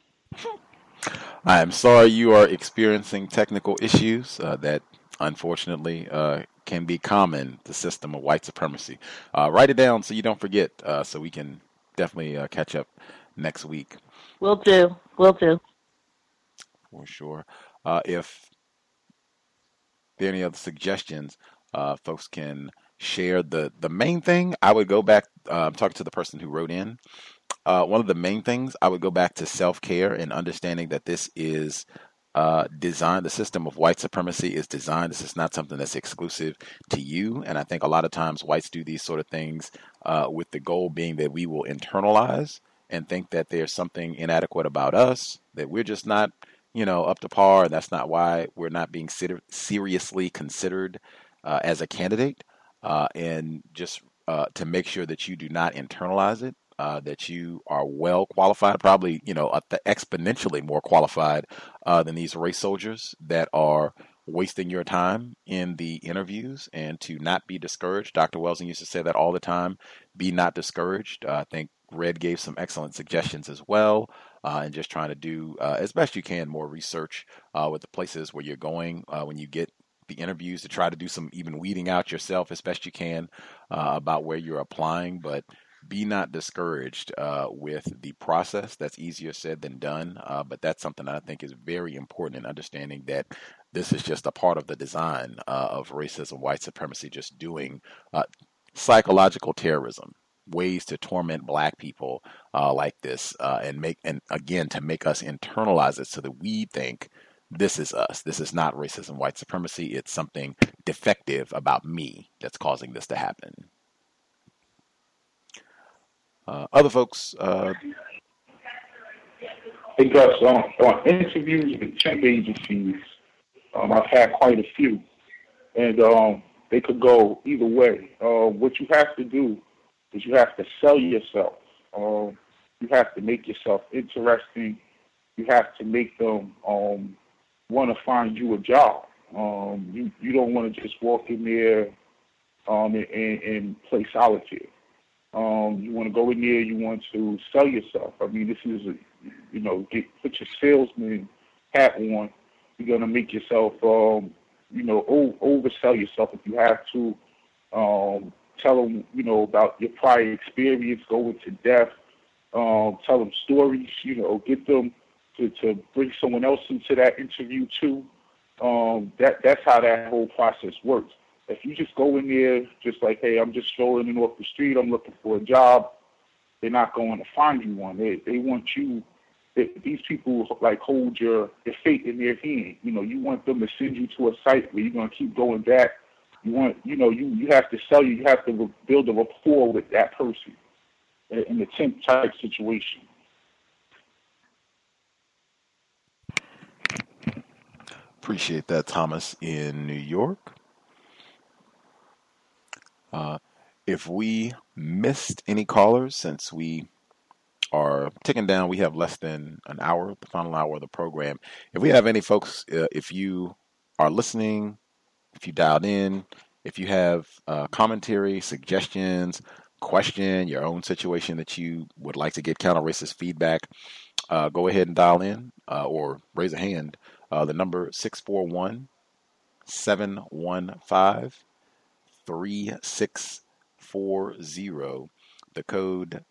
I am sorry you are experiencing technical issues that unfortunately can be common, the system of white supremacy. Write it down so you don't forget, so we can definitely catch up next week. Will do. Will do. For sure. If there are any other suggestions, folks can share. The main thing, I would go back, talking to the person who wrote in, one of the main things, I would go back to self-care and understanding that this is designed, the system of white supremacy is designed. This is not something that's exclusive to you. And I think a lot of times whites do these sort of things with the goal being that we will internalize and think that there's something inadequate about us, that we're just not, up to par. And that's not why we're not being seriously considered as a candidate. And just to make sure that you do not internalize it, that you are well qualified, probably, exponentially more qualified than these race soldiers that are wasting your time in the interviews, and to not be discouraged. Dr. Welsing used to say that all the time, be not discouraged. I think Red gave some excellent suggestions as well, and just trying to do as best you can more research with the places where you're going when you get the interviews, to try to do some even weeding out yourself as best you can about where you're applying. But be not discouraged with the process. That's easier said than done, but that's something that I think is very important in understanding that this is just a part of the design of racism, white supremacy, just doing psychological terrorism, ways to torment Black people like this, and again to make us internalize it so that we think this is us. This is not racism, white supremacy. It's something defective about me that's causing this to happen. Other folks. Hey Gus, on interviews with temp agencies, I've had quite a few, and they could go either way. What you have to do is you have to sell yourself. You have to make yourself interesting. You have to make them want to find you a job. You don't want to just walk in there and play solitaire. You want to go in there, you want to sell yourself. I mean, this is, put your salesman hat on. You're going to make yourself, oversell yourself if you have to. Tell them, about your prior experience, go into depth, tell them stories, get them to bring someone else into that interview too. That's how that whole process works. If you just go in there just like, hey, I'm just strolling in off the street, I'm looking for a job, they're not going to find you one. They want you. These people hold your fate in their hand. You want them to send you to a site where you're going to keep going back. You want, you have to sell you. You have to build a rapport with that person in the temp type situation. Appreciate that, Thomas in New York. If we missed any callers, since we are ticking down, we have less than an hour, the final hour of the program. If we have any folks, if you are listening, if you dialed in, if you have commentary, suggestions, question, your own situation that you would like to get counter-racist feedback, go ahead and dial in or raise a hand. The number 641-715-3640. The code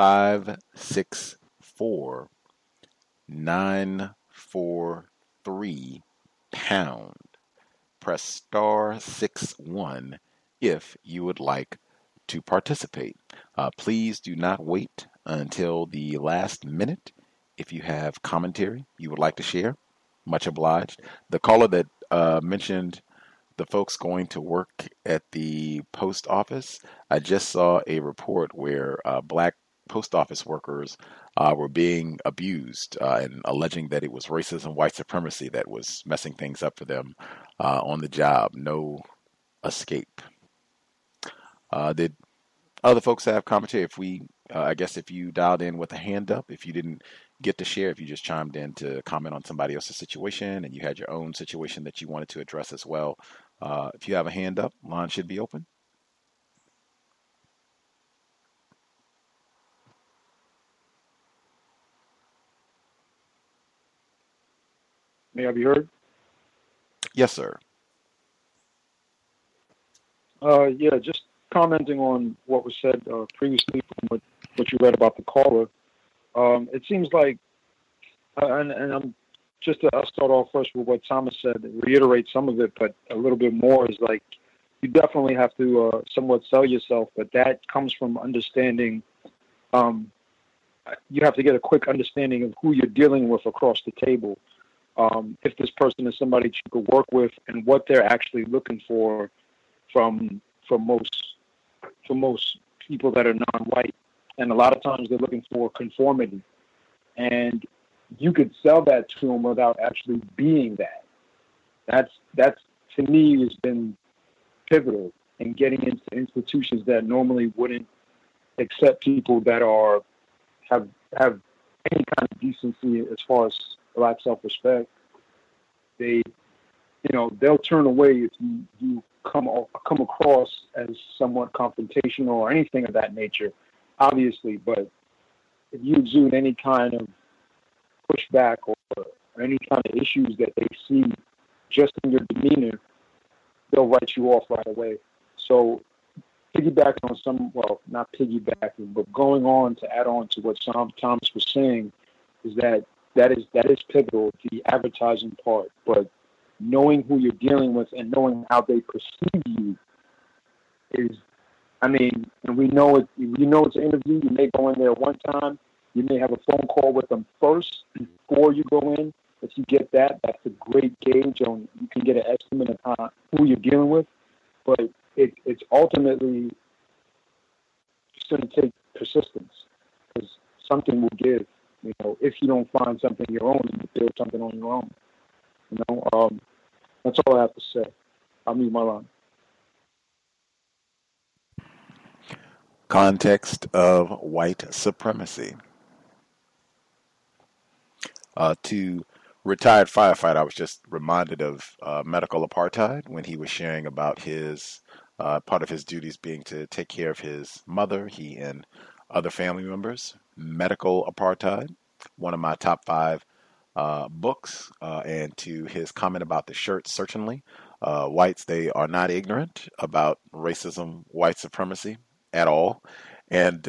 564-943 pound. Press star 61 if you would like to participate. Please do not wait until the last minute if you have commentary you would like to share. Much obliged. The caller that mentioned the folks going to work at the post office, I just saw a report where Black post office workers were being abused and alleging that it was racism, white supremacy that was messing things up for them on the job. No escape. Did other folks have commentary? If we, I guess if you dialed in with a hand up, if you didn't get to share, if you just chimed in to comment on somebody else's situation and you had your own situation that you wanted to address as well, if you have a hand up, line should be open. May I be heard? Yes, sir. Yeah, just commenting on what was said previously from what you read about the caller. It seems like, and I'm I'll start off first with what Thomas said, reiterate some of it, but a little bit more is like, you definitely have to somewhat sell yourself, but that comes from understanding, you have to get a quick understanding of who you're dealing with across the table. If this person is somebody that you could work with and what they're actually looking for from most people that are non-white. And a lot of times they're looking for conformity. And you could sell that to them without actually being that. That's to me has been pivotal in getting into institutions that normally wouldn't accept people that have any kind of decency as far as Black self-respect. They'll turn away if you come across as somewhat confrontational or anything of that nature, obviously. But if you exude any kind of pushback or any kind of issues that they see just in your demeanor, they'll write you off right away. So piggybacking on not piggybacking, but going on to add on to what Thomas was saying, is that is pivotal, the advertising part. But knowing who you're dealing with and knowing how they perceive you is, and we know it. You know it's an interview. You may go in there one time. You may have a phone call with them first before you go in. If you get that, that's a great gauge on. You can get an estimate of who you're dealing with. But it's ultimately just going to take persistence, because something will give. If you don't find something your own, you build something on your own. That's all I have to say. I'll mute my line. Context of white supremacy. To retired firefighter, I was just reminded of medical apartheid when he was sharing about his part of his duties being to take care of his mother, he and other family members. Medical apartheid, one of my top 5 books, and to his comment about the shirt, certainly. Whites, they are not ignorant about racism, white supremacy at all. And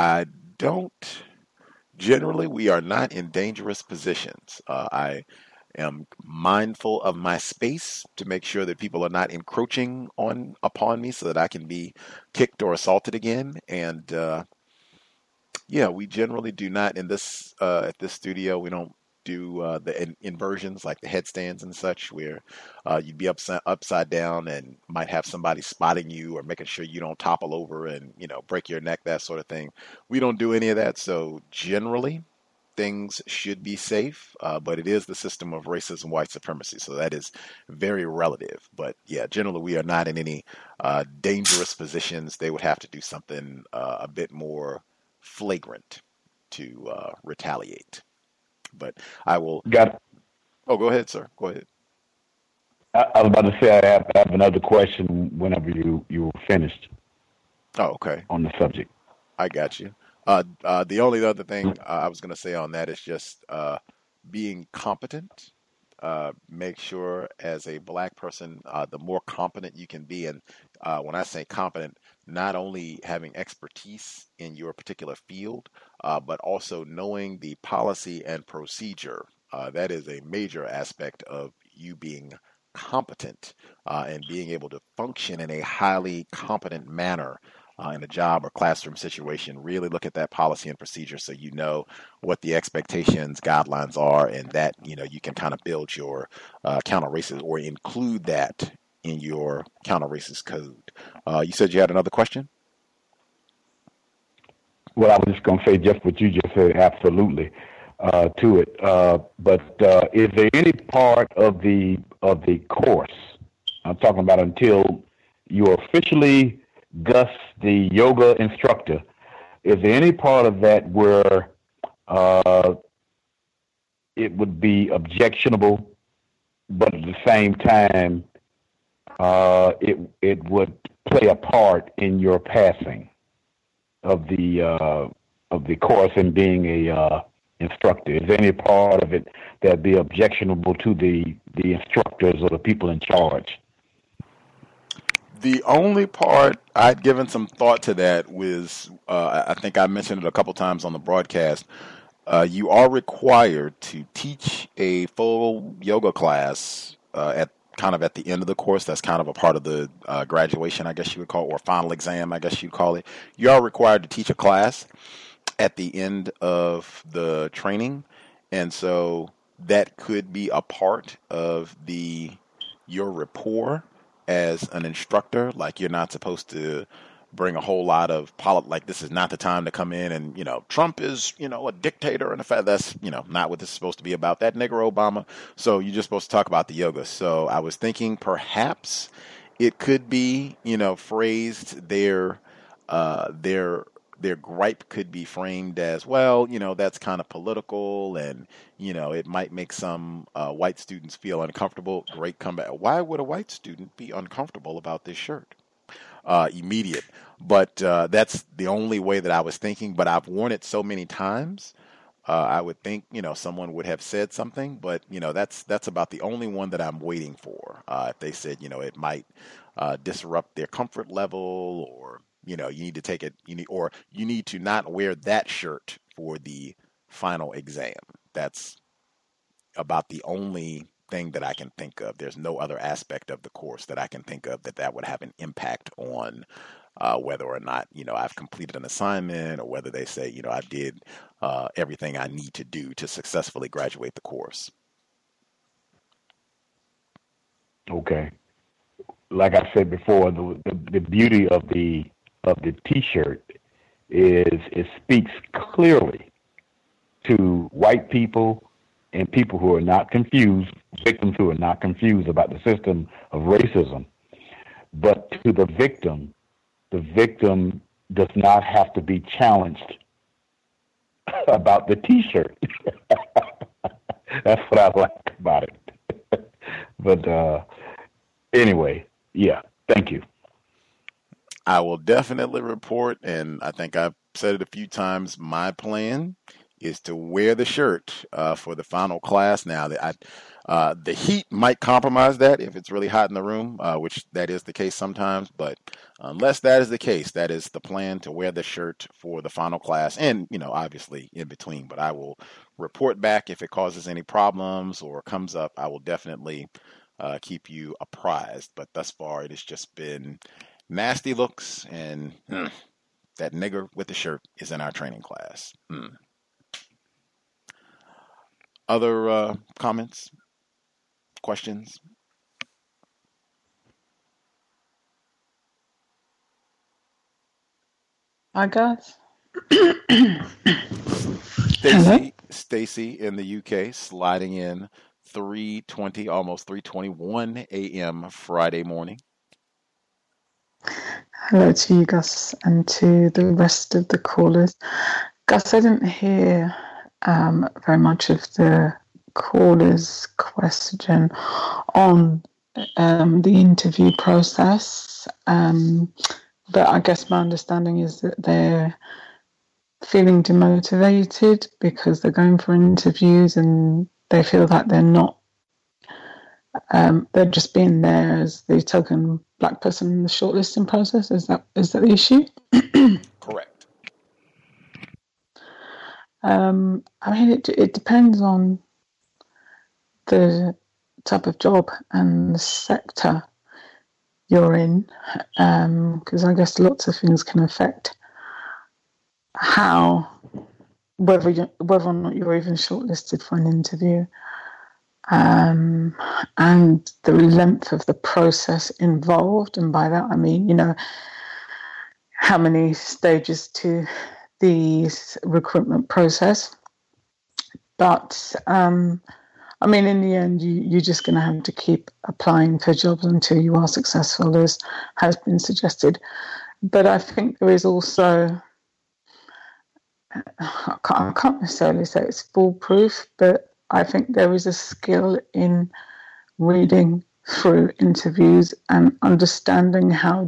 generally, we are not in dangerous positions. I am mindful of my space to make sure that people are not encroaching upon me so that I can be kicked or assaulted again. And we generally do not in this at this studio. We don't do the inversions like the headstands and such, where you'd be upside down and might have somebody spotting you or making sure you don't topple over and break your neck, that sort of thing. We don't do any of that. So generally, things should be safe, but it is the system of racism, white supremacy. So that is very relative. But yeah, generally we are not in any dangerous positions. They would have to do something a bit more flagrant to retaliate. But I will. Got it. Oh, go ahead, sir. Go ahead. I was about to say I have another question whenever you finished. Oh, okay. On the subject. I got you. The only other thing I was going to say on that is just being competent. Make sure as a Black person, the more competent you can be, and when I say competent, not only having expertise in your particular field, but also knowing the policy and procedure. That is a major aspect of you being competent and being able to function in a highly competent manner in a job or classroom situation. Really look at that policy and procedure so you know what the expectations, guidelines are, and that you can kind of build your counter-racist or include that in your counter-racist code. You said you had another question? Well, I was just going to say just what you just said, absolutely, to it. But is there any part of the course, I'm talking about until you officially Gus, the yoga instructor, is there any part of that where it would be objectionable, but at the same time it would play a part in your passing of the course and being a instructor? Is there any part of it that'd be objectionable to the instructors or the people in charge? The only part I'd given some thought to that was, I think I mentioned it a couple times on the broadcast. You are required to teach a full yoga class at the end of the course. That's kind of a part of the graduation, I guess you would call it, or final exam, I guess you'd call it. You are required to teach a class at the end of the training, and so that could be a part of your rapport as an instructor. Like, you're not supposed to bring a whole lot of like, this is not the time to come in and, Trump is, a dictator, and the fact that's, not what this is supposed to be about. That nigger Obama. So you're just supposed to talk about the yoga. So I was thinking perhaps it could be, phrased their gripe could be framed as, well, that's kind of political, and, it might make some white students feel uncomfortable. Great comeback. Why would a white student be uncomfortable about this shirt? Immediate. But that's the only way that I was thinking. But I've worn it so many times. I would think, someone would have said something. But, that's about the only one that I'm waiting for. If they said, it might disrupt their comfort level, or, you need to take it, or you need to not wear that shirt for the final exam. That's about the only thing that I can think of. There's no other aspect of the course that I can think of that would have an impact on whether or not, I've completed an assignment, or whether they say, I did everything I need to do to successfully graduate the course. Okay. Like I said before, the beauty of the T-shirt is it speaks clearly to white people and people who are not confused, victims who are not confused about the system of racism. But to the victim does not have to be challenged about the T-shirt. That's what I like about it. But anyway, yeah, thank you. I will definitely report, and I think I've said it a few times, my plan is to wear the shirt for the final class. Now, the heat might compromise that if it's really hot in the room, which that is the case sometimes. But unless that is the case, that is the plan, to wear the shirt for the final class, and, obviously in between. But I will report back if it causes any problems or comes up. I will definitely keep you apprised. But thus far, it has just been nasty looks, and that nigger with the shirt is in our training class. Other comments, questions? Hi, guys. Stacy in the UK sliding in 3:20, almost 3:21 a.m. Friday morning. Hello to you, Gus, and to the rest of the callers. Gus, I didn't hear very much of the caller's question on the interview process, but I guess my understanding is that they're feeling demotivated because they're going for interviews and they feel that they're not, they're just being there as the token black person in the shortlisting process. Is that the issue? Correct. I mean, it depends on the type of job and the sector you're in, because I guess lots of things can affect whether or not you're even shortlisted for an interview, and the length of the process involved. And by that I mean, how many stages to the recruitment process. But I mean, in the end, you're just going to have to keep applying for jobs until you are successful, as has been suggested. But I think there is also, I can't necessarily say it's foolproof, but I think there is a skill in reading through interviews and understanding how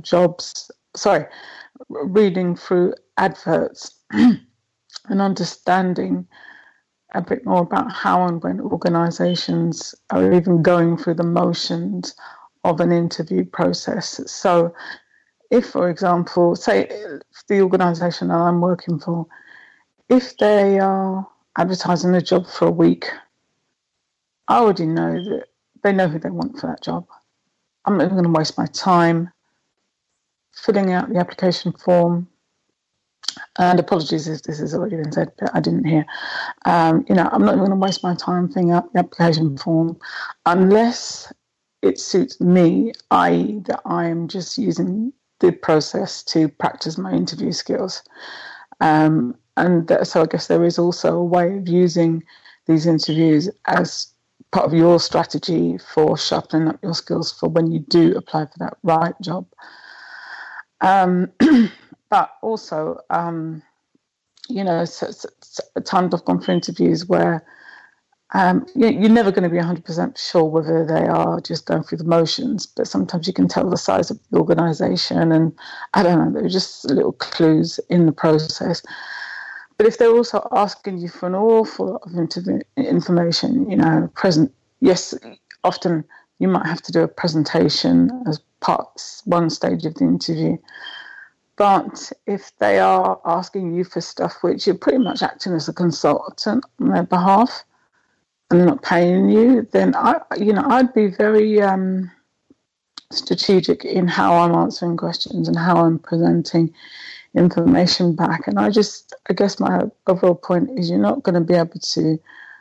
reading through adverts and understanding a bit more about how and when organisations are even going through the motions of an interview process. So if, for example, say the organisation that I'm working for, if they are advertising a job for a week, I already know that they know who they want for that job. I'm not even going to waste my time filling out the application form. And apologies if this has already been said, but I didn't hear. I'm not even going to waste my time filling out the application form unless it suits me, i.e. that I am just using the process to practice my interview skills. So I guess there is also a way of using these interviews as part of your strategy for sharpening up your skills for when you do apply for that right job. But also, times I've gone for interviews where you're never going to be 100% sure whether they are just going through the motions, but sometimes you can tell the size of the organisation, and I don't know, there are just little clues in the process. But if they're also asking you for an awful lot of information, yes, often you might have to do a presentation as one stage of the interview. But if they are asking you for stuff which you're pretty much acting as a consultant on their behalf and they're not paying you, then I'd be very strategic in how I'm answering questions and how I'm presenting information back. And I guess my overall point is you're not going to be able to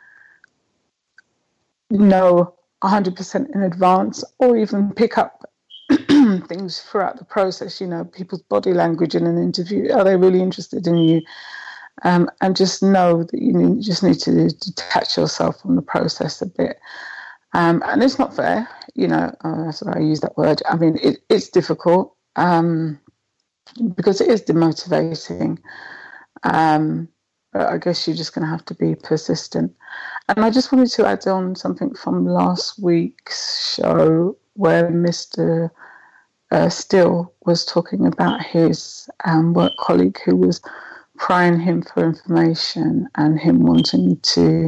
know 100% in advance or even pick up things throughout the process, people's body language in an interview. Are they really interested in you? And just know that you just need to detach yourself from the process a bit. And it's not fair, sorry, I use that word. I mean, it's difficult because it is demotivating. But I guess you're just going to have to be persistent. And I just wanted to add on something from last week's show where Mr. Still was talking about his work colleague who was prying him for information and him wanting to,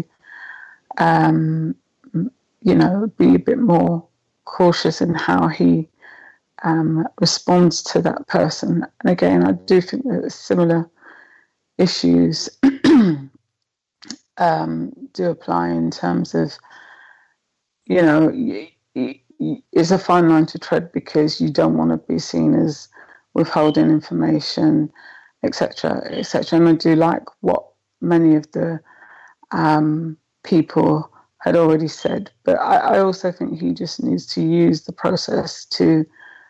be a bit more cautious in how he responds to that person. And again, I do think that similar issues do apply in terms of, it's a fine line to tread because you don't want to be seen as withholding information, etc., etc. And I do like what many of the people had already said, but I also think he just needs to use the process to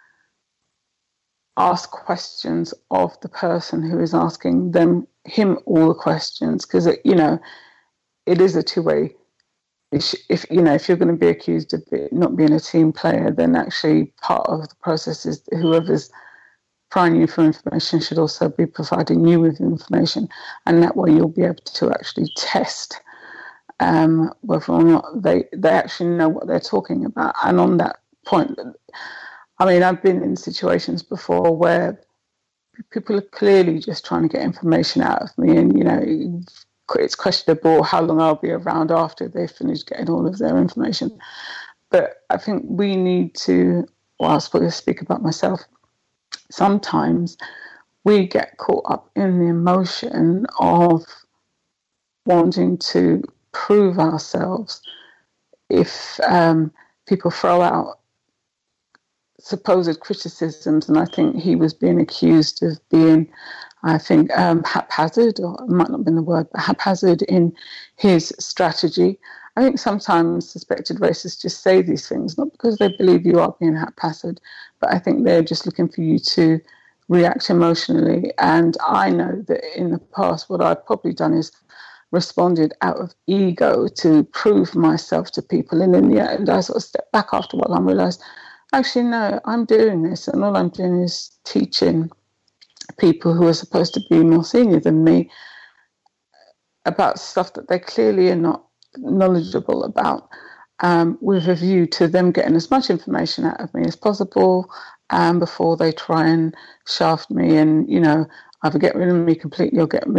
ask questions of the person who is asking him all the questions, because it is a two-way. If you're going to be accused of not being a team player, then actually part of the process is whoever's prying you for information should also be providing you with information, and that way you'll be able to actually test whether or not they actually know what they're talking about. And on that point, I mean, I've been in situations before where people are clearly just trying to get information out of me, and it's questionable how long I'll be around after they've finished getting all of their information. But I think we need to, I'll speak about myself, sometimes we get caught up in the emotion of wanting to prove ourselves. If people throw out supposed criticisms, and I think he was being accused of being, haphazard, or it might not have been the word, but haphazard in his strategy. I think sometimes suspected racists just say these things, not because they believe you are being haphazard, but I think they're just looking for you to react emotionally. And I know that in the past, what I've probably done is responded out of ego to prove myself to people. And in the end, I sort of stepped back after a while and realised, actually, no, I'm doing this, and all I'm doing is teaching people who are supposed to be more senior than me about stuff that they clearly are not knowledgeable about, with a view to them getting as much information out of me as possible before they try and shaft me and, either get rid of me completely or get rid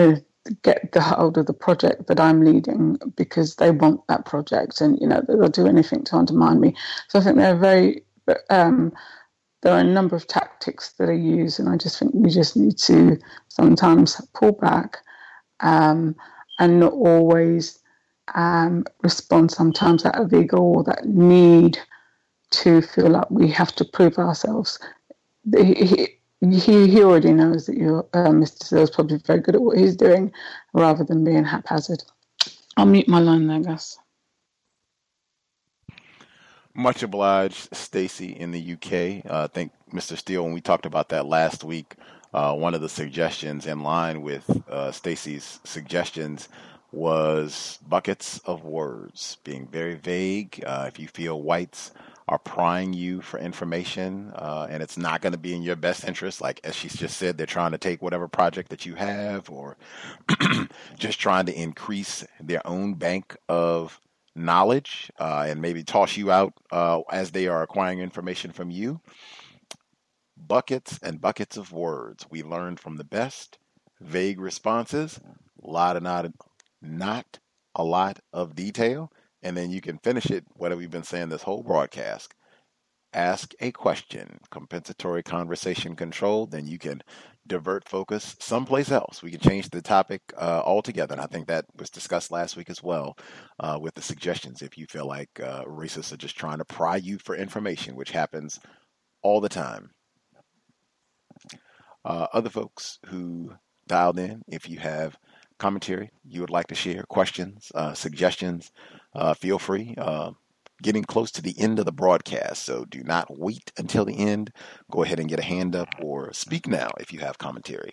get the hold of the project that I'm leading because they want that project, and they'll do anything to undermine me. So I think there are a number of tactics that are used, and I just think we just need to sometimes pull back and not always respond sometimes out of ego or that need to feel like we have to prove ourselves. He already knows that Mr. Seale's probably very good at what he's doing rather than being haphazard. I'll mute my line there, Gus. Much obliged, Stacey in the UK. I think, Mr. Steele, when we talked about that last week, one of the suggestions in line with Stacey's suggestions was buckets of words, being very vague. If you feel whites are prying you for information and it's not going to be in your best interest, like as she just said, they're trying to take whatever project that you have or just trying to increase their own bank of knowledge and maybe toss you out as they are acquiring information from you. Buckets and buckets of words. We learned from the best. Vague responses, not a lot of detail, and then you can finish it, what have we been saying this whole broadcast? Ask a question, compensatory conversation control, then you can divert focus someplace else. We can change the topic altogether, and I think that was discussed last week as well with the suggestions if you feel like racists are just trying to pry you for information, which happens all the time. Other folks who dialed in, if you have commentary you would like to share, questions, suggestions, feel free. Getting close to the end of the broadcast, so do not wait until the end. Go ahead and get a hand up or speak now if you have commentary.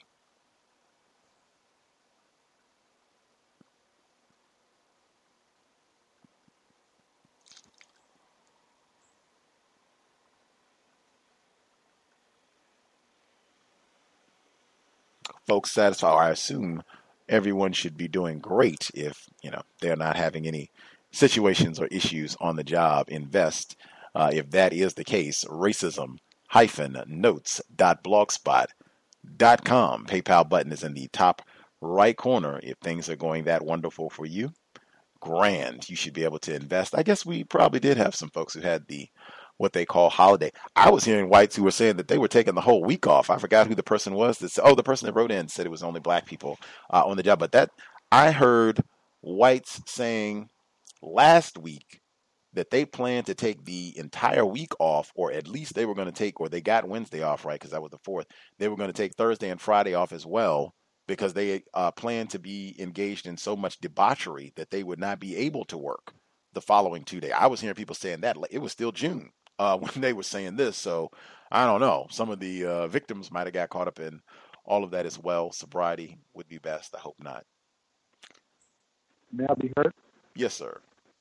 Folks satisfied, or I assume everyone should be doing great if, they're not having any situations or issues on the job. Invest. If that is the case, racism-notes.blogspot.com. PayPal button is in the top right corner. If things are going that wonderful for you, grand. You should be able to invest. I guess we probably did have some folks who had what they call holiday. I was hearing whites who were saying that they were taking the whole week off. I forgot who the person was. The person that wrote in said it was only black people on the job. But I heard whites saying last week that they planned to take the entire week off, or at least they were going to take, or they got Wednesday off, right? Because that was the 4th. They were going to take Thursday and Friday off as well because they planned to be engaged in so much debauchery that they would not be able to work the following 2 days. I was hearing people saying that. It was still June when they were saying this. So I don't know. Some of the victims might have got caught up in all of that as well. Sobriety would be best. I hope not. May I be heard? Yes, sir.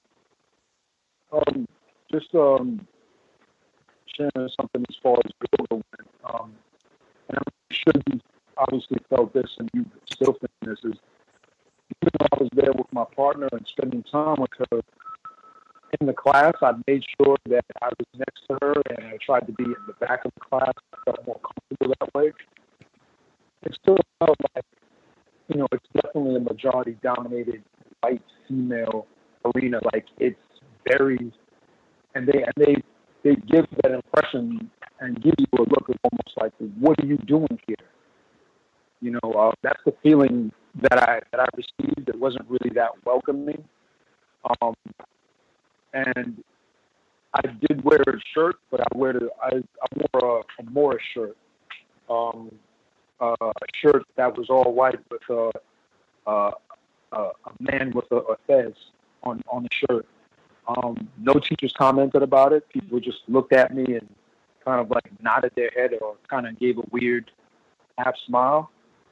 Just sharing something as far as yoga went. And I'm sure you obviously felt this and you still think this is, even though I was there with my partner and spending time with her in the class, I made sure that I was next to her and I tried to be in the back of the class. I felt more comfortable that way. It still felt like, it's definitely a majority dominated white female arena. Like it's very, and they give that impression and give you a look of almost like, what are you doing here? That's the feeling that I received. It wasn't really that welcoming. And I did wear a shirt, but I wore a Morris shirt, a shirt that was all white with a man with a fez on the shirt. No teachers commented about it. People just looked at me and kind of like nodded their head or kind of gave a weird half smile.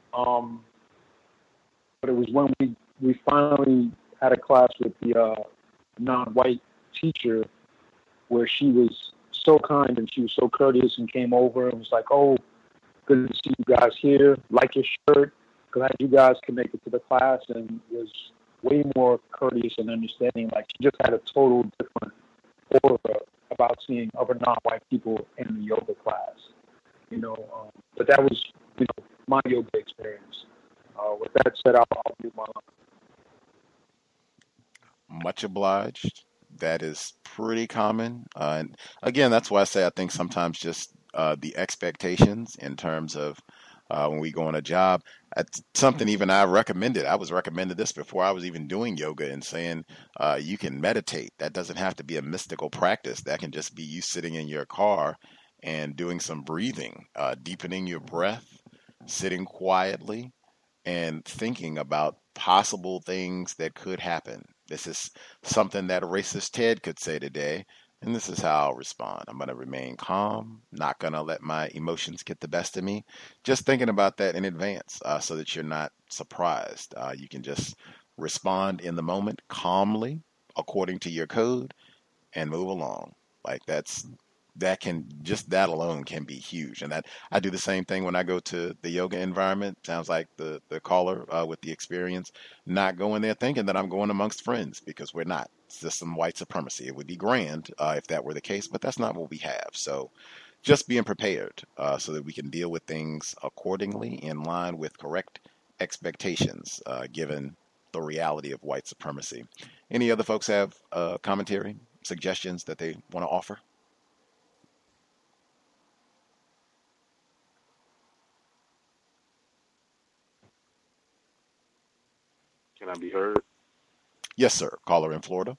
But it was when we finally had a class with the non-white teacher where she was so kind and she was so courteous and came over and was like, "Oh, good to see you guys here. Like your shirt. Glad you guys can make it to the class," and was way more courteous and understanding. Like she just had a total different aura about seeing other non-white people in the yoga class. But that was, my yoga experience with that said, I'll mute my line. Much obliged. That is pretty common. And again, that's why I say I think sometimes just the expectations in terms of when we go on a job. That's something even I recommended. I was recommended this before I was even doing yoga and saying you can meditate. That doesn't have to be a mystical practice. That can just be you sitting in your car and doing some breathing, deepening your breath, sitting quietly, and thinking about possible things that could happen. This is something that racist Ted could say today, and this is how I'll respond. I'm going to remain calm, not going to let my emotions get the best of me. Just thinking about that in advance so that you're not surprised. You can just respond in the moment calmly, according to your code, and move along. Like that alone can be huge. And that I do the same thing when I go to the yoga environment. Sounds like the caller with the experience, not going there thinking that I'm going amongst friends, because we're not. It's just some white supremacy. It would be grand if that were the case, but that's not what we have. So just being prepared so that we can deal with things accordingly in line with correct expectations given the reality of white supremacy. Any other folks have commentary, suggestions that they want to offer? Can I be heard? Yes, sir. Caller in Florida.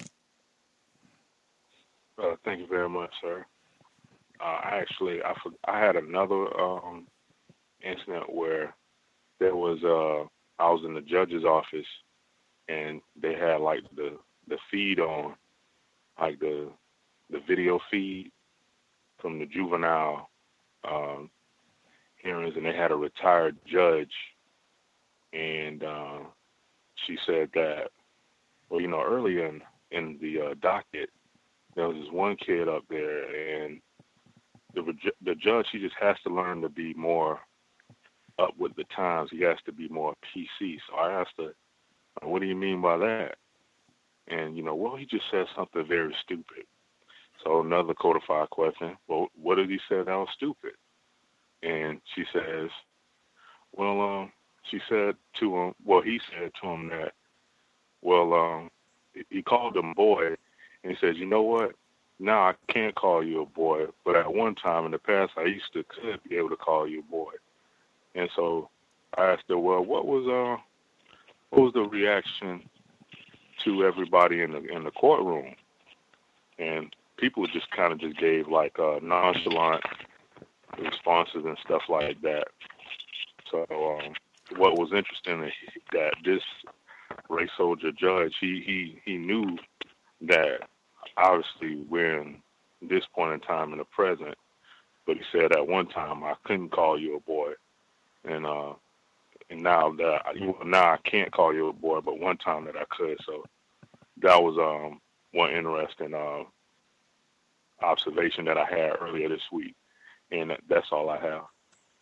Thank you very much, sir. I had another incident where there was I was in the judge's office and they had like the feed on, like the video feed from the juvenile hearings, and they had a retired judge, and she said that, well, early in the docket, there was this one kid up there, and the judge, he just has to learn to be more up with the times. He has to be more PC. So I asked her, what do you mean by that? And, well, he just said something very stupid. So another codified question, well, what did he say that was stupid? And she says, well, he said to him that, well, he called him boy, and he says, you know what? Now I can't call you a boy, but at one time in the past, I could be able to call you a boy. And so I asked her, well, what was the reaction to everybody in the courtroom? And people just kind of gave like nonchalant responses and stuff like that. So what was interesting is that this race soldier judge, he knew that obviously we're in this point in time in the present, but he said at one time I couldn't call you a boy, and now I can't call you a boy, but one time that I could. So that was one interesting observation that I had earlier this week, and that's all I have.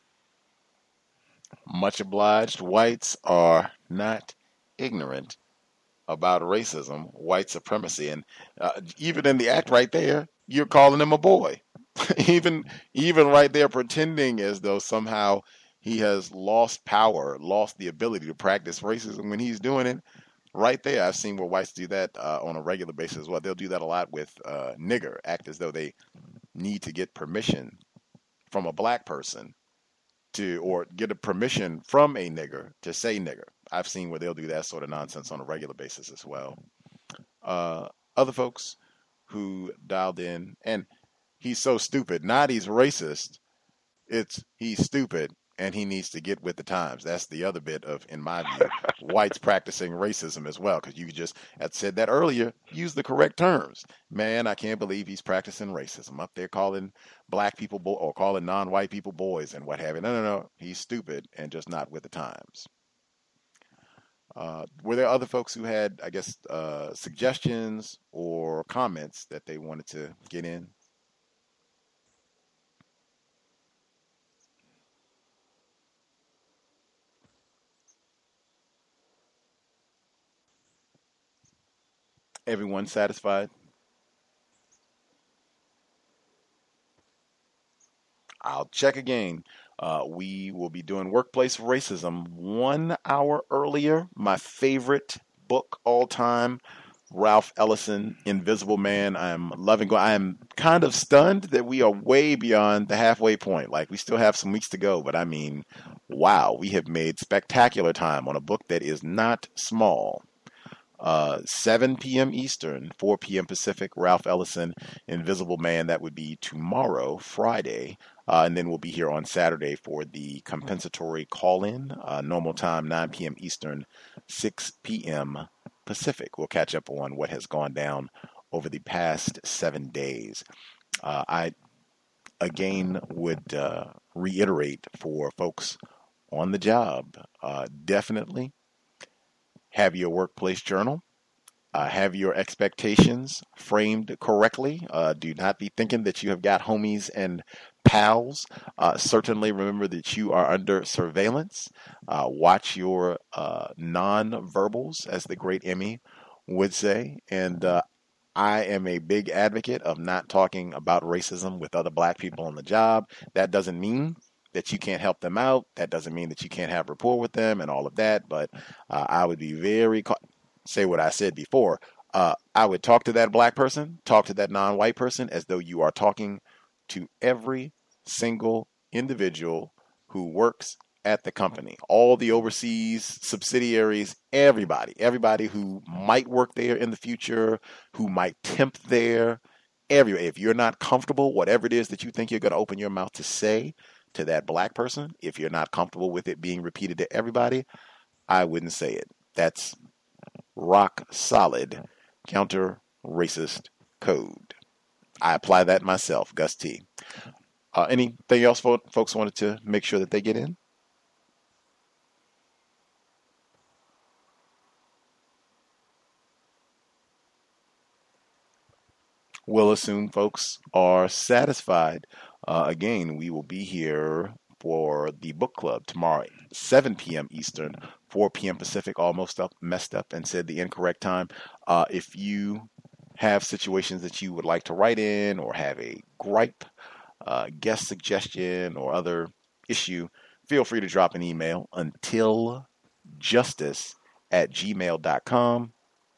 Much obliged. Whites are not ignorant about racism, white supremacy, and even in the act right there, you're calling him a boy. even right there, pretending as though somehow he has lost power, lost the ability to practice racism when he's doing it. Right there, I've seen where whites do that on a regular basis as well. They'll do that a lot with nigger, act as though they need to get permission from a black person or get a permission from a nigger to say nigger. I've seen where they'll do that sort of nonsense on a regular basis as well. Other folks who dialed in, and he's so stupid, not he's racist, it's he's stupid and he needs to get with the times. That's the other bit of, in my view, whites practicing racism as well, because you just, I said that earlier, use the correct terms. Man, I can't believe he's practicing racism up there calling black people or calling non-white people boys and what have you. No. He's stupid and just not with the times. Were there other folks who had, I guess, suggestions or comments that they wanted to get in? Everyone satisfied? I'll check again. We will be doing Workplace Racism 1 hour earlier. My favorite book all time, Ralph Ellison, Invisible Man. I'm loving it. I am kind of stunned that we are way beyond the halfway point. Like, we still have some weeks to go, but I mean, wow, we have made spectacular time on a book that is not small. 7 p.m. Eastern, 4 p.m. Pacific, Ralph Ellison, Invisible Man. That would be tomorrow, Friday. And then we'll be here on Saturday for the compensatory call-in. Normal time, 9 p.m. Eastern, 6 p.m. Pacific. We'll catch up on what has gone down over the past 7 days. I, again, would reiterate for folks on the job, definitely have your workplace journal. Have your expectations framed correctly. Do not be thinking that you have got homies and pals. Certainly remember that you are under surveillance. Watch your non-verbals, as the great Emmy would say. And I am a big advocate of not talking about racism with other black people on the job. That doesn't mean that you can't help them out. That doesn't mean that you can't have rapport with them and all of that. But I would be very say what I said before. I would talk to that black person, talk to that non-white person as though you are talking to every single individual who works at the company, all the overseas subsidiaries, everybody who might work there in the future, who might temp there. If you're not comfortable, whatever it is that you think you're going to open your mouth to say to that black person, if you're not comfortable with it being repeated to everybody, I wouldn't say it. That's rock solid counter-racist code. I apply that myself, Gus T. Anything else folks wanted to make sure that they get in? We'll assume folks are satisfied. Again, we will be here for the book club tomorrow, 7 p.m. Eastern, 4 p.m. Pacific. Almost messed up and said the incorrect time. If you have situations that you would like to write in or have a gripe, guest suggestion, or other issue, feel free to drop an email, untiljustice@gmail.com,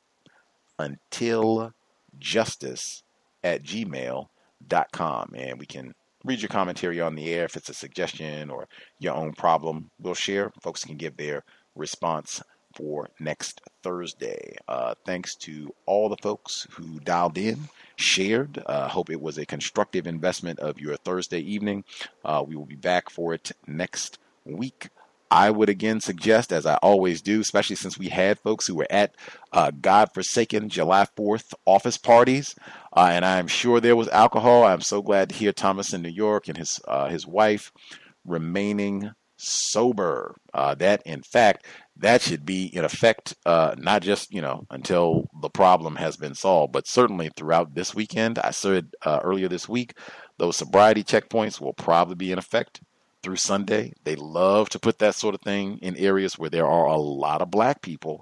untiljustice@gmail.com, and we can read your commentary on the air. If it's a suggestion or your own problem, we'll share. Folks can give their response for next Thursday. Thanks to all the folks who dialed in, shared. Hope it was a constructive investment of your Thursday evening. We will be back for it next week. I would again suggest, as I always do, especially since we had folks who were at godforsaken July 4th office parties, and I'm sure there was alcohol. I'm so glad to hear Thomas in New York and his wife remaining sober. That, in fact, that should be in effect, not just, until the problem has been solved, but certainly throughout this weekend. I said earlier this week, those sobriety checkpoints will probably be in effect through Sunday. They love to put that sort of thing in areas where there are a lot of black people.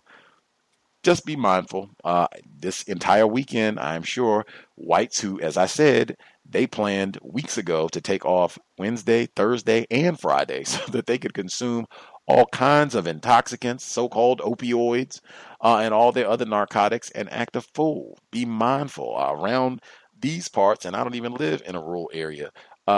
Just be mindful. This entire weekend, I'm sure whites who, as I said, they planned weeks ago to take off Wednesday, Thursday, and Friday so that they could consume all kinds of intoxicants, so-called opioids, and all their other narcotics and act a fool. Be mindful around these parts, and I don't even live in a rural area.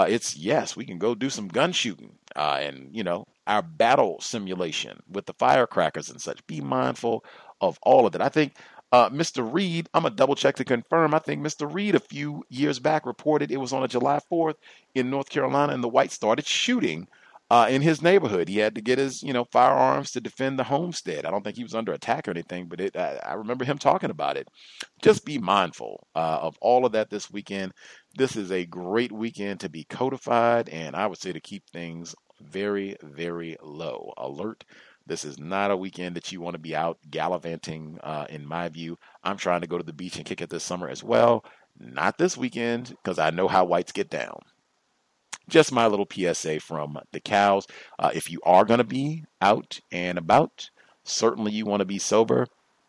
Yes, we can go do some gun shooting and, our battle simulation with the firecrackers and such. Be mindful of all of that. I think Mr. Reed, I'm going to double check to confirm. I think Mr. Reed a few years back reported it was on a July 4th in North Carolina, and the whites started shooting in his neighborhood. He had to get his, firearms to defend the homestead. I don't think he was under attack or anything, but I remember him talking about it. Just be mindful of all of that this weekend. This is a great weekend to be codified, and I would say to keep things very, very low. Alert. This is not a weekend that you want to be out gallivanting, in my view. I'm trying to go to the beach and kick it this summer as well. Not this weekend, because I know how whites get down. Just my little PSA from the cows. If you are going to be out and about, certainly you want to be sober.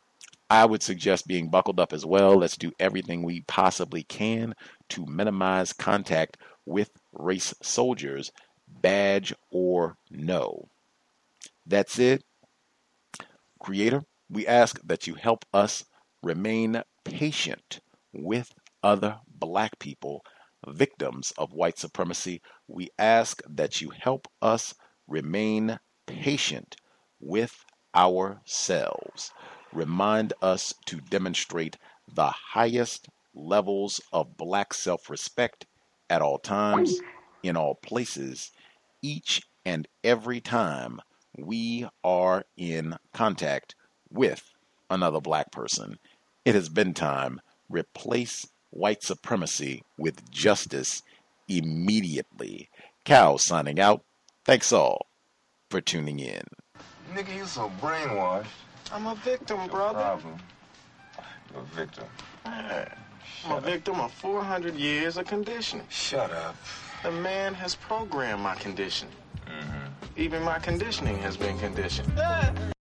I would suggest being buckled up as well. Let's do everything we possibly can to minimize contact with race soldiers badge or no. That's it. Creator, we ask that you help us remain patient with other Black people, victims of white supremacy. We ask that you help us remain patient with ourselves. Remind us to demonstrate the highest levels of Black self-respect at all times, in all places, each and every time we are in contact with another Black person. It has been time. Replace white supremacy with justice immediately. Cal signing out. Thanks all for tuning in. Nigga, you so brainwashed. I'm a victim, brother. Problem. You're a victim. I'm a victim of 400 years of conditioning. Shut up. The man has programmed my conditioning. Even my conditioning has been conditioned.